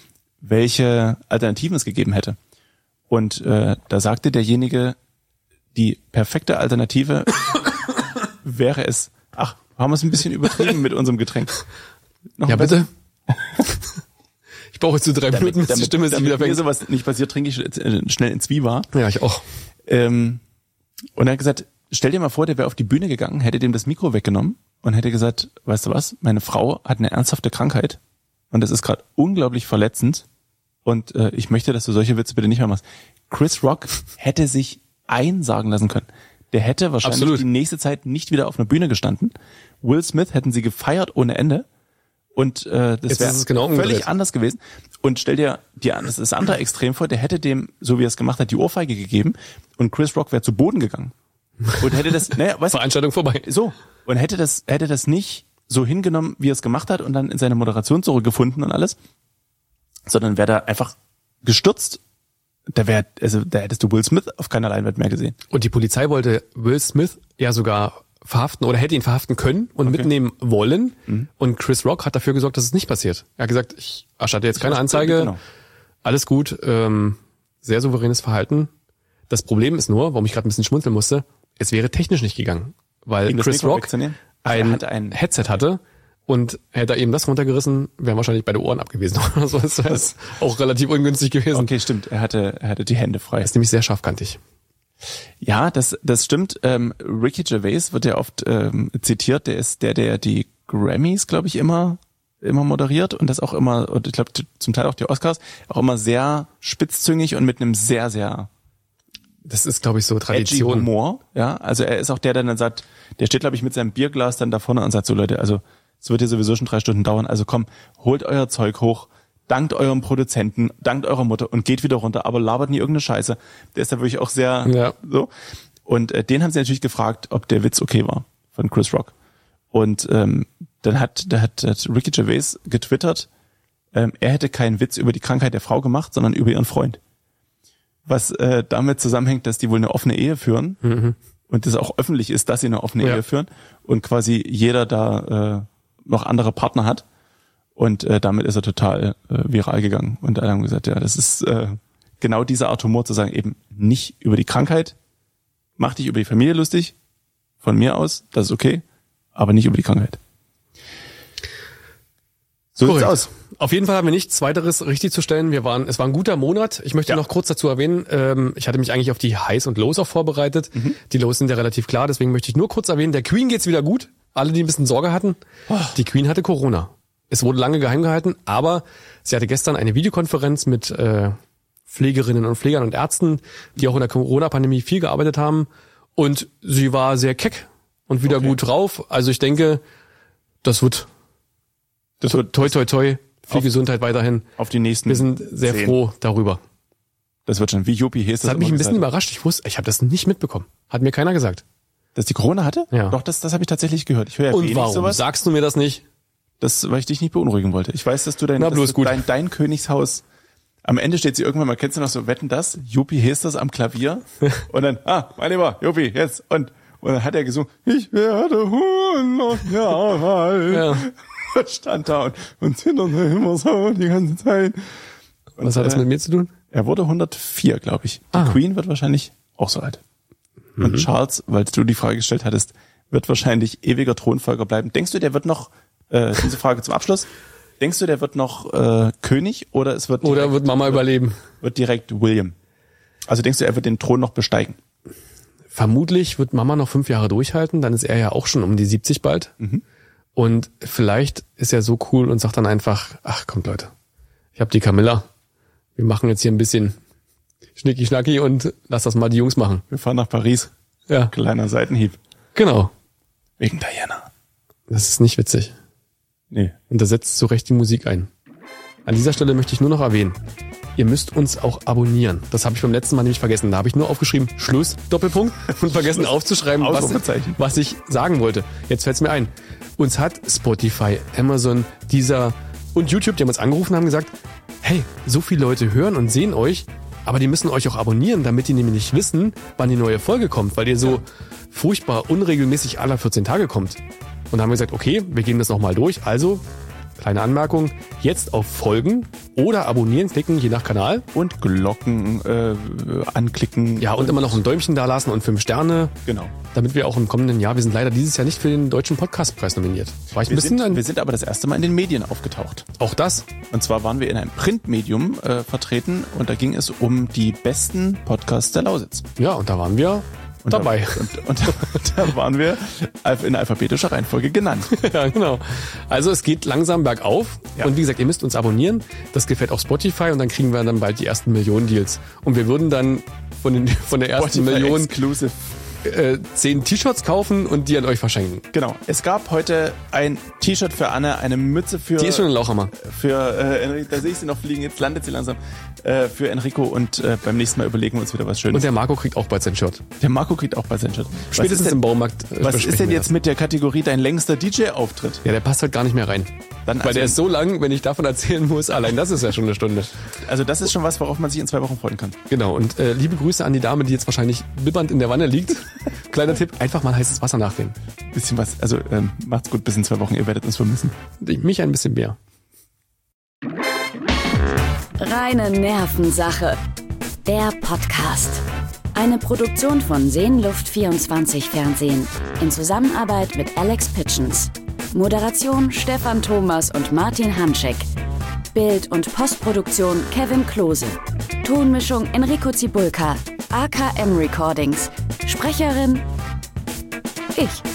welche Alternativen es gegeben hätte. Und äh, da sagte derjenige, die perfekte Alternative wäre es, ach, haben wir es ein bisschen übertrieben mit unserem Getränk. Noch Ja, ein bisschen? bitte. Ich brauche jetzt so drei Minuten, bis die damit, Stimme sich damit wieder mir fängt. sowas nicht passiert, trinke ich äh, schnell ins Zwieber. Ja, ich auch. Ähm, und er hat gesagt, stell dir mal vor, der wäre auf die Bühne gegangen, hätte dem das Mikro weggenommen und hätte gesagt, weißt du was, meine Frau hat eine ernsthafte Krankheit und das ist gerade unglaublich verletzend und äh, ich möchte, dass du solche Witze bitte nicht mehr machst. Chris Rock hätte sich einsagen lassen können. Der hätte wahrscheinlich Absolut. die nächste Zeit nicht wieder auf einer Bühne gestanden. Will Smith hätten sie gefeiert ohne Ende. Und äh, das Jetzt wäre ist es genau umgedreht. völlig anders gewesen. Und stell dir die, das, das andere Extrem vor, der hätte dem, so wie er es gemacht hat, die Ohrfeige gegeben und Chris Rock wäre zu Boden gegangen. Und hätte das, naja, weißt du, Veranstaltung vorbei. so. Und hätte das, hätte das nicht so hingenommen, wie er es gemacht hat und dann in seine Moderation zurückgefunden und alles, sondern wäre da einfach gestürzt, da wäre, also da hättest du Will Smith auf keiner Leinwand mehr gesehen. Und die Polizei wollte Will Smith ja sogar verhaften oder hätte ihn verhaften können und okay. mitnehmen wollen. Mhm. Und Chris Rock hat dafür gesorgt, dass es nicht passiert. Er hat gesagt, ich erstatte jetzt keine Anzeige. Genau. Alles gut, ähm, sehr souveränes Verhalten. Das Problem ist nur, warum ich gerade ein bisschen schmunzeln musste, es wäre technisch nicht gegangen, weil Chris Rock ein, ein Headset hatte und hätte er eben das runtergerissen, wären wahrscheinlich beide Ohren abgewesen. Also das wäre auch relativ ungünstig gewesen. Okay, stimmt. Er hatte, er hatte die Hände frei. Das ist nämlich sehr scharfkantig. Ja, das, das stimmt. Ähm, Ricky Gervais wird ja oft ähm, zitiert. Der ist der, der die Grammys, glaube ich, immer immer moderiert und das auch immer, und ich glaube zum Teil auch die Oscars, auch immer sehr spitzzüngig und mit einem sehr, sehr das ist, glaube ich, so Tradition. Humor, ja. Also er ist auch der, der dann sagt, der steht, glaube ich, mit seinem Bierglas dann da vorne und sagt so, Leute, also es wird hier sowieso schon drei Stunden dauern, also komm, holt euer Zeug hoch, dankt eurem Produzenten, dankt eurer Mutter und geht wieder runter, aber labert nie irgendeine Scheiße. Der ist da wirklich auch sehr ja. so. Und äh, den haben sie natürlich gefragt, ob der Witz okay war von Chris Rock. Und ähm, dann hat, da hat, hat Ricky Gervais getwittert, ähm, er hätte keinen Witz über die Krankheit der Frau gemacht, sondern über ihren Freund. Was äh, damit zusammenhängt, dass die wohl eine offene Ehe führen mhm. und das auch öffentlich ist, dass sie eine offene ja. Ehe führen und quasi jeder da äh, noch andere Partner hat. Und äh, damit ist er total äh, viral gegangen. Und alle haben gesagt, ja, das ist äh, genau diese Art Humor zu sagen, eben nicht über die Krankheit, mach dich über die Familie lustig, von mir aus, das ist okay, aber nicht über die Krankheit. So sieht's aus. Auf jeden Fall haben wir nichts weiteres richtig zu stellen. Wir waren, es war ein guter Monat. Ich möchte ja. noch kurz dazu erwähnen, ähm, ich hatte mich eigentlich auf die Highs und Lows auch vorbereitet. Mhm. Die Lows sind ja relativ klar, deswegen möchte ich nur kurz erwähnen, der Queen geht's wieder gut. Alle, die ein bisschen Sorge hatten, oh. die Queen hatte Corona. Es wurde lange geheim gehalten, aber sie hatte gestern eine Videokonferenz mit äh, Pflegerinnen und Pflegern und Ärzten, die auch in der Corona-Pandemie viel gearbeitet haben. Und sie war sehr keck und wieder okay. gut drauf. Also ich denke, das wird, das wird toi toi toi, viel auf, Gesundheit weiterhin. Auf die nächsten Wir sind sehr zehn. froh darüber. Das wird schon, wie Juppie hieß das. Das hat mich ein bisschen überrascht. Ich wusste, ich habe das nicht mitbekommen. Hat mir keiner gesagt. Dass die Corona hatte? Ja. Doch, das, das habe ich tatsächlich gehört. Ich höre ja und wenig warum sowas. Sagst du mir das nicht? Das, weil ich dich nicht beunruhigen wollte. Ich weiß, dass du dein, Na, bloß dass gut. dein, dein Königshaus, am Ende steht sie irgendwann mal, kennst du noch so, wetten das? Juppie hieß das am Klavier. Und dann, ah, mein Lieber, Juppie, jetzt. Und, und dann hat er gesungen, ich werde hundert Jahre alt. Ja. Stand da und, und zitterte immer so die ganze Zeit. Und, was hat das äh, mit mir zu tun? Er wurde hundertvier, glaube ich. Die ah. Queen wird wahrscheinlich auch so alt. Mhm. Und Charles, weil du die Frage gestellt hattest, wird wahrscheinlich ewiger Thronfolger bleiben. Denkst du, der wird noch, äh, diese Frage zum Abschluss, denkst du, der wird noch äh, König oder es wird direkt, oder wird Mama wird, überleben? Wird direkt William. Also denkst du, er wird den Thron noch besteigen? Vermutlich wird Mama noch fünf Jahre durchhalten, dann ist er ja auch schon um die siebzig bald. Mhm. Und vielleicht ist er so cool und sagt dann einfach, ach kommt Leute, ich habe die Camilla, wir machen jetzt hier ein bisschen Schnicki-Schnacki und lass das mal die Jungs machen. Wir fahren nach Paris. Ja. Kleiner Seitenhieb. Genau. Wegen Diana. Das ist nicht witzig. Nee. Und da setzt zu Recht die Musik ein. An dieser Stelle möchte ich nur noch erwähnen, ihr müsst uns auch abonnieren. Das habe ich beim letzten Mal nämlich vergessen. Da habe ich nur aufgeschrieben, Schluss, Doppelpunkt, und vergessen aufzuschreiben, was, was ich sagen wollte. Jetzt fällt es mir ein. Uns hat Spotify, Amazon, Deezer und YouTube, die haben uns angerufen und haben gesagt, hey, so viele Leute hören und sehen euch, aber die müssen euch auch abonnieren, damit die nämlich nicht wissen, wann die neue Folge kommt, weil ihr so furchtbar unregelmäßig alle vierzehn Tage kommt. Und da haben wir gesagt, okay, wir gehen das nochmal durch. Also, kleine Anmerkung, jetzt auf Folgen oder abonnieren klicken, je nach Kanal. Und Glocken äh, anklicken. Ja, und immer noch ein Däumchen da lassen und fünf Sterne. Genau. Damit wir auch im kommenden Jahr, wir sind leider dieses Jahr nicht für den Deutschen Podcastpreis nominiert. War ich wir, ein bisschen sind, ein, wir sind aber das erste Mal in den Medien aufgetaucht. Auch das. Und zwar waren wir in einem Printmedium äh, vertreten und da ging es um die besten Podcasts der Lausitz. Ja, und da waren wir und dabei. Da, und, und, und da waren wir in alphabetischer Reihenfolge genannt. Ja, genau. Also es geht langsam bergauf. Ja. Und wie gesagt, ihr müsst uns abonnieren. Das gefällt auch Spotify und dann kriegen wir dann bald die ersten Millionen-Deals. Und wir würden dann von, den, von der ersten Spotify Million Exclusive äh, zehn T-Shirts kaufen und die an euch verschenken. Genau. Es gab heute ein T-Shirt für Anne, eine Mütze für... Die ist schon ein Lauchhammer. Für äh, Enrico, da sehe ich sie noch fliegen, jetzt landet sie langsam. Äh, für Enrico und äh, beim nächsten Mal überlegen wir uns wieder was Schönes. Und der Marco kriegt auch bald sein Shirt. Der Marco kriegt auch bald sein Shirt. Spätestens denn, im Baumarkt. Äh, was ist denn jetzt das mit der Kategorie dein längster D J-Auftritt? Ja, der passt halt gar nicht mehr rein. Dann Weil also, der ist so lang, wenn ich davon erzählen muss, allein das ist ja schon eine Stunde. Also das ist schon was, worauf man sich in zwei Wochen freuen kann. Genau, und äh, liebe Grüße an die Dame, die jetzt wahrscheinlich bibbernd in der Wanne liegt. Kleiner Tipp, einfach mal heißes Wasser nachdenken. Bisschen was, also ähm, macht's gut, bis in zwei Wochen, ihr werdet uns vermissen. Mich ein bisschen mehr. Reine Nervensache. Der Podcast. Eine Produktion von Seenluft vierundzwanzig Fernsehen. In Zusammenarbeit mit Alex Pitchens. Moderation Stefan Thomas und Martin Hanschek. Bild- und Postproduktion Kevin Klose. Tonmischung Enrico Zibulka. A K M Recordings. Sprecherin ich.